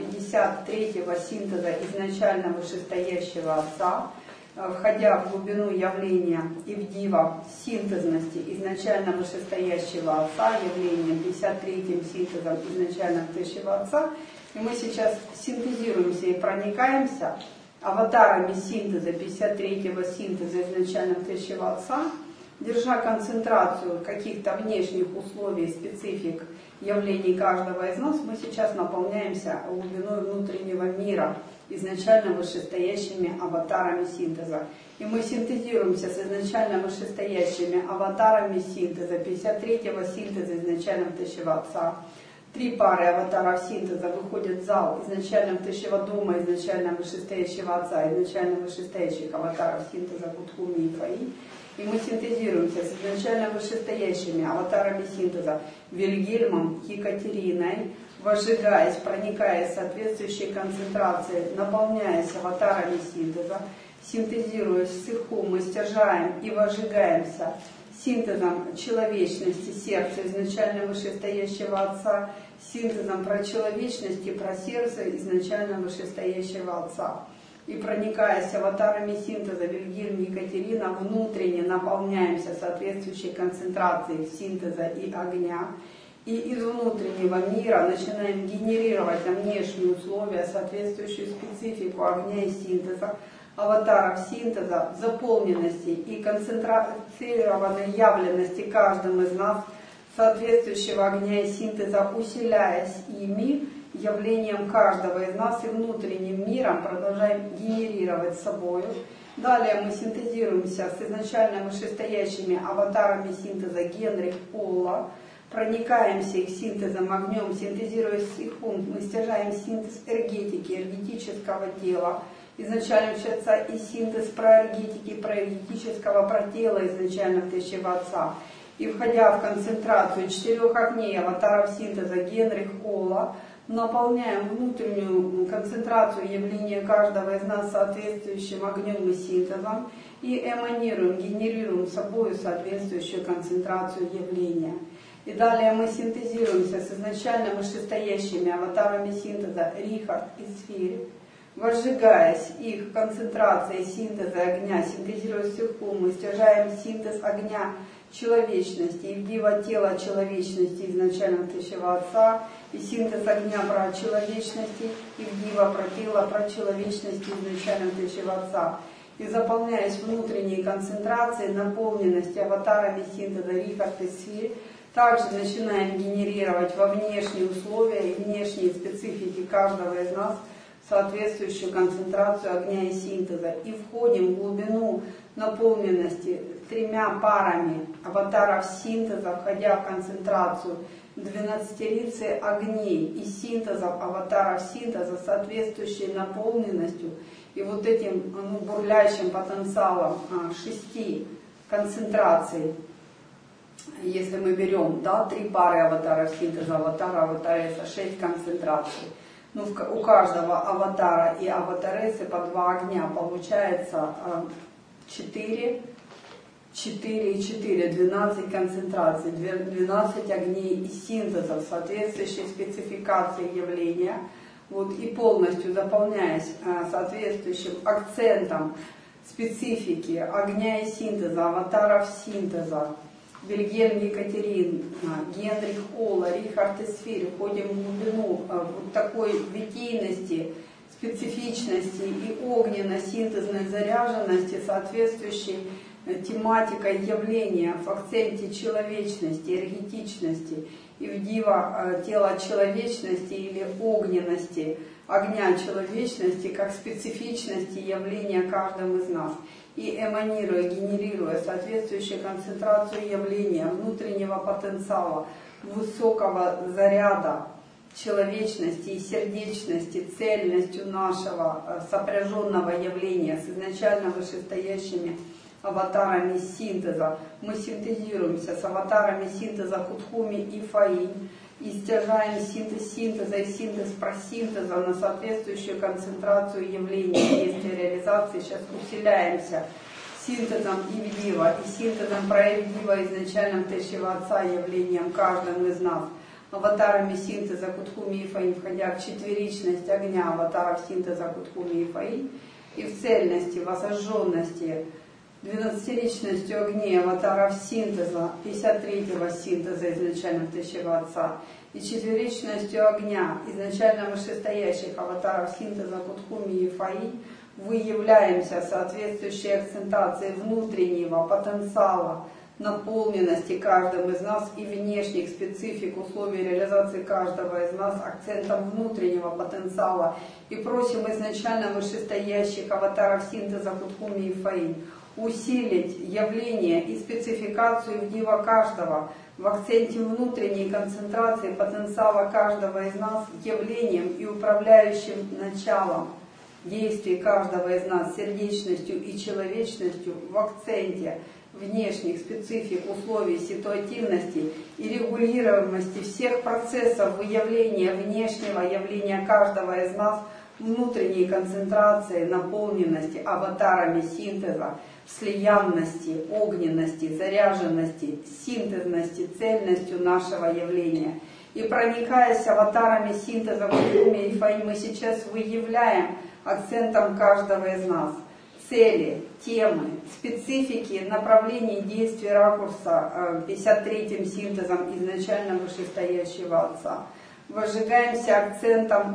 53-го синтеза изначально вышестоящего отца, входя в глубину явления и в дива синтезности изначально вышестоящего отца, явлением 53-м синтезом изначально тысячего отца. И мы сейчас синтезируемся и проникаемся аватарами синтеза 53-го синтеза изначально тысячего отца, держа концентрацию каких-то внешних условий, специфик явлений каждого из нас, мы сейчас наполняемся глубиной внутреннего мира, изначально вышестоящими аватарами синтеза. И мы синтезируемся с изначально вышестоящими аватарами синтеза, 53-го синтеза изначально тысячего отца. 3 пары аватаров синтеза выходят в зал изначально тысячего дома, изначально вышестоящего отца, изначально вышестоящих аватаров синтеза Кутхуми и Фаи. И мы синтезируемся с изначально вышестоящими аватарами синтеза Вильгельмом, Екатериной, возжигаясь, проникаясь соответствующей концентрацией, наполняясь аватарами синтеза, синтезируясь с Ихум, мы стяжаем и возжигаемся синтезом человечности сердца изначально вышестоящего отца, синтезом про человечность и про сердце изначально вышестоящего отца. И проникаясь аватарами синтеза Вильгельм, Екатерина, внутренне наполняемся соответствующей концентрацией синтеза и огня. И из внутреннего мира начинаем генерировать на внешние условия, соответствующую специфику огня и синтеза, аватаров синтеза, заполненности и концентрированной явленности каждым из нас, соответствующего огня и синтеза, усиляясь ими, явлением каждого из нас и внутренним миром продолжаем генерировать собою. Далее мы синтезируемся с изначально вышестоящими аватарами синтеза Генрих Олла, проникаемся их синтезом огнем, синтезируясь с их ум, мы стяжаем синтез энергетики, энергетического тела, изначально отца и синтез проэнергетики, проэнергетического протела изначально тысячего отца. И входя в концентрацию 4 огней аватаров синтеза Генрих Олла, наполняем внутреннюю концентрацию явления каждого из нас соответствующим огнем и синтезом и эманируем, генерируем собой соответствующую концентрацию явления. И далее мы синтезируемся с изначально вышестоящими аватарами синтеза Рихард и Сфири, возжигаясь их концентрацией синтеза огня, синтезируя сверху, мы стяжаем синтез огня человечности и вдива тела человечности изначально тысячего Отца, и синтез огня про человечности и вдива про тело про человечности изначально тысячего Отца. И заполняясь внутренней концентрацией, наполненности аватарами синтеза Рихард и Сфири, также начинаем генерировать во внешние условия и внешние специфики каждого из нас соответствующую концентрацию огня и синтеза. И входим в глубину наполненности тремя парами аватаров синтеза, входя в концентрацию 12-лицы огней и синтезов аватаров синтеза, соответствующей наполненностью и вот этим бурлящим потенциалом 6 концентраций. Если мы берем 3 пары аватаров синтеза, аватареса, 6 концентраций. Ну, у каждого аватара и аватаресы по 2 огня получается 4 и 4, 12 концентраций, 12 огней и синтезов, соответствующей спецификации явления. Вот, и полностью заполняясь соответствующим акцентом специфики огня и синтеза, аватаров синтеза, Вильгельм Екатерин, Генрих Олла, Рихард и Сфири, входим в глубину вот такой витийности, специфичности и огненно-синтезной заряженности, соответствующей тематикой явления в акценте человечности, энергетичности и вдива тела человечности или огненности, огня человечности, как специфичности явления каждым из нас. И эманируя, генерируя соответствующую концентрацию явления, внутреннего потенциала, высокого заряда человечности и сердечности, цельностью нашего сопряженного явления с изначально вышестоящими аватарами синтеза. Мы синтезируемся с аватарами синтеза Кутхуми и Фаинь и стяжаем синтез синтеза и синтез просинтеза на соответствующую концентрацию явления, действия, реализации. Сейчас усиляемся синтезом Ивдива и синтезом проявдива изначальным Тысячего Отца явлением каждым из нас. Аватарами синтеза Кутхуми и Фаинь, входя в четверичность огня аватаров синтеза Кутхуми и Фаинь, и в цельности, возожженности, 12-личностью огней аватаров синтеза, 53-го синтеза изначально Тысячего Отца, и четверичностью огня изначально вышестоящих аватаров синтеза Кутхуми и Фаинь, выявляемся соответствующей акцентации внутреннего потенциала, наполненности каждым из нас и внешних специфик условий реализации каждого из нас акцентом внутреннего потенциала, и просим изначально вышестоящих аватаров синтеза Кутхуми и Фаинь усилить явление и спецификацию вдива каждого в акценте внутренней концентрации потенциала каждого из нас явлением и управляющим началом действий каждого из нас сердечностью и человечностью в акценте внешних специфик, условий, ситуативности и регулируемости всех процессов выявления внешнего явления каждого из нас, внутренней концентрации, наполненности аватарами синтеза, слиянности, огненности, заряженности, синтезности, цельностью нашего явления. И проникаясь аватарами синтеза Кутхуми и Фаинь, мы сейчас выявляем акцентом каждого из нас цели, темы, специфики, направлений действия ракурса 53-м синтезом изначально вышестоящего Отца. Возжигаемся акцентом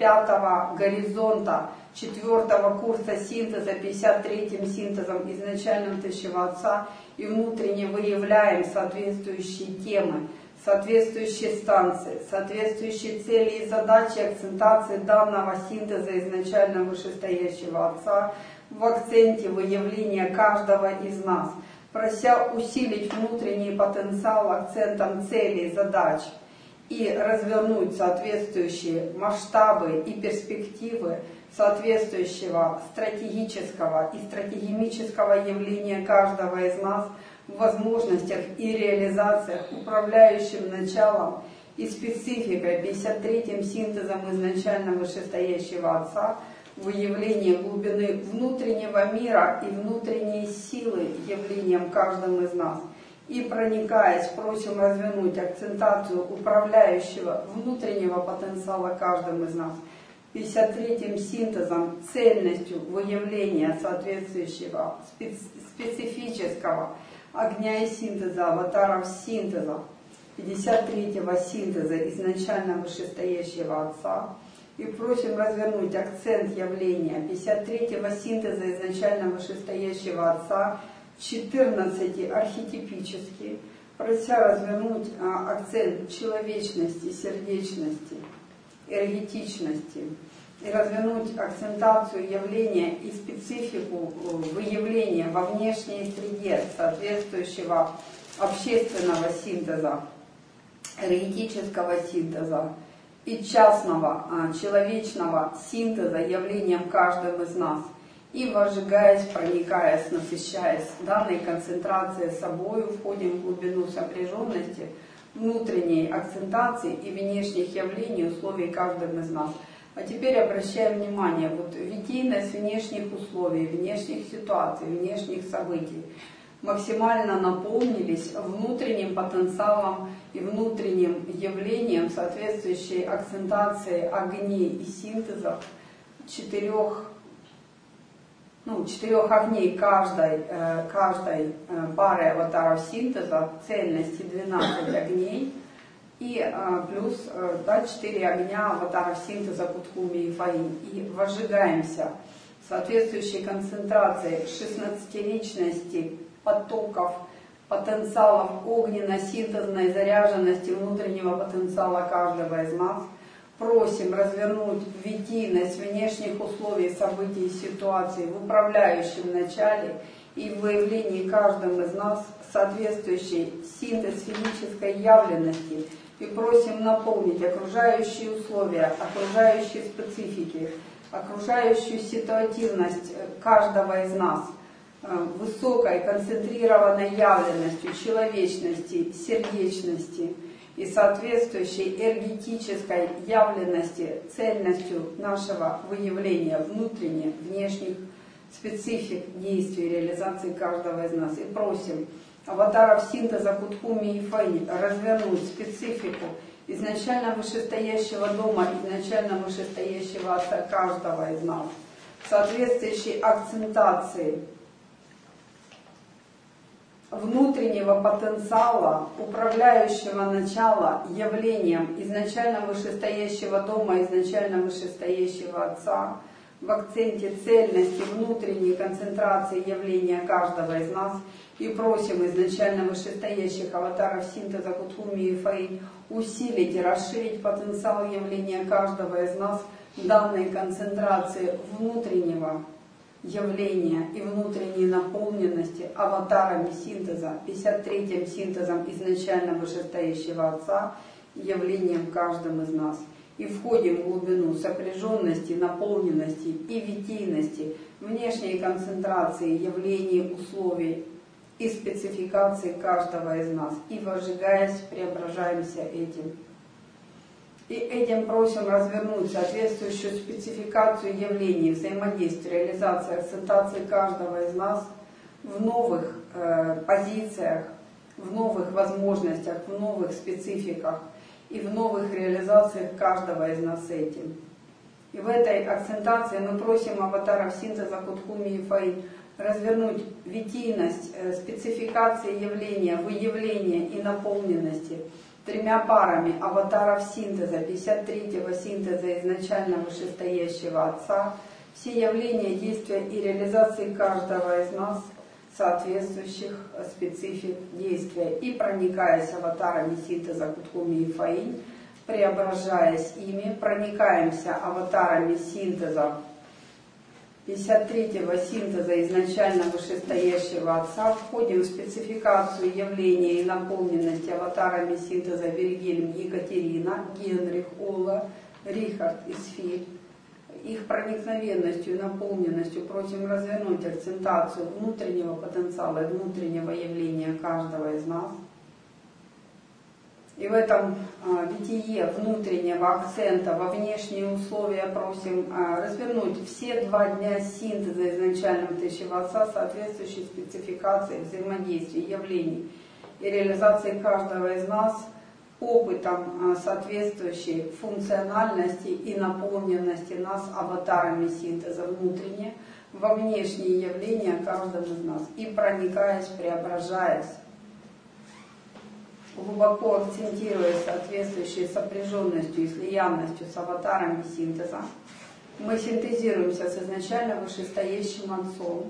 5-го горизонта 4-го курса синтеза 53-м синтезом изначальным Тысячего Отца и внутренне выявляем соответствующие темы, соответствующие станции, соответствующие цели и задачи акцентации данного синтеза изначально вышестоящего Отца в акценте выявления каждого из нас, прося усилить внутренний потенциал акцентом целей, задач и развернуть соответствующие масштабы и перспективы соответствующего стратегического и стратегемического явления каждого из нас в возможностях и реализациях, управляющим началом и спецификой, 53-м синтезом изначально вышестоящего Отца, выявление глубины внутреннего мира и внутренней силы явлением каждым из нас. И проникаясь, просим развернуть акцентацию управляющего внутреннего потенциала каждым из нас. 53-м синтезом, цельностью выявления соответствующего специфического огня и синтеза, аватаров синтеза, 53-го синтеза изначально вышестоящего Отца. И просим развернуть акцент явления 53-го синтеза изначально вышестоящего Отца, 14 архетипически, прося развернуть акцент человечности, сердечности, энергетичности, и развернуть акцентацию явления и специфику выявления во внешней среде соответствующего общественного синтеза, энергетического синтеза и частного человечного синтеза явлением каждым из нас. И возжигаясь, проникаясь, насыщаясь данной концентрацией собою, входим в глубину сопряженности, внутренней акцентации и внешних явлений условий каждым из нас. А теперь обращаем внимание, вот витийность внешних условий, внешних ситуаций, внешних событий максимально наполнились внутренним потенциалом и внутренним явлением соответствующей акцентации огней и синтезов четырех огней каждой пары аватаров синтеза, цельности 12 огней, и плюс 4 огня аватаров синтеза Кутхуми и Фаин. И возжигаемся соответствующей концентрацией 16-личности потоков, потенциалов огненно-синтезной заряженности внутреннего потенциала каждого из нас. Просим развернуть витийность внешних условий, событий и ситуаций в управляющем начале и в выявлении каждым из нас соответствующей синтез физической явленности. И просим наполнить окружающие условия, окружающие специфики, окружающую ситуативность каждого из нас высокой концентрированной явленностью человечности, сердечности и соответствующей энергетической явленности, цельностью нашего выявления внутренних, внешних специфик действий, реализации каждого из нас. И просим аватаров синтеза Кутхуми и Фаи развернуть специфику изначально вышестоящего дома, изначально вышестоящего Отца каждого из нас, соответствующей акцентации внутреннего потенциала, управляющего начала явлением изначально вышестоящего дома, изначально вышестоящего Отца, в акценте цельности внутренней концентрации явления каждого из нас. И просим изначально вышестоящих аватаров синтеза Кутхуми и Фаи усилить и расширить потенциал явления каждого из нас данной концентрации внутреннего явления и внутренней наполненности аватарами синтеза, 53-м синтезом изначально вышестоящего Отца, явлением каждым из нас. И входим в глубину сопряженности, наполненности и витийности, внешней концентрации явлений, условий и спецификации каждого из нас. И возжигаясь, преображаемся этим. И этим просим развернуть соответствующую спецификацию явлений, взаимодействия, реализации, акцентации каждого из нас в новых позициях, в новых возможностях, в новых спецификах и в новых реализациях каждого из нас этим. И в этой акцентации мы просим аватаров синтеза Кутхуми и Фаи развернуть витийность, спецификации явления, выявления и наполненности тремя парами аватаров синтеза, 53-го синтеза изначально вышестоящего Отца, все явления, действия и реализации каждого из нас, соответствующих специфик действия, и проникаясь аватарами синтеза Кутхуми и Фаи, преображаясь ими, проникаемся аватарами синтеза 53-го синтеза изначально вышестоящего Отца, входим в спецификацию явления и наполненности аватарами синтеза Вильгельм, Екатерина, Генрих, Ола, Рихард и Сфир. Их проникновенностью и наполненностью просим развернуть акцентацию внутреннего потенциала и внутреннего явления каждого из нас. И в этом бытие внутреннего акцента во внешние условия просим развернуть все 2 дня синтеза изначального тысячего Отца, соответствующей спецификации взаимодействия, явлений и реализации каждого из нас опытом соответствующей функциональности и наполненности нас аватарами синтеза внутренне во внешние явления каждого из нас и проникаясь, преображаясь, глубоко акцентируя соответствующей сопряженностью и слиянностью с аватарами синтеза, мы синтезируемся с изначально вышестоящим Отцом,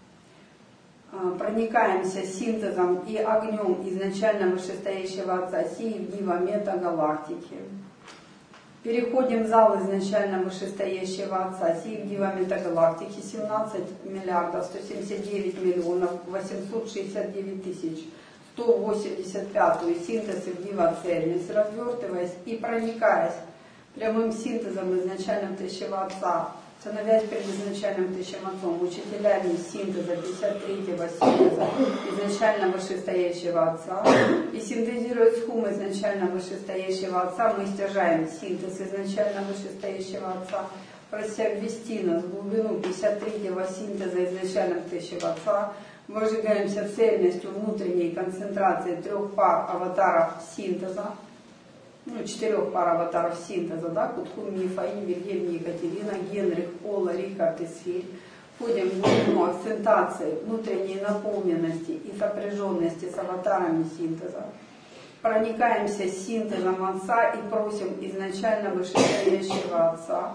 проникаемся синтезом и огнем изначально вышестоящего Отца сии в Дива метагалактики. Переходим в зал изначально вышестоящего Отца сии в Дива метагалактики 17 миллиардов 179 миллионов 869 тысяч 185-ю синтез в Дива цельность, развертываясь и проникаясь прямым синтезом изначальным тысячего Отца, становясь перед изначальным тысячим Отцом, учителями синтеза 53-го синтеза изначально вышестоящего Отца, и синтезируя схум изначально вышестоящего Отца, мы стяжаем синтез изначально вышестоящего Отца, прося ввести нас в глубину 53-го синтеза изначально тысячего Отца, выжигаемся цельностью внутренней концентрации 3 пар аватаров синтеза, 4 пар аватаров синтеза, да, Кутхун, Мифаим, Вильгельм, Екатерина, Генрих, Ола, Рихард и Сфирь. Входим в глубину акцентации внутренней наполненности и сопряженности с аватарами синтеза. Проникаемся синтезом Отца и просим изначально вышестоящего Отца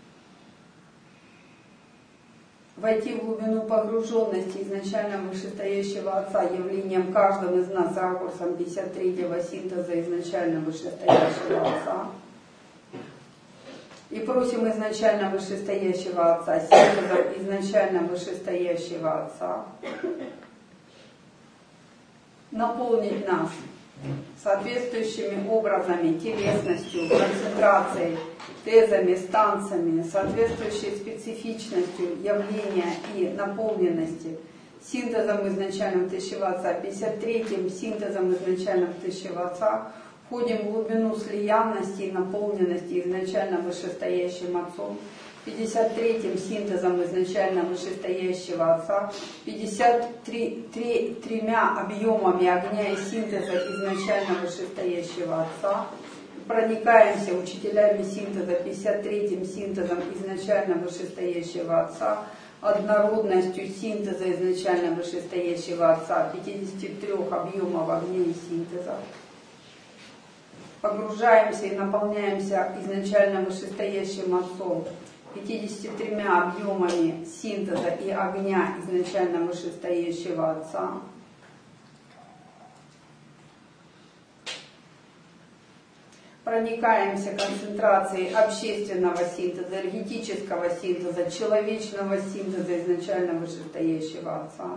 войти в глубину погруженности изначально вышестоящего Отца явлением каждым из нас ракурсом 53-го синтеза изначально вышестоящего Отца. И просим изначально вышестоящего Отца, синтезом изначально вышестоящего Отца, наполнить нас соответствующими образами, телесностью, концентрацией, тезами, станциями, соответствующей специфичностью явления и наполненности, синтезом изначальным тысячего Отца, 53-м синтезом изначальным тысячего Отца, входим в глубину слиянности и наполненности изначально вышестоящим Отцом, 53-м синтезом изначально вышестоящего Отца, 53 объемами огня и синтеза изначально вышестоящего Отца, проникаемся учителями синтеза 53-м синтезом изначально вышестоящего Отца, однородностью синтеза изначально вышестоящего Отца, 53 объемов огня и синтеза. Погружаемся и наполняемся изначально вышестоящим Отцом, 53 объемами синтеза и огня изначально вышестоящего Отца. Проникаемся концентрацией общественного синтеза, энергетического синтеза, человечного синтеза изначально вышестоящего Отца.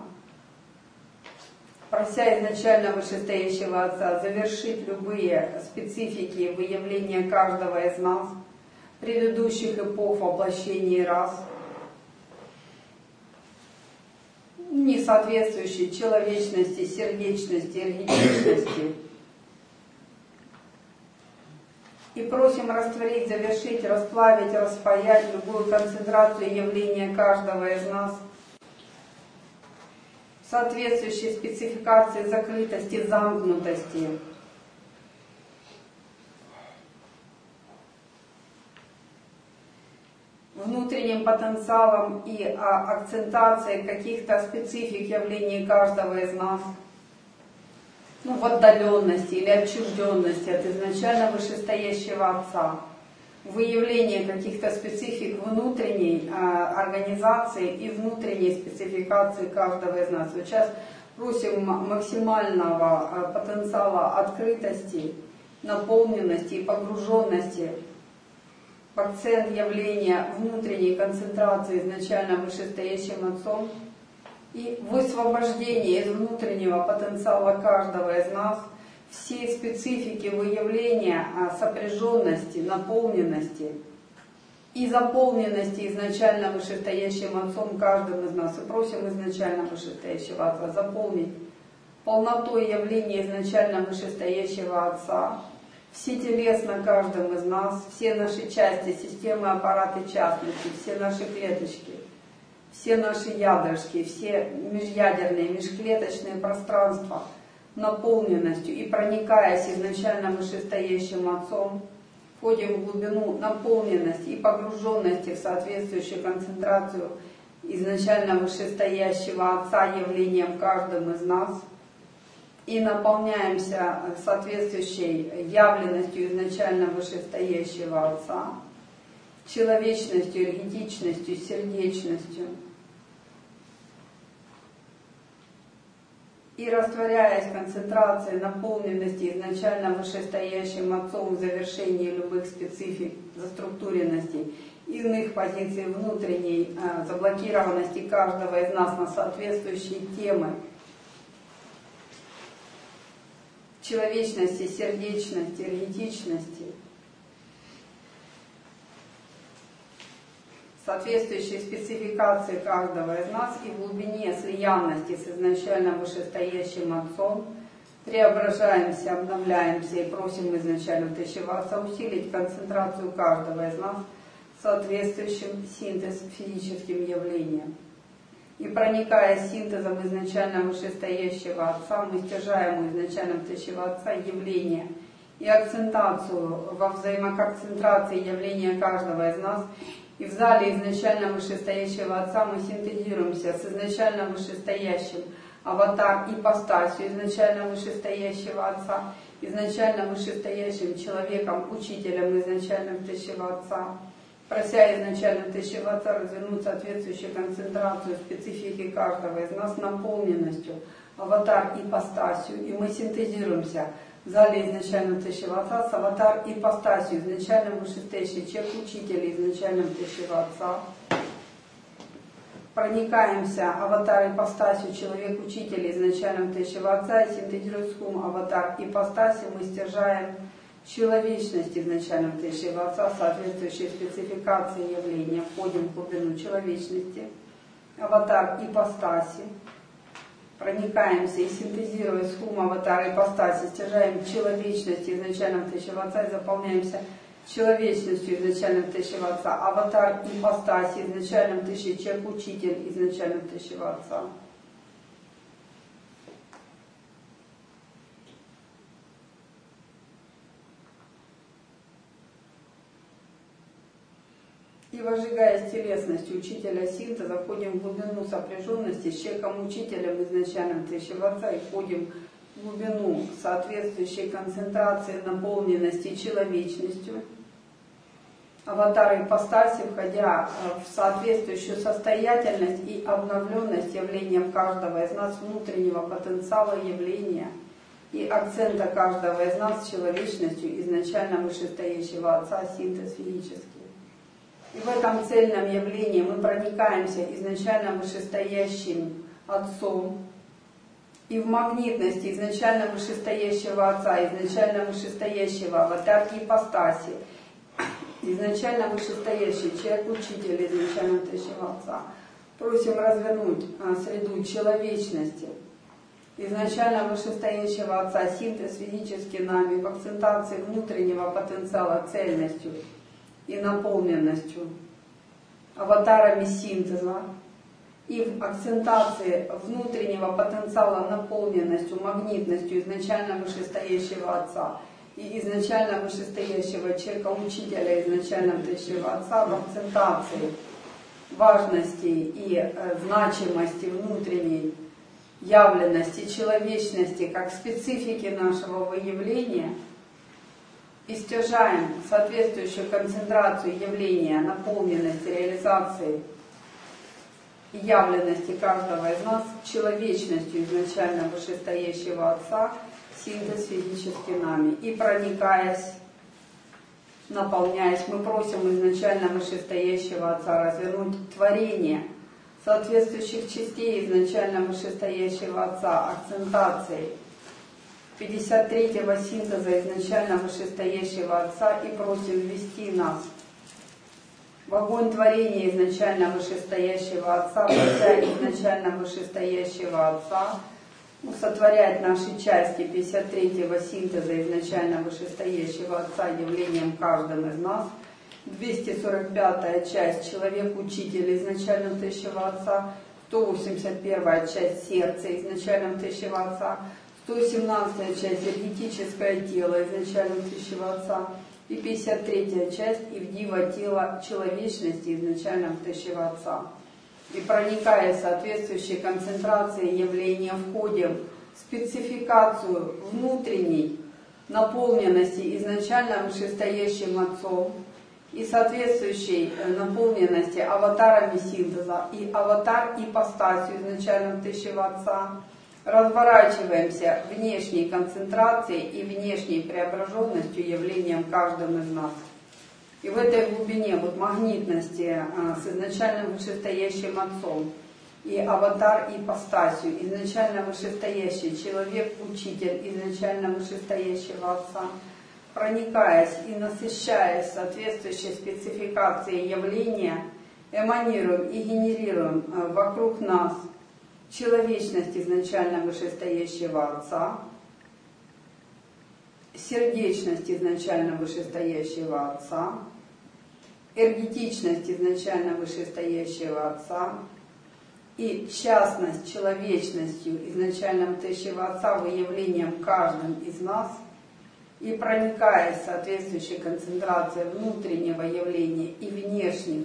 Прося изначально вышестоящего Отца завершить любые специфики выявления каждого из нас, предыдущих эпох воплощений рас, не соответствующие человечности, сердечности, энергетичности. И просим растворить, завершить, расплавить, распаять любую концентрацию явления каждого из нас, соответствующей спецификации закрытости, замкнутости. Внутренним потенциалом и акцентацией каких-то специфик явлений каждого из нас, в отдаленности или отчужденности от изначально вышестоящего Отца, выявление каких-то специфик внутренней организации и внутренней спецификации каждого из нас. Вот сейчас просим максимального потенциала открытости, наполненности и погруженности в акцент явления внутренней концентрации изначально вышестоящим Отцом и высвобождение из внутреннего потенциала каждого из нас всей специфики выявления сопряженности, наполненности и заполненности изначально вышестоящим Отцом каждым из нас. И просим изначально вышестоящего Отца заполнить полнотой явления изначально вышестоящего Отца, всетелесно каждым из нас, все наши части, системы, аппараты частности, все наши клеточки, все наши ядрышки, все межядерные, межклеточные пространства наполненностью и проникаясь изначально вышестоящим Отцом, входим в глубину наполненности и погруженности в соответствующую концентрацию изначально вышестоящего Отца явлением каждым из нас и наполняемся соответствующей явленностью изначально вышестоящего Отца, человечностью, энергетичностью, сердечностью. И растворяясь в концентрации наполненности изначально вышестоящим Отцом в завершении любых специфик, заструктуренностей, иных позиций внутренней заблокированности каждого из нас на соответствующие темы человечности, сердечности, энергетичности, соответствующей спецификации каждого из нас и в глубине слиянности с изначально вышестоящим Отцом преображаемся, обновляемся и просим изначально Тысячего Отца усилить концентрацию каждого из нас соответствующим синтез физическим явлениям. И проникая синтезом изначально вышестоящего Отца, мы стяжаем изначально Тысячего Отца явление и акцентацию во взаимоконцентрации явления каждого из нас. И в зале изначально вышестоящего Отца мы синтезируемся с изначально вышестоящим аватар ипостасью изначально вышестоящего Отца, изначально вышестоящим человеком, учителем изначально Тысячего Отца, прося изначально Тысячего Отца развернуть соответствующую концентрацию специфики каждого из нас наполненностью аватар ипостасью. И мы синтезируемся в зале изначально Тысячего Отца с аватар ипостасью, изначально вышестоящий человек учителя изначально Тысячего Отца. Проникаемся аватар ипостасью, человек учителя изначально Тысячего Отца и синтезируя схум аватар ипостаси, мы стяжаем человечность изначально Тысячего Отца, соответствующей спецификации явления, входим в глубину человечности, аватар ипостаси. Проникаемся и синтезируя схум аватара ипостаси, стяжаем человечность изначально Тысячего Отца и заполняемся человечностью изначально Тысячего Отца, аватар ипостаси изначально Тысячи, человек учитель изначально Тысячего Отца. И возжигаясь телесностью учителя синтеза, входим в глубину сопряженности с человеком-учителем изначально Тысячего Отца и входим в глубину соответствующей концентрации наполненности человечностью. Аватар ипостаси, входя в соответствующую состоятельность и обновленность явлением каждого из нас внутреннего потенциала явления и акцента каждого из нас человечностью изначально вышестоящего Отца, синтез физический. И в этом цельном явлении мы проникаемся изначально вышестоящим Отцом и в магнитности изначально вышестоящего Отца, изначально вышестоящего аватар ипостаси, изначально вышестоящий человек-учитель изначально Тысячего Отца. Просим развернуть среду человечности изначально вышестоящего Отца, синтез физически нами в акцентации внутреннего потенциала цельностью и наполненностью, аватарами синтеза, и в акцентации внутреннего потенциала наполненностью, магнитностью изначально вышестоящего Отца и изначально вышестоящего человека-учителя изначально Тысячего Отца в акцентации важности и значимости внутренней явленности, человечности, как специфики нашего выявления, и стяжаем соответствующую концентрацию явления, наполненности, реализации и явленности каждого из нас человечностью изначально вышестоящего Отца, синтез физически нами. И проникаясь, наполняясь, мы просим изначально вышестоящего Отца развернуть творение соответствующих частей изначально вышестоящего Отца, акцентацией 53-го синтеза изначально вышестоящего Отца и просим ввести нас в огонь творения изначально вышестоящего Отца, прося изначально вышестоящего Отца сотворять наши части 53-го синтеза изначально вышестоящего Отца явлением каждым из нас. 245-я часть человек-учитель изначально тысячего Отца. 181-я часть сердца изначально тысячего Отца. 117-я часть энергетическое тело изначально тысячего Отца. И 53-я часть Ивдива тела человечности изначально тысячего Отца. И проникая в соответствующей концентрации явления, входим в спецификацию внутренней наполненности изначально вышестоящим Отцом и соответствующей наполненности аватарами синтеза и аватар ипостасью изначально тысячего Отца. Разворачиваемся внешней концентрацией и внешней преображенностью явлением каждым из нас. И в этой глубине магнитности с изначально вышестоящим Отцом и аватар ипостасью, изначально вышестоящий человек-учитель изначально вышестоящего Отца, проникаясь и насыщаясь соответствующей спецификацией явления, эманируем и генерируем вокруг нас человечность изначально вышестоящего Отца, сердечность изначально вышестоящего Отца, энергетичность изначально вышестоящего Отца и частность человечностью изначально тысячего Отца выявлением каждым из нас и проникаясь в соответствующей концентрации внутреннего явления и внешних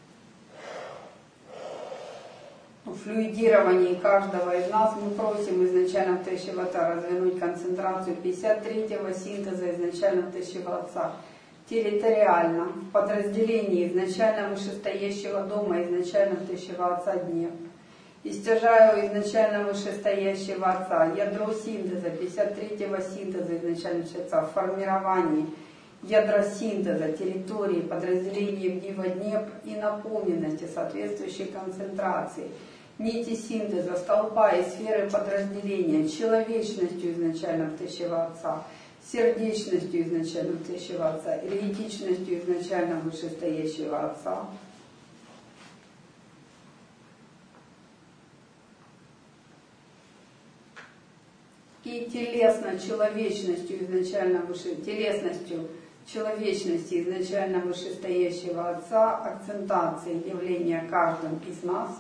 флюидировании каждого из нас мы просим изначально тысячего Отца развернуть концентрацию 53-го синтеза изначально тысячего Отца территориально, в подразделении изначально вышестоящего дома изначально тысячего Отца днев. И стяжаю изначально вышестоящего Отца ядро синтеза 53-го синтеза изначально Отца в формировании ядра синтеза, территории, подразделений Ивдива Днепр и наполненности соответствующей концентрации, нити синтеза, столпа и сферы подразделения, человечностью изначально тысячего Отца, сердечностью изначально тысячего Отца, энергетичностью изначально вышестоящего Отца. И телесно-человечностью изначально телесностью человечности изначально вышестоящего Отца, акцентации явления каждым из нас,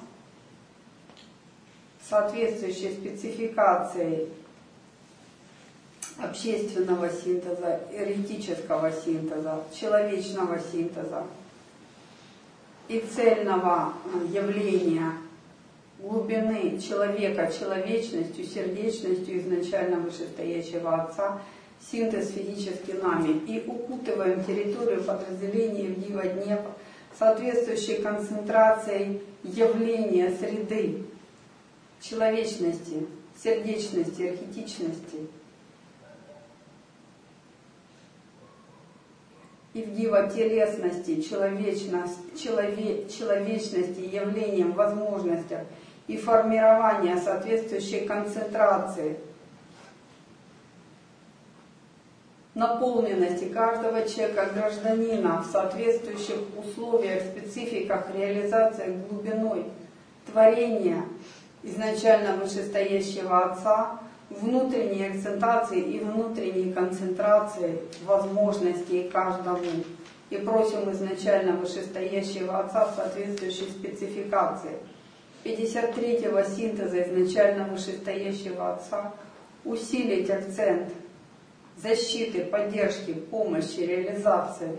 соответствующей спецификацией общественного синтеза, эритического синтеза, человечного синтеза и цельного явления глубины человека человечностью, сердечностью изначально вышестоящего Отца, синтез физически нами, и укутываем территорию подразделения Ивдива Днепр соответствующей концентрацией явления среды человечности, сердечности, архетичности. Ивдива телесности, человечности, явлением, возможностях и формирования соответствующей концентрации наполненности каждого человека, гражданина в соответствующих условиях, спецификах, реализациях глубиной творения изначально вышестоящего Отца, внутренней акцентации и внутренней концентрации возможностей каждому. И просим изначально вышестоящего Отца в соответствующей спецификации 53-го синтеза изначально вышестоящего Отца усилить акцент защиты, поддержки, помощи, реализации.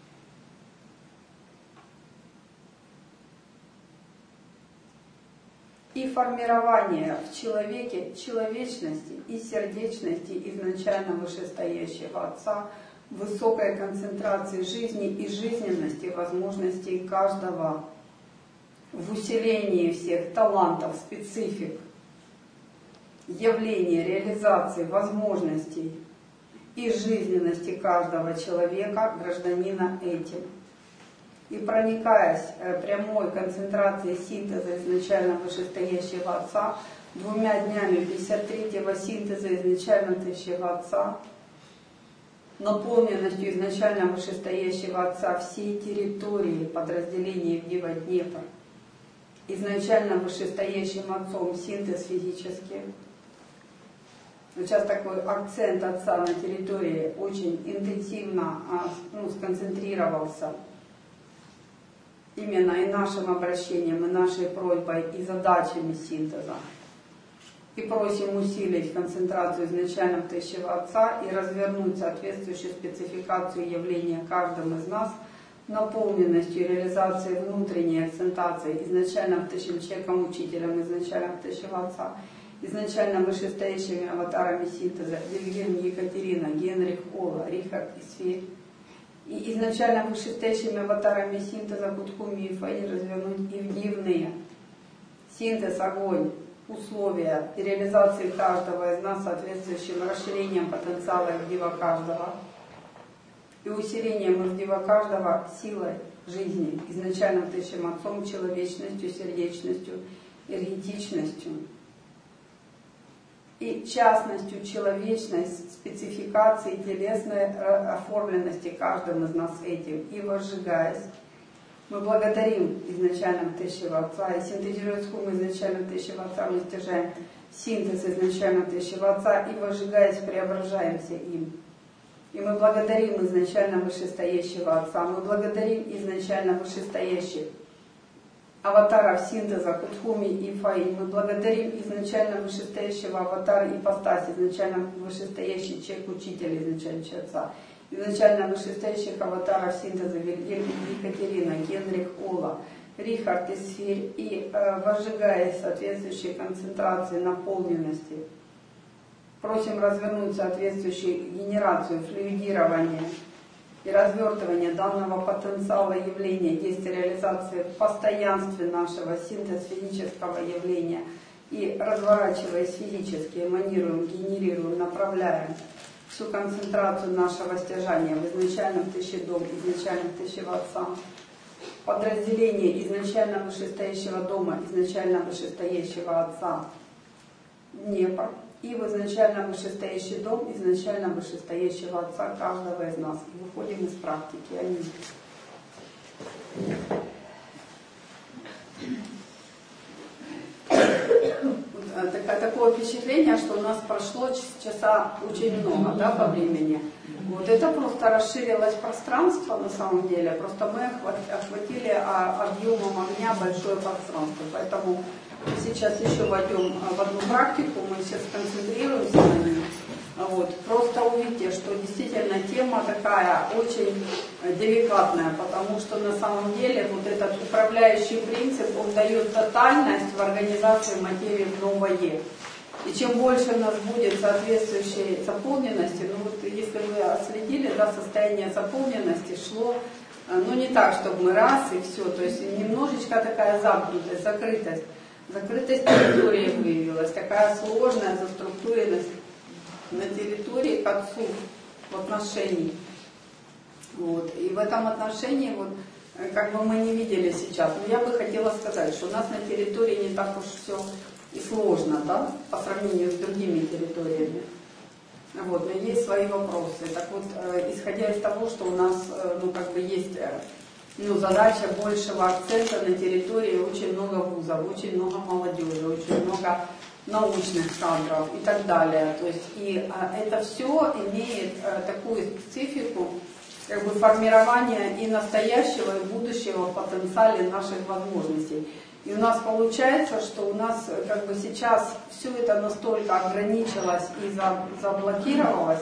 И формирование в человеке человечности и сердечности изначально вышестоящего Отца, высокой концентрации жизни и жизненности возможностей каждого, в усилении всех талантов, специфик, явлений, реализации, возможностей и жизненности каждого человека, гражданина этим. И проникаясь прямой концентрацией синтеза изначально вышестоящего Отца, 2 днями 53-го синтеза изначально тысячего Отца, наполненностью изначально вышестоящего Отца всей территории подразделения Ивдива Днепр, изначально вышестоящим Отцом синтез физический, Сейчас такой акцент Отца на территории очень интенсивно сконцентрировался именно и нашим обращением, и нашей просьбой, и задачами синтеза. И просим усилить концентрацию изначально Высшего Отца и развернуть соответствующую спецификацию явления каждым из нас наполненностью и реализацией внутренней акцентации изначально Высшим Человеком Учителем, изначально Высшего Отца, изначально вышестоящими аватарами синтеза Вильгельм, Екатерина, Генрих, Ола, Рихард и Сферь. И изначально вышестоящими аватарами синтеза Кутхуми и Фаи развернуть и дневные. Синтез, огонь, условия и реализации каждого из нас соответствующим расширением потенциала Ирдива каждого и усилением Ирдива каждого силой жизни, изначально Высшим Отцом, человечностью, сердечностью, энергетичностью и частностью, человечность, спецификации телесной оформленности каждым из нас этим. И возжигаясь, мы благодарим изначально Высшего Отца, и синтезируя схему изначально Высшего Отца, мы стяжаем синтез изначально Высшего Отца, и возжигаясь, преображаемся им. И мы благодарим изначально Вышестоящего Отца, мы благодарим изначально вышестоящих аватаров синтеза Кутхуми и Фаи, мы благодарим изначально вышестоящего аватара ипостаси, изначально вышестоящий Человек-Учитель, изначально Отца, изначально вышестоящих аватаров синтеза Вильгельм, Екатерина, Генрих, Ола, Рихард и Сферь, и возжигаясь соответствующей концентрации наполненности, просим развернуть соответствующую генерацию, флюидирование и развертывание данного потенциала явления, действия реализации в постоянстве нашего синтез-физического явления и разворачиваясь физически, эманируем, генерируем, направляем всю концентрацию нашего стяжания в изначальном Тысячедом, изначальном Тысячего Отца, подразделение изначально вышестоящего дома, изначально вышестоящего Отца, Днепр, и в изначально вышестоящий дом, изначально вышестоящего Отца каждого из нас. И выходим из практики. Аминь. Такое впечатление, что у нас прошло часа очень много, да, по времени. Вот это просто расширилось пространство на самом деле. Просто мы охватили объемом огня большое пространство. Поэтому сейчас еще войдем в одну практику, мы сейчас сконцентрируемся на ней. Вот. Просто увидите, что действительно тема такая очень деликатная, потому что на самом деле вот этот управляющий принцип, он дает тотальность в организации материи в новое. И чем больше у нас будет соответствующей заполненности, ну вот если вы отследили, да, состояние заполненности шло, ну не так, чтобы мы раз и все, то есть немножечко такая замкнутость, закрытость. Закрытость территории выявилась, такая сложная заструктуренность на территории к Отцу в отношении. Вот. И в этом отношении вот, как бы мы не видели сейчас. Но я бы хотела сказать, что у нас на территории не так уж все и сложно, да, по сравнению с другими территориями. Вот. Но есть свои вопросы. Так вот, исходя из того, что у нас ну, как бы есть задача большего акцента на территории, очень много вузов, очень много молодежи, очень много научных кадров и так далее. То есть и это все имеет такую специфику, как бы формирования и настоящего, и будущего в потенциале наших возможностей. И у нас получается, что у нас как бы сейчас все это настолько ограничилось и заблокировалось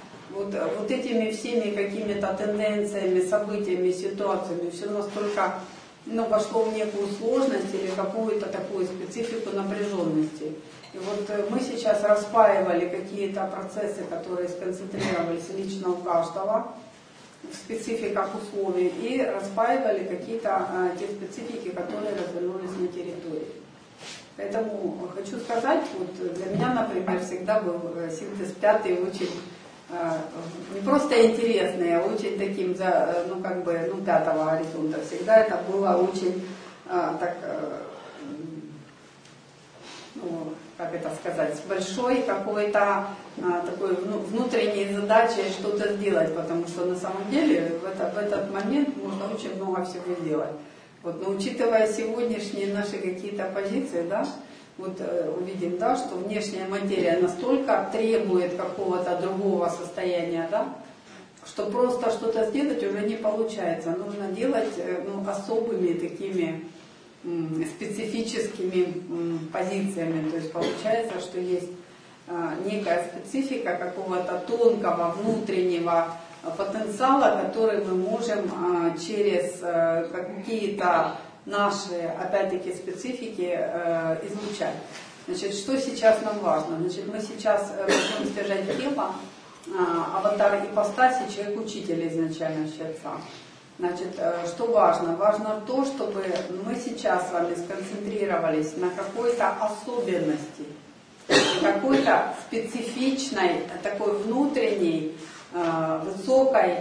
вот этими всеми какими-то тенденциями, событиями, ситуациями, все настолько пошло в некую сложность или какую-то такую специфику напряженности. И вот мы сейчас распаивали какие-то процессы, которые сконцентрировались лично у каждого в спецификах условий, и распаивали какие-то те специфики, которые развернулись на территории. Поэтому хочу сказать, вот для меня, например, всегда был синтез 5 очень не просто интересный, а очень таким, 5-го горизонта. Всегда это было очень с большой какой-то такой внутренней задачей что-то сделать, потому что на самом деле в этот момент можно очень много всего сделать. Вот, но учитывая сегодняшние наши какие-то позиции, да, вот увидим, да, что внешняя материя настолько требует какого-то другого состояния, да, что просто что-то сделать уже не получается. Нужно делать особыми такими специфическими позициями. То есть получается, что есть некая специфика какого-то тонкого внутреннего потенциала, который мы можем через какие-то наши, опять-таки, специфики излучать. Значит, что сейчас нам важно? Значит, мы сейчас будем стяжать тело, аватар ипостаси, человек-учитель изначально считается. Значит, что важно? Важно то, чтобы мы сейчас с вами сконцентрировались на какой-то особенности, какой-то специфичной, такой внутренней, высокой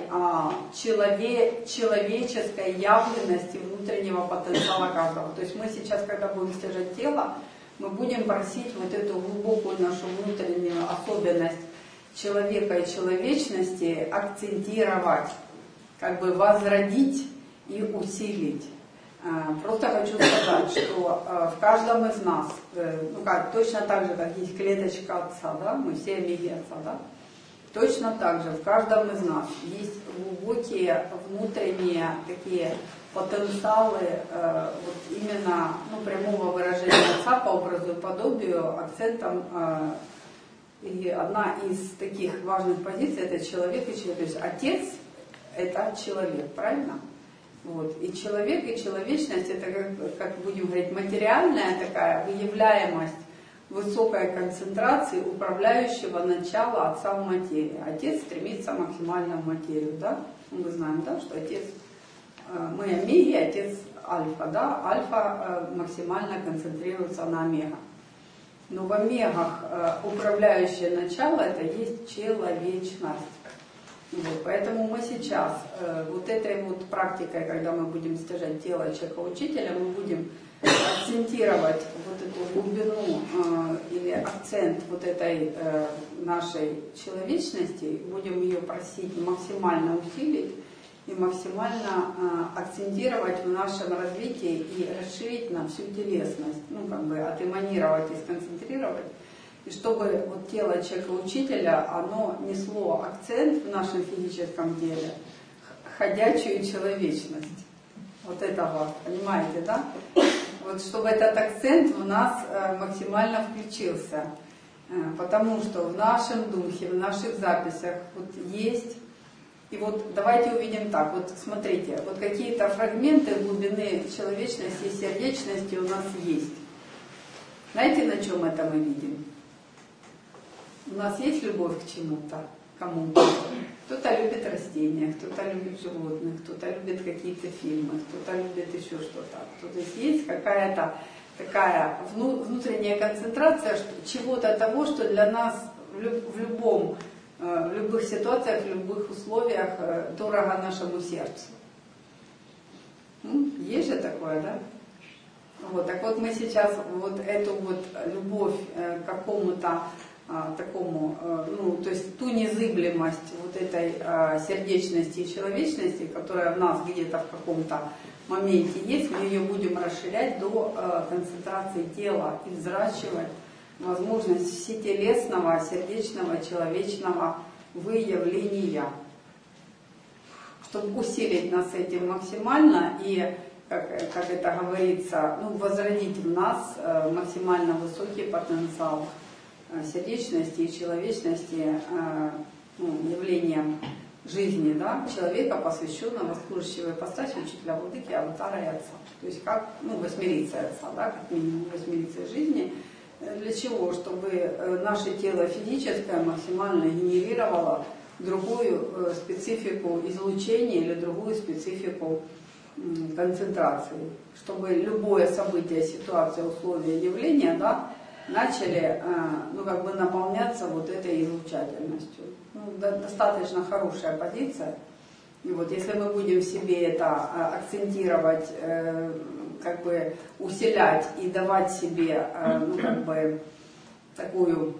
человеческой явленности внутреннего потенциала каждого. То есть мы сейчас, когда будем стяжать тело, мы будем просить вот эту глубокую нашу внутреннюю особенность человека и человечности акцентировать, как бы возродить и усилить. Просто хочу сказать, что в каждом из нас, точно так же, как есть клеточка Отца, да, мы все омеги Отца, да, точно так же в каждом из нас есть глубокие внутренние такие потенциалы, вот именно прямого выражения Отца по образу и подобию, акцентом. И одна из таких важных позиций — это человек и человек. То есть Отец — это человек, правильно? Вот. И человек, и человечность — это, как будем говорить, материальная такая выявляемость высокой концентрации управляющего начала Отца в материи. Отец стремится максимально в материю, да? Мы знаем, да, что Отец, мы омеги, Отец альфа, да? Альфа максимально концентрируется на омега. Но в омегах управляющее начало — это есть человечность. Вот, поэтому мы сейчас вот этой вот практикой, когда мы будем стяжать тело человека-учителя, мы будем акцентировать вот эту глубину или акцент вот этой нашей человечности, будем ее просить максимально усилить и максимально акцентировать в нашем развитии и расширить на всю телесность, отэманировать и сконцентрировать. И чтобы вот тело человека-учителя, оно несло акцент в нашем физическом теле, ходячую человечность. Вот этого, понимаете, да? Вот чтобы этот акцент в нас максимально включился. Потому что в нашем духе, в наших записях вот есть. И вот давайте увидим так. Вот смотрите, вот какие-то фрагменты глубины человечности и сердечности у нас есть. Знаете, на чем это мы видим? У нас есть любовь к чему-то, кому-то. Кто-то любит растения, кто-то любит животных, кто-то любит какие-то фильмы, кто-то любит еще что-то. То есть какая-то такая внутренняя концентрация чего-то того, что для нас в любых ситуациях, в любых условиях дорого нашему сердцу. Есть же такое, да? Вот, так вот мы сейчас вот эту вот любовь к какому-то такому, то есть ту незыблемость вот этой сердечности и человечности, которая в нас где-то в каком-то моменте есть, мы ее будем расширять до концентрации тела и взращивать возможность всетелесного, сердечного, человечного выявления, чтобы усилить нас этим максимально и, как это говорится, возродить в нас максимально высокий потенциал сердечности и человечности, явлением жизни, да, человека, посвященного, служащего ипостаси, учителя, владыки, аватара и Отца. То есть как восьмерицей Отца, да, как минимум восьмерицей жизни. Для чего? Чтобы наше тело физическое максимально генерировало другую специфику излучения или другую специфику концентрации. Чтобы любое событие, ситуация, условия, явление, да, начали наполняться вот этой излучательностью. Достаточно хорошая позиция. И вот если мы будем в себе это акцентировать, усилять и давать себе такую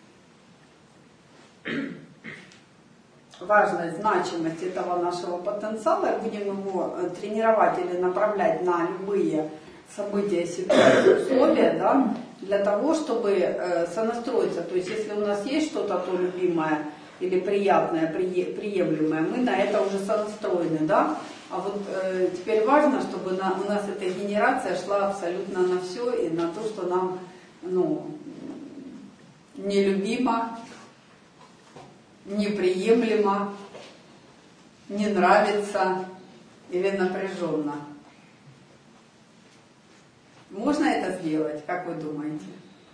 важность, значимость этого нашего потенциала, будем его тренировать или направлять на любые события, ситуации, условия, да, для того, чтобы сонастроиться. То есть, если у нас есть что-то то любимое или приятное, приемлемое, мы на это уже сонастроены, да. А вот теперь важно, чтобы у нас эта генерация шла абсолютно на все и на то, что нам, ну, нелюбимо, неприемлемо, не нравится или напряженно. Можно это сделать, как вы думаете?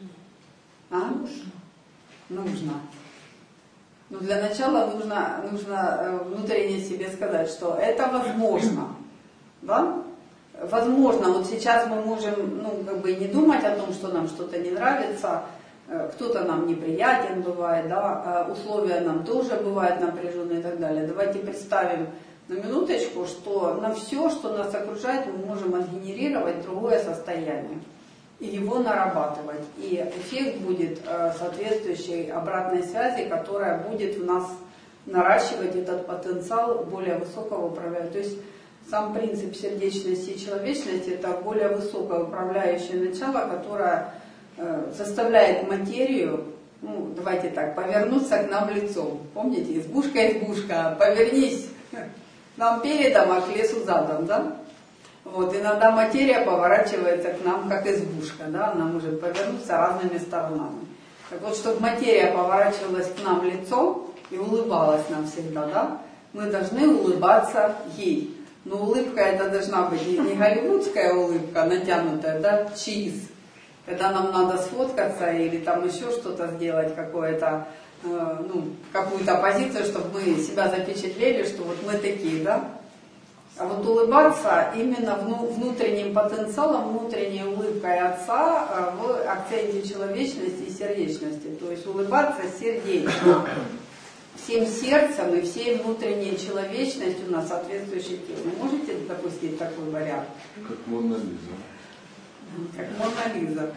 А? Нужно. Но для начала нужно внутренне себе сказать, что это возможно. Да? Возможно, вот сейчас мы можем, ну, как бы не думать о том, что нам что-то не нравится, кто-то нам неприятен бывает, да, условия нам тоже бывают напряженные и так далее. Давайте представим на минуточку, что на все, что нас окружает, мы можем отгенерировать другое состояние и его нарабатывать. И эффект будет соответствующей обратной связи, которая будет в нас наращивать этот потенциал более высокого управляющего. То есть сам принцип сердечности и человечности — это более высокое управляющее начало, которое заставляет материю, ну, давайте так, повернуться к нам лицом. Помните, избушка, повернись нам передом, а к лесу задом, да? Вот, иногда материя поворачивается к нам, как избушка, да, она может повернуться разными сторонами. Так вот, чтобы материя поворачивалась к нам лицом и улыбалась нам всегда, да, мы должны улыбаться ей. Но улыбка это должна быть не голливудская улыбка, натянутая, да, чиз, когда нам надо сфоткаться или там еще что-то сделать, какое-то, ну, какую-то позицию, чтобы мы себя запечатлели, что вот мы такие, да. А вот улыбаться именно внутренним потенциалом, внутренней улыбкой Отца в акценте человечности и сердечности. То есть улыбаться сердечно, всем сердцем и всей внутренней человечностью на соответствующей теме. Можете допустить такой вариант? Как Мона Лиза. Как Мона Лиза.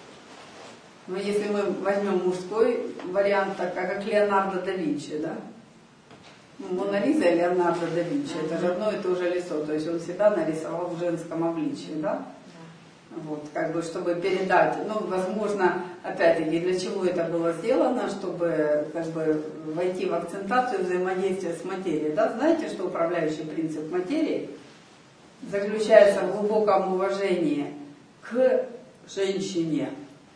Но если мы возьмем мужской вариант, так как Леонардо да Винчи, да? Мона Лиза и Леонардо да Винчи, это же одно и то же лицо, то есть он себя нарисовал в женском обличии, да? Вот, как бы, чтобы передать, ну, возможно, опять-таки, для чего это было сделано, чтобы, как бы, войти в акцентацию взаимодействия с материей, да? Знаете, что управляющий принцип материи заключается в глубоком уважении к женщине.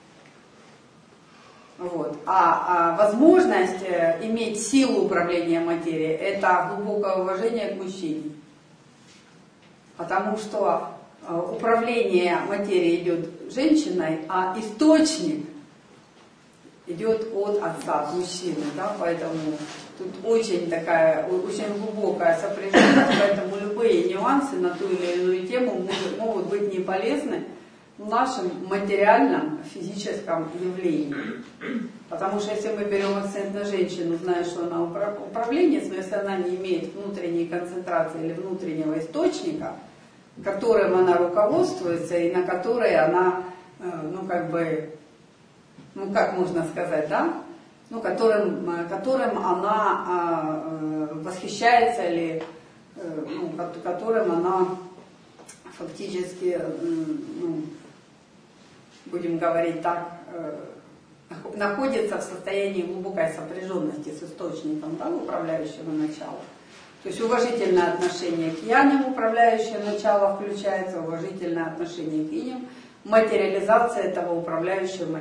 Вот. А возможность иметь силу управления материей — это глубокое уважение к мужчине. Потому что управление материей идет женщиной, а источник идет от отца, от мужчины. Да? Поэтому тут очень глубокая сопряженность, поэтому любые нюансы на ту или иную тему могут быть не полезны в нашем материальном физическом явлении. Потому что если мы берем акцент на женщину, зная, что она управленец, но если она не имеет внутренней концентрации или внутреннего источника, которым она руководствуется и на который она, ну как бы, ну как можно сказать, да, ну которым она восхищается или ну, которым она фактически, ну, будем говорить так, находится в состоянии глубокой сопряженности с источником, да, управляющего начала. То есть уважительное отношение к яням, управляющее начало, включается, уважительное отношение к иням, материализация этого управляющего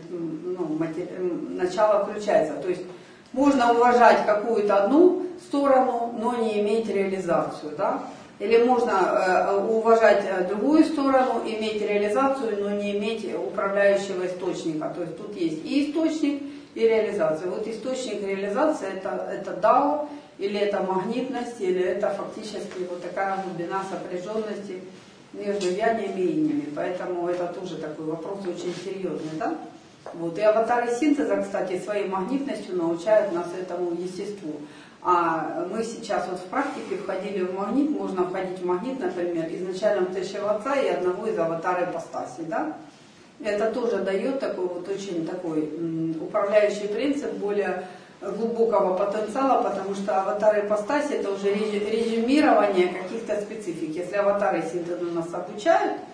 начала включается. То есть можно уважать какую-то одну сторону, но не иметь реализацию, да? Или можно уважать другую сторону, иметь реализацию, но не иметь управляющего источника. То есть тут есть и источник, и реализация. Вот источник реализации это дао, или это магнитность, или это фактически вот такая глубина сопряженности между янями и инями. Поэтому это тоже такой вопрос очень серьезный, да? Вот. И аватары синтеза, кстати, своей магнитностью научают нас этому естеству. А мы сейчас вот в практике входили в магнит, можно входить в магнит, например, изначально втащего отца и одного из аватар ипостасей, да? Это тоже дает такой вот очень такой управляющий принцип более глубокого потенциала, потому что аватары ипостаси это уже резюмирование каких-то специфик. Если аватары синтеза нас обучают,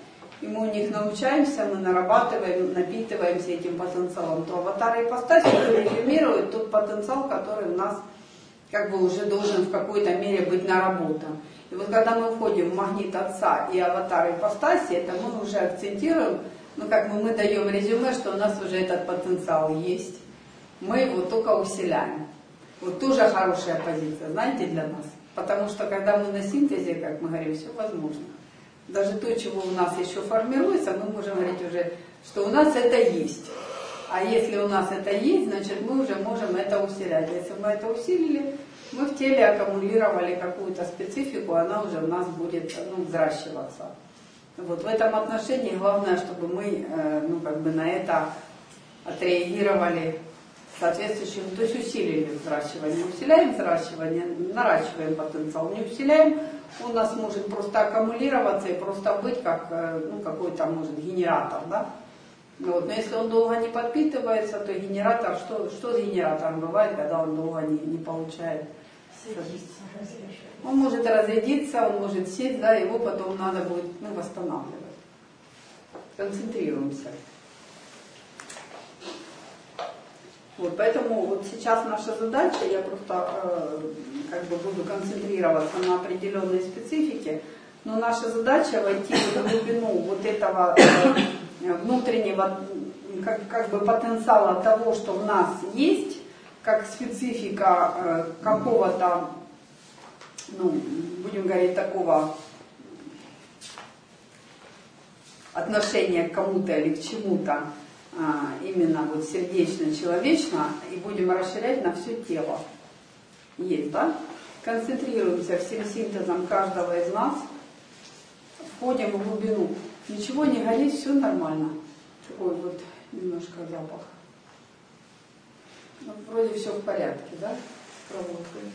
и мы у них научаемся, мы нарабатываем, напитываемся этим потенциалом, то аватары ипостаси резюмируют тот потенциал, который у нас как бы уже должен в какой-то мере быть наработан. И вот когда мы входим в магнит Отца и аватар ипостаси, это мы уже акцентируем, ну как мы даем резюме, что у нас уже этот потенциал есть. Мы его только усиляем. Вот тоже хорошая позиция, знаете, для нас. Потому что когда мы на синтезе, как мы говорим, все возможно. Даже то, чего у нас еще формируется, мы можем говорить уже, что у нас это есть. А если у нас это есть, значит мы уже можем это усилять. Если мы это усилили, мы в теле аккумулировали какую-то специфику, она уже у нас будет взращиваться. Вот в этом отношении главное, чтобы мы на это отреагировали соответствующим, то есть усилили взращивание. Усиляем взращивание, наращиваем потенциал. Не усиляем, он у нас может просто аккумулироваться и просто быть как какой-то, может, генератор, да? Вот. Но если он долго не подпитывается, то генератор, что с генератором бывает, когда он долго не получает? Он может разрядиться, он может сесть, да, его потом надо будет восстанавливать. Концентрируемся. Вот, поэтому вот сейчас наша задача, я просто буду концентрироваться на определенной специфике, но наша задача войти в глубину вот этого внутреннего потенциала того, что в нас есть, как специфика какого-то, будем говорить, такого отношения к кому-то или к чему-то, именно вот сердечно-человечно, и будем расширять на все тело. Есть, да? Концентрируемся всем синтезом каждого из нас, входим в глубину. Ничего не горит, все нормально. Такой вот немножко запах. Вроде все в порядке, да? С проводкой.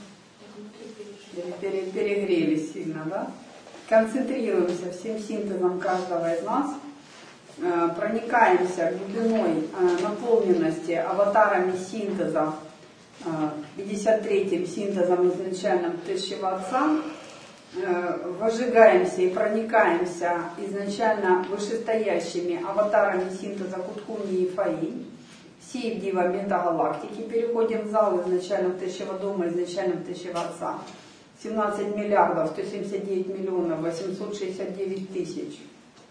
Перегрелись сильно, да? Концентрируемся всем синтезом каждого из нас. Проникаемся глубиной наполненности аватарами синтеза, 53-м синтезом изначальным Тысячего Отца, возжигаемся и проникаемся изначально вышестоящими аватарами синтеза Кутхуми и Фаи, сей в Дива Метагалактики, переходим в зал изначально Тысячего Дома, изначально Тысячего Отца, 17 миллиардов 179 миллионов 869 тысяч.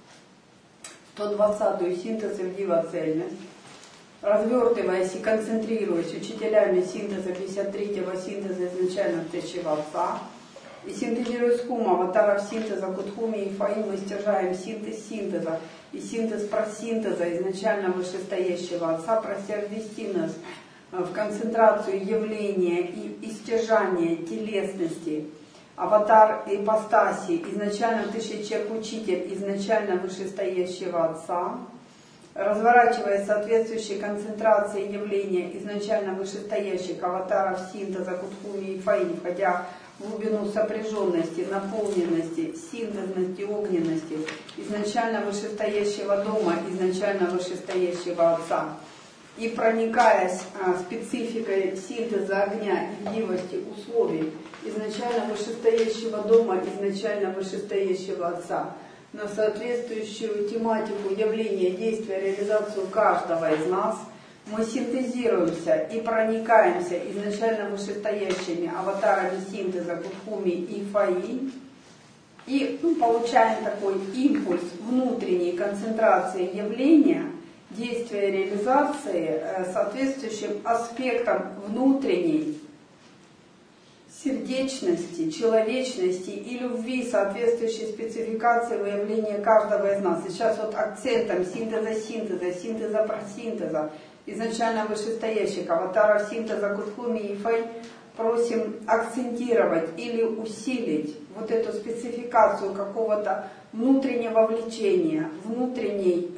120-ю синтез в Дива цельность, развертываясь и концентрируясь учителями синтеза 53-го синтеза изначально Тысячего Отца, и синтезируя скум аватаров синтеза Кутхуми и Фаи, мы стяжаем синтез синтеза и синтез просинтеза изначально вышестоящего Отца, просердестинос в концентрацию явления и истяжания телесности, аватар ипостаси, изначально человек учитель, изначально вышестоящего Отца, разворачивая соответствующие концентрации явления изначально вышестоящих аватаров синтеза Кутхуми и Фаи, входя в глубину сопряженности, наполненности, синтезности, огненности, изначально вышестоящего Дома, изначально вышестоящего Отца, и проникаясь спецификой синтеза огня и дивости условий изначально вышестоящего Дома, изначально вышестоящего Отца, на соответствующую тематику явления, действия, реализацию каждого из нас, мы синтезируемся и проникаемся изначально вышестоящими аватарами синтеза Кутхуми и Фаи, и получаем такой импульс внутренней концентрации явления, действия, реализации, соответствующим аспектом внутренней сердечности, человечности и любви, соответствующей спецификации выявления каждого из нас. Сейчас вот акцентом синтеза просинтеза, изначально вышестоящих аватаров синтеза Кутхуми и Фэй просим акцентировать или усилить вот эту спецификацию какого-то внутреннего влечения, внутренней,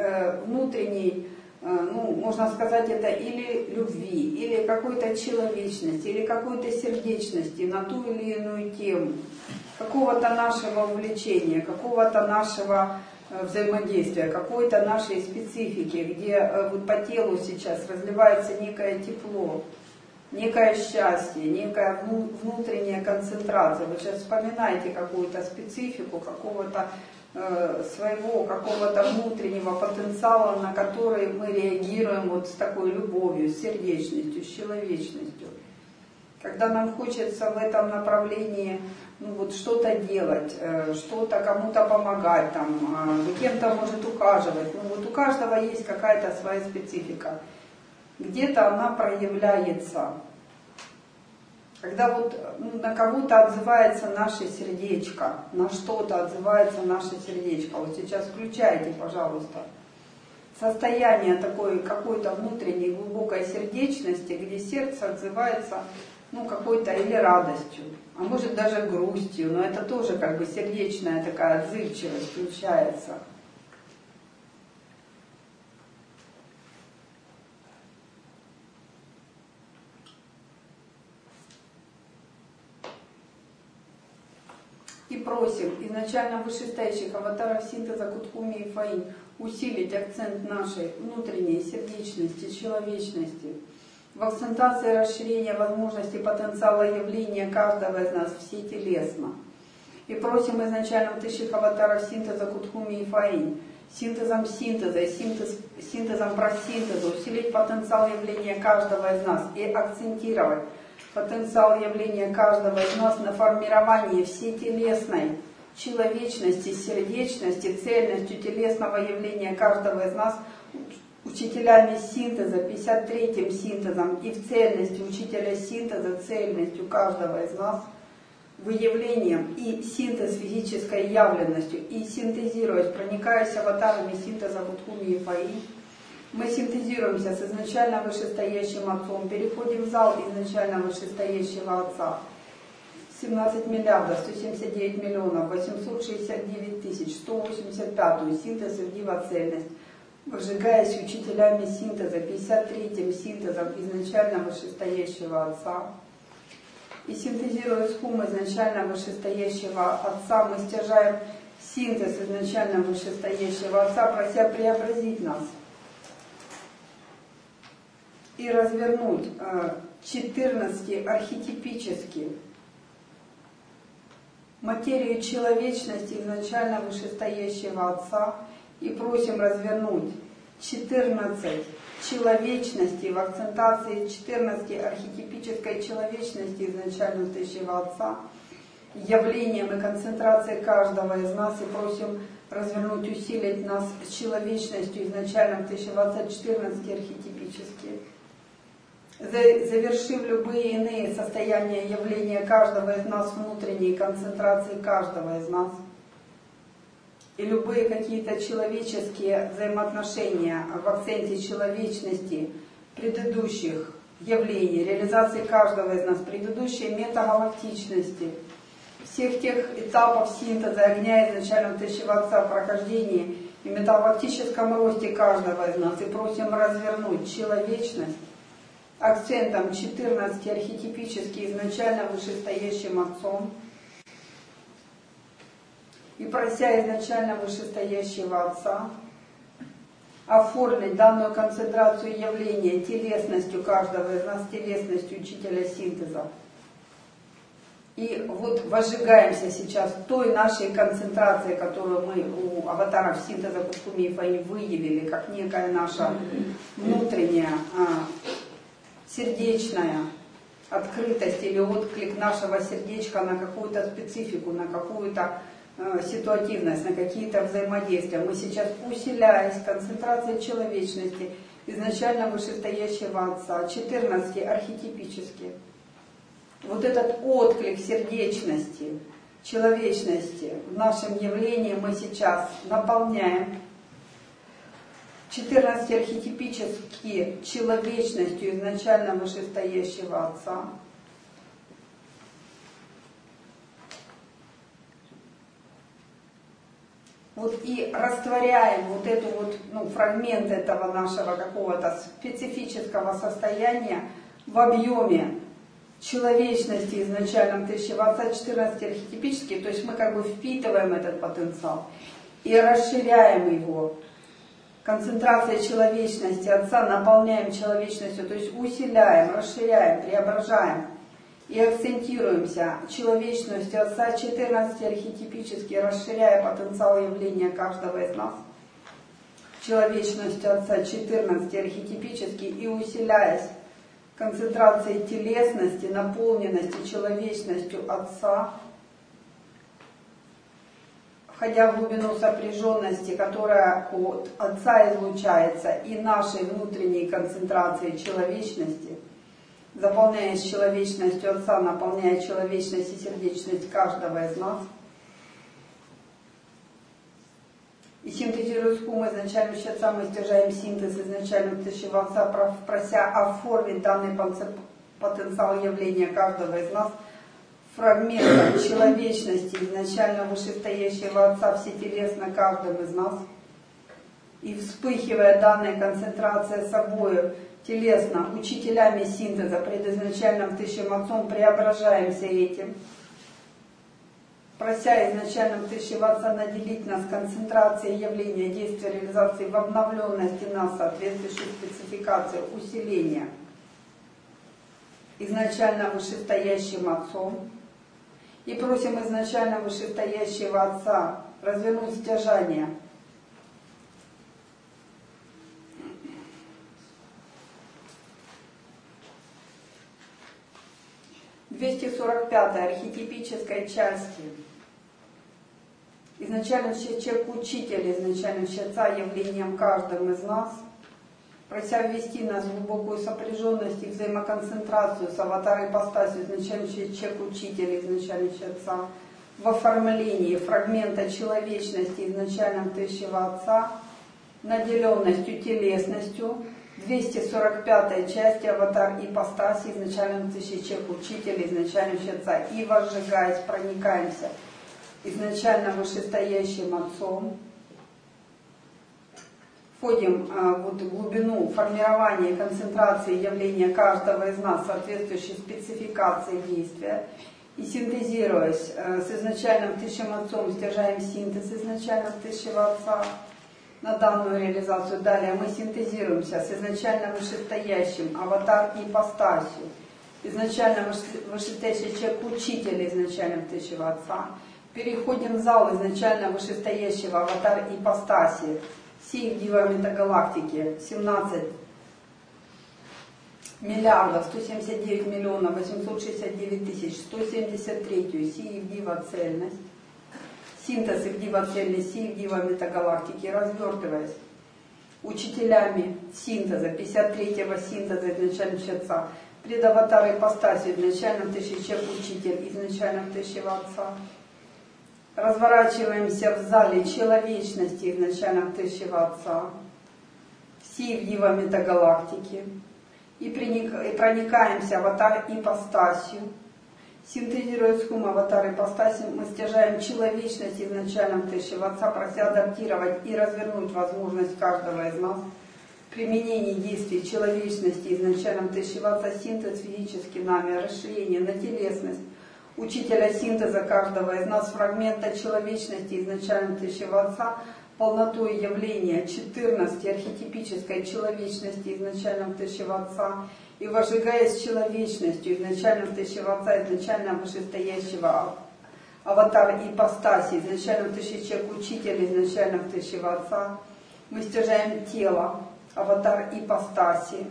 можно сказать, это или любви, или какой-то человечности, или какой-то сердечности на ту или иную тему, какого-то нашего увлечения, какого-то нашего взаимодействия, какой-то нашей специфики, где вот по телу сейчас разливается некое тепло, некое счастье, некая внутренняя концентрация. Вы сейчас вспоминаете какую-то специфику, какого-то своего какого-то внутреннего потенциала, на который мы реагируем вот с такой любовью, с сердечностью, с человечностью. Когда нам хочется в этом направлении вот что-то делать, что-то кому-то помогать, там, кем-то может ухаживать, вот у каждого есть какая-то своя специфика. Где-то она проявляется. Когда вот на кого-то отзывается наше сердечко, на что-то отзывается наше сердечко. Вот сейчас включайте, пожалуйста, состояние такой какой-то внутренней глубокой сердечности, где сердце отзывается какой-то или радостью, а может даже грустью, но это тоже как бы сердечная такая отзывчивость включается. И просим изначально вышестоящих аватаров синтеза Кутхуми и Фаинь усилить акцент нашей внутренней сердечности, человечности, в акцентации расширения возможностей потенциала явления каждого из нас всетелесно. И просим изначально тысячных аватаров синтеза Кутхуми и Фаинь, синтезом синтеза и синтезом просинтеза усилить потенциал явления каждого из нас и акцентировать потенциал явления каждого из нас на формировании всетелесной человечности, сердечности, цельностью телесного явления каждого из нас учителями синтеза, 53-м синтезом и в цельности учителя синтеза, цельностью каждого из нас, выявлением и синтез физической явленностью, и синтезируясь, проникаясь аватарами синтеза Кутхуми и Фаинь, мы синтезируемся с изначально вышестоящим Отцом, переходим в зал изначально вышестоящего Отца. 17 миллиардов 179 миллионов 869 тысяч 185 синтез и дивоцельность, выжигаясь учителями синтеза, 53-м синтезом изначально вышестоящего Отца. И синтезируя с хум изначально вышестоящего Отца, мы стяжаем синтез изначально вышестоящего Отца, прося преобразить нас и развернуть 14 архетипически материю человечности изначально вышестоящего Отца и просим развернуть 14 человечности в акцентации 14 архетипической человечности изначально вышестоящего Отца, явлением и концентрацией каждого из нас и просим развернуть, усилить нас с человечностью изначально вышестоящего Отца 14 архетипически. Завершив любые иные состояния явления каждого из нас, внутренней концентрации каждого из нас, и любые какие-то человеческие взаимоотношения в акценте человечности предыдущих явлений, реализации каждого из нас, предыдущей метагалактичности, всех тех этапов синтеза огня изначально вышестоящего Отца, прохождении и метагалактическом росте каждого из нас, и просим развернуть человечность акцентом 14 архетипически изначально вышестоящим Отцом и прося изначально вышестоящего Отца оформить данную концентрацию явления телесностью каждого из нас, телесностью учителя синтеза. И вот возжигаемся сейчас той нашей концентрации, которую мы у аватаров синтеза Кутхуми и Фаинь выявили, как некая наша внутренняя сердечная открытость или отклик нашего сердечка на какую-то специфику, на какую-то ситуативность, на какие-то взаимодействия. Мы сейчас, усиляясь концентрацией человечности, изначально вышестоящего Отца, 14 архетипически, вот этот отклик сердечности, человечности в нашем явлении мы сейчас наполняем 14 архетипически человечностью изначально вышестоящего Отца. Вот и растворяем вот эту вот, фрагмент этого нашего какого-то специфического состояния в объеме человечности изначально вышестоящего Отца, 14 архетипически, то есть мы как бы впитываем этот потенциал и расширяем его. Концентрация человечности Отца наполняем человечностью, то есть усиляем, расширяем, преображаем. и акцентируемся человечностью Отца 14 архетипически, расширяя потенциал явления каждого из нас, человечностью Отца 14 архетипически и усиляясь концентрацией телесности, наполненности человечностью Отца, входя в глубину сопряженности, которая от Отца излучается, и нашей внутренней концентрации человечности, заполняясь человечностью Отца, наполняя человечность и сердечность каждого из нас, и синтезируя скуму изначального Отца, мы стяжаем синтез изначального тысячего Отца, прося оформить данный потенциал явления каждого из нас фрагментом человечности изначально вышестоящего Отца всетелесно каждым из нас, и вспыхивая данной концентрацией собою телесно, учителями синтеза, предизначальным Тысячим Отцом, преображаемся этим, прося изначальным Тысячего Отца наделить нас концентрацией явления, действия, реализации в обновленности нас, соответствующей спецификации усиления изначально вышестоящим Отцом, и просим изначально вышестоящего Отца развернуть стяжание в 245-й архетипической части. Изначально человек учитель, изначально Отца явлением каждым из нас, прося ввести нас в глубокую сопряженность и взаимоконцентрацию с аватаром ипостасью, изначально человек учитель, изначально Отца, в оформлении фрагмента человечности изначально Тысячего Отца, наделенностью телесностью, 245 части аватар ипостаси, изначально человек учитель, изначально Отца, и возжигаясь, проникаемся изначально вышестоящим Отцом, входим в глубину формирования и концентрации явления каждого из нас, соответствующей спецификации действия, и синтезируясь с изначальным Тысячим Отцом, стяжаем синтез изначально Тысячего Отца на данную реализацию. Далее мы синтезируемся с изначально вышестоящим аватар ипостасью, изначально вышестоящий человек учитель изначально Тысячего Отца. Переходим в зал изначально вышестоящего аватар ипостаси, сей дива метагалактики, 17 миллиардов 179 миллионов 869 тысяч 173 сей дива цельность, синтез их дива цельность, сей дива метагалактики, развертываясь учителями синтеза, 53-го синтеза изначально Отца, пред аватар ипостаси изначально человек учитель, изначально Тысячего Отца. Разворачиваемся в зале человечности изначально Тысячего Отца, всей дива метагалактики, и проникаемся в аватар ипостасью. Синтезируя скум аватар ипостаси, мы стяжаем человечность изначально Тысячего Отца, прося адаптировать и развернуть возможность каждого из нас применение действий человечности изначально Тысячего Отца, синтез физически нами, расширение на телесность учителя синтеза каждого из нас, фрагмента человечности изначально Тысячего Отца, полнотой явления 14 архетипической человечности изначально Тысячего Отца, и возжигаясь человечностью изначально Тысячего Отца, изначально вышестоящего аватар ипостаси, изначально человек учитель изначально Тысячего Отца, мы стяжаем тело, аватар ипостаси,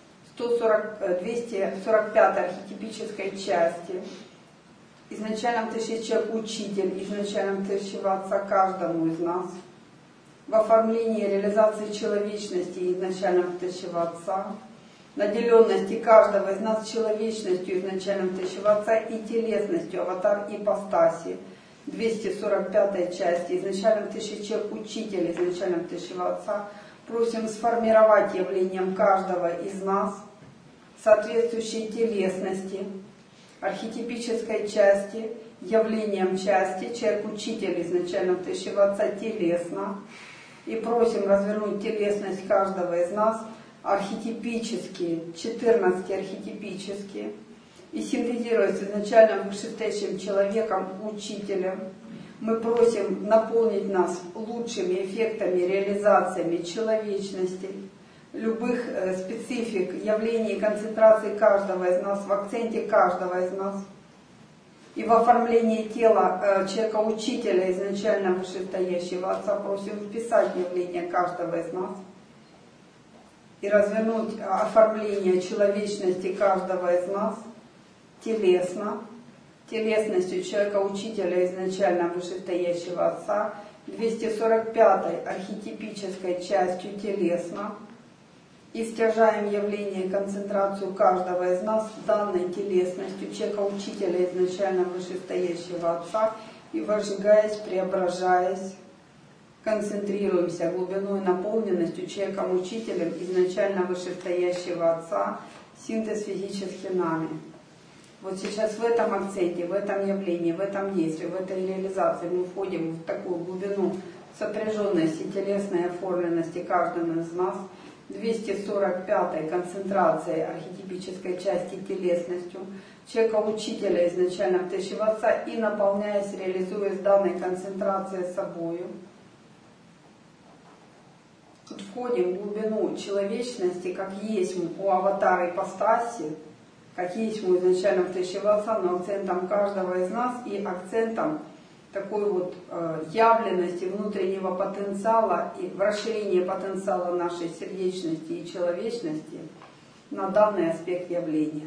245 архетипической части, изначально человек учитель, изначально Тысячего Отца каждому из нас, в оформлении реализации человечности изначально Тысячего Отца, наделенности каждого из нас человечностью изначально Тысячего Отца и телесностью аватар ипостаси, 245 части, изначально человек учитель, изначально Тысячего Отца, просим сформировать явлением каждого из нас соответствующей телесности, архетипической части, явлением части, человек-учитель изначально Тысячего Отца телесно, и просим развернуть телесность каждого из нас архетипически, 14 архетипически, и синтезируясь изначально вышестоящим человеком, учителем, мы просим наполнить нас лучшими эффектами, реализациями человечности, любых специфик, явлений, концентрации каждого из нас, в акценте каждого из нас. И в оформлении тела человека-учителя, изначально вышестоящего Отца, просим вписать явление каждого из нас и развернуть оформление человечности каждого из нас телесно, телесностью человека-учителя, изначально вышестоящего Отца, 245-й архетипической частью телесно, и стяжаем явление и концентрацию каждого из нас данной телесностью человека-учителя, изначально вышестоящего Отца, и возжигаясь, преображаясь, концентрируемся глубиной и наполненностью человеком-учителем, изначально вышестоящего Отца, синтез физически нами. Вот сейчас в этом акценте, в этом явлении, в этом действии, в этой реализации мы входим в такую глубину сопряженности, телесной оформленности каждого из нас, 245-й концентрацией архетипической части телесностью человека-учителя, изначально втащив Отца, и наполняясь, реализуясь данной концентрацией собою. Тут входим в глубину человечности, как есть у аватара ипостаси, как есть мы изначально втащив Отца, но акцентом каждого из нас и акцентом такой вот явленности внутреннего потенциала и в расширении потенциала нашей сердечности и человечности на данный аспект явления.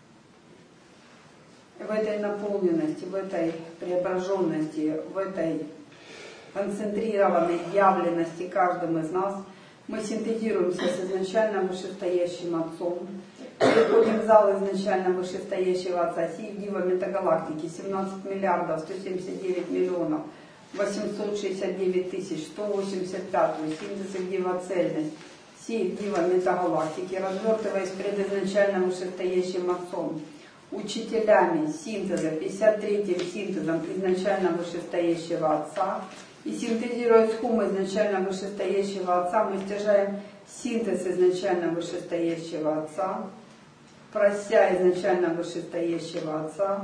В этой наполненности, в этой преображенности, в этой концентрированной явленности каждым из нас мы синтезируемся с изначально вышестоящим Отцом, приходим в зал изначально вышестоящего Отца, сии дива метагалактики, 17 миллиардов 179 миллионов 869 тысяч 185, синтез дива цельность, сии дива метагалактики, развертываясь пред изначально вышестоящим Отцом, учителями синтеза, 53-м синтезом изначально вышестоящего Отца, и синтезируя схему изначально вышестоящего Отца, мы стяжаем синтез изначально вышестоящего Отца, прося изначально вышестоящего Отца,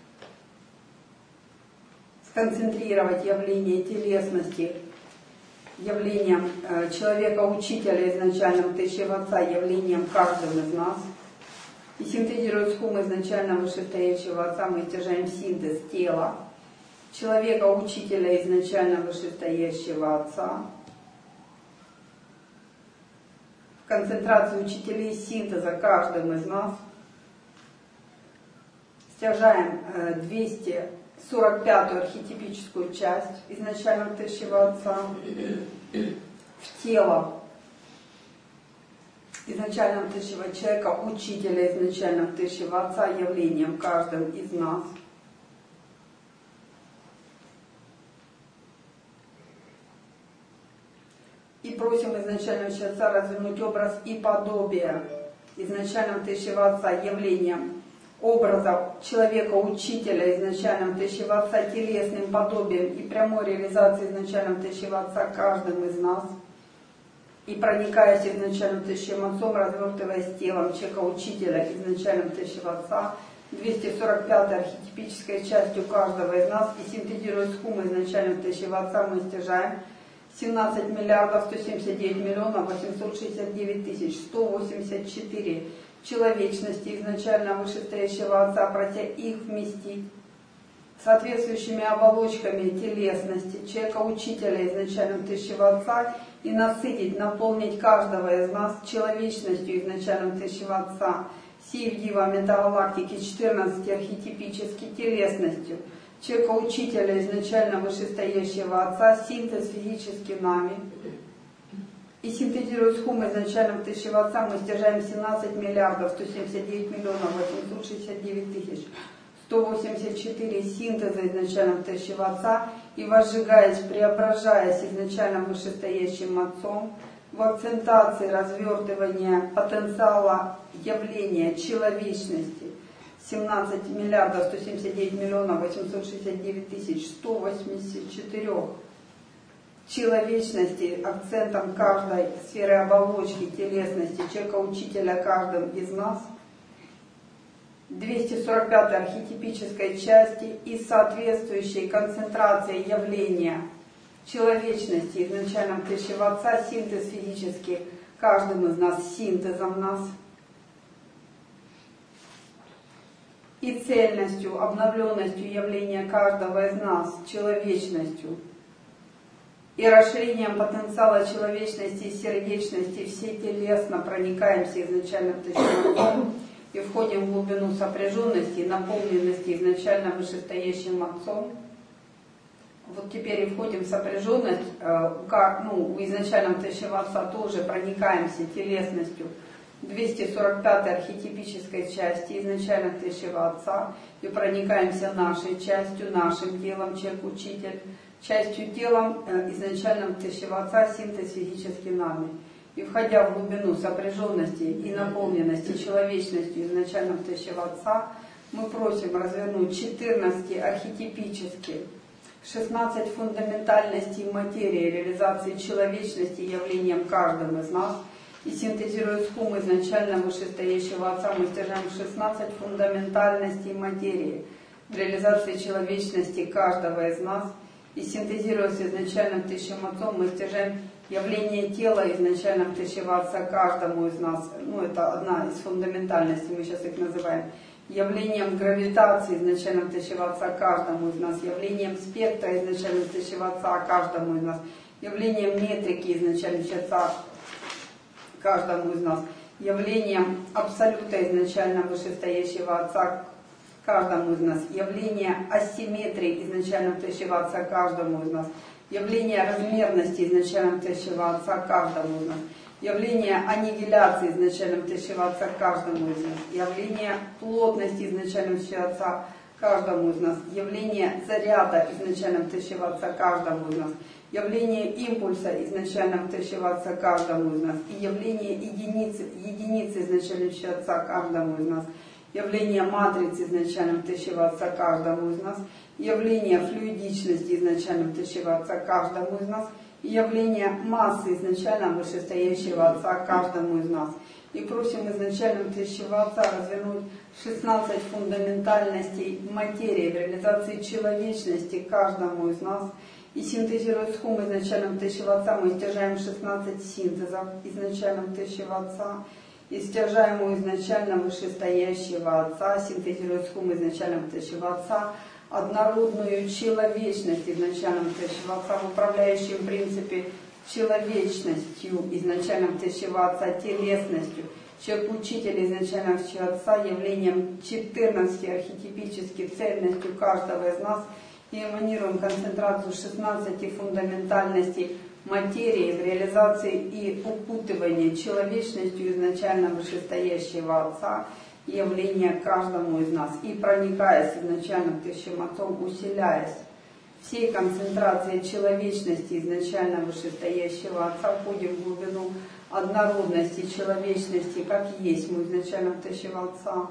сконцентрировать явление телесности, явлением человека-учителя изначально втащив Отца, явлением каждым из нас, и синтезируя схему изначально вышестоящего Отца, мы стяжаем синтез тела, человека-учителя изначально вышестоящего Отца, концентрацию учителей синтеза каждым из нас, стяжаем 245-ю архетипическую часть изначально втащего Отца в тело изначально втащего человека, учителя изначально втащего Отца, явлением каждым из нас. И просим изначально Отца развернуть образ и подобие изначально втащего Отца, явлением образа человека-учителя изначально втащив Отца, телесным подобием и прямой реализацией изначально втащив Отца каждым из нас, и проникаясь изначально втащим Отцом, развертываясь телом человека-учителя изначально втащив Отца, 245-й архетипической частью каждого из нас, и синтезируя схему изначально втащив Отца, мы стяжаем 17 миллиардов 179 миллионов 869 тысяч 184 человечности изначально вышестоящего Отца, прося их вместить соответствующими оболочками телесности человека-учителя изначально втащего Отца и насытить, наполнить каждого из нас человечностью изначально втащего Отца, сей дива метагалактики 14 архетипически телесностью человека-учителя изначально вышестоящего Отца, синтез физически нами. И синтезируя схему изначально втащего Отца, мы стяжаем 17 миллиардов 179 миллионов 869 тысяч 184 синтеза изначально втащего Отца, и возжигаясь, преображаясь изначально вышестоящим Отцом, в акцентации развертывания потенциала явления человечности 17 миллиардов 179 миллионов 869 тысяч 184 человечности, акцентом каждой сферы оболочки, телесности, человека-учителя каждым из нас, 245-й архетипической части и соответствующей концентрацией явления человечности изначально втащив Отца, синтез физически каждым из нас, синтезом нас, и цельностью, обновленностью явления каждого из нас, человечностью, и расширением потенциала человечности и сердечности, все телесно проникаемся изначальным Тысячным и входим в глубину сопряженности и наполненности изначально вышестоящим Отцом. Вот теперь и входим в сопряженность, у изначального Тысячного Отца тоже проникаемся телесностью 245-й архетипической части изначально Тысячего Отца и проникаемся нашей частью, нашим телом, человек-учитель, частью телом изначальным Тысячего Отца, синтез физически нами. И входя в глубину сопряженности и наполненности человечностью изначальным Тысячего Отца, мы просим развернуть 14 архетипических, 16 фундаментальностей материи, реализации человечности явлением каждым из нас. И синтезируя схему изначально вышестоящего Отца, мы стяжаем 16 фундаментальностей материи, в реализации человечности каждого из нас. И синтезируя с изначальным Тысячим Отцом, мы стяжаем явление тела изначальным Тысячего Отца каждому из нас. Это одна из фундаментальностей, мы сейчас их называем. Явлением гравитации изначальным Тысячего Отца каждому из нас. Явлением спектра изначальным Тысячего Отца каждому из нас. Явлением метрики изначальным Отца каждому из нас. Явлением абсолюта изначально вышестоящего Отца каждому из нас. Явление асимметрии изначально Тысячего Отца каждому из нас. Явление размерности изначально Тысячего Отца каждому из нас. Явление аннигиляции изначально Тысячего Отца каждому из нас. Явление плотности изначально Тысячего Отца каждому из нас. Явление заряда изначально Тысячего Отца каждому из нас. Явление импульса изначально Тысячего Отца каждому из нас. И явление единицы изначально Тысячего Отца каждому из нас. Явление матрицы изначально Тысячего Отца каждому из нас. Явление флюидичности изначально Тысячего Отца каждому из нас. И явление массы изначально вышестоящего Отца каждому из нас. И просим изначально Тысячего Отца развернуть 16 фундаментальностей материи в реализации человечности каждому из нас. И синтезируя схему изначальным Тысячего Отца, мы стяжаем 16 синтезов изначальным Тысячего Отца. И стяжаем у изначально вышестоящего Отца, синтезируя схему изначальным Тысячего Отца, однородную человечность изначальным Тысячего Отца, в управляющем принципе человечностью изначальным Тысячего Отца, телесностью, человек-учитель изначальным Тысячего Отца, явлением 14 архетипических цельностью каждого из нас, и эманируем концентрацию 16 фундаментальностей материи в реализации и укутывании человечностью изначально вышестоящего Отца, явление каждому из нас. И проникаясь изначально Тысячим Отцом, усиляясь всей концентрацией человечности изначально вышестоящего Отца, входим в глубину однородности человечности, как есть мы изначально Тысячего Отца.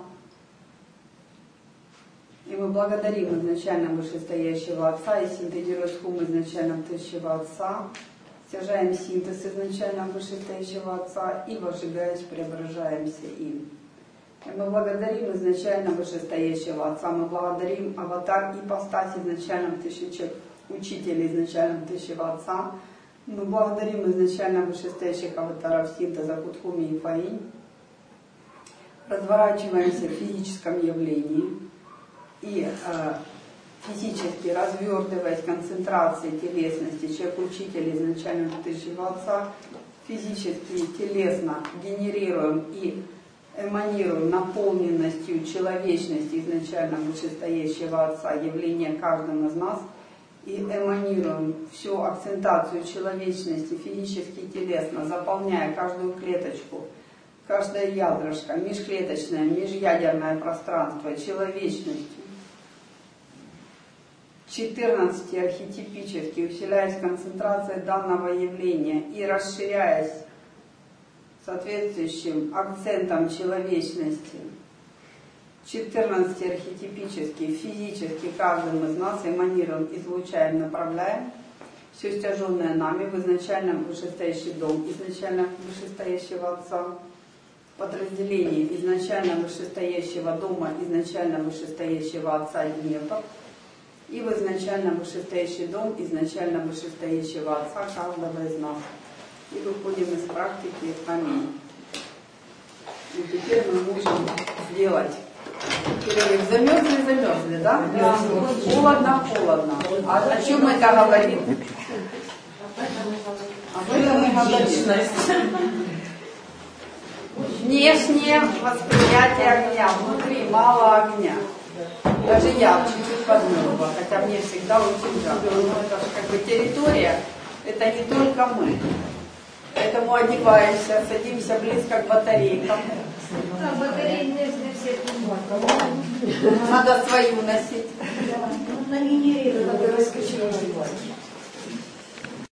И мы благодарим изначально вышестоящего Отца и синтезируя схему изначально Тысячего Отца, стяжаем синтез изначально вышестоящего Отца и, вожигаясь, преображаемся им. И мы благодарим изначально вышестоящего Отца, мы благодарим аватар ипостась изначальным Тысячи, учителя изначальным Тысячего Отца, мы благодарим изначально вышестоящих аватаров синтеза Кутхуми и Фаинь, разворачиваемся в физическом явлении и физически развертываясь концентрацией телесности, человек-учитель изначально Тысячего Отца, физически, телесно генерируем и эманируем наполненностью человечности изначально вышестоящего Отца, явление каждым из нас, и эманируем всю акцентацию человечности физически и телесно, заполняя каждую клеточку, каждое ядрышко, межклеточное, межядерное пространство человечностью. 14 архетипически, усиляясь концентрацией данного явления и расширяясь соответствующим акцентом человечности. 14 архетипически, физически каждым из нас эманируем, излучаем, направляем все стяженное нами в изначальном вышестоящий дом, изначально вышестоящего Отца, подразделение изначально вышестоящего дома, изначально вышестоящего Отца и Нефа, и в изначально вышестоящий дом, изначально вышестоящего Отца каждого из нас. И выходим из практики. Аминь. И теперь мы можем сделать перерыв. Замерзли, да? Да. Холодно. А о чем это говорит? Об этом мы говорим. Внешнее восприятие огня, внутри мало огня. Даже я чуть-чуть подмерзла, хотя мне всегда очень жарко. Но это же как бы территория, это не только мы. Поэтому одеваемся, садимся близко к батарейкам. Да, батареи нельзя все. Надо свою носить. На генераторе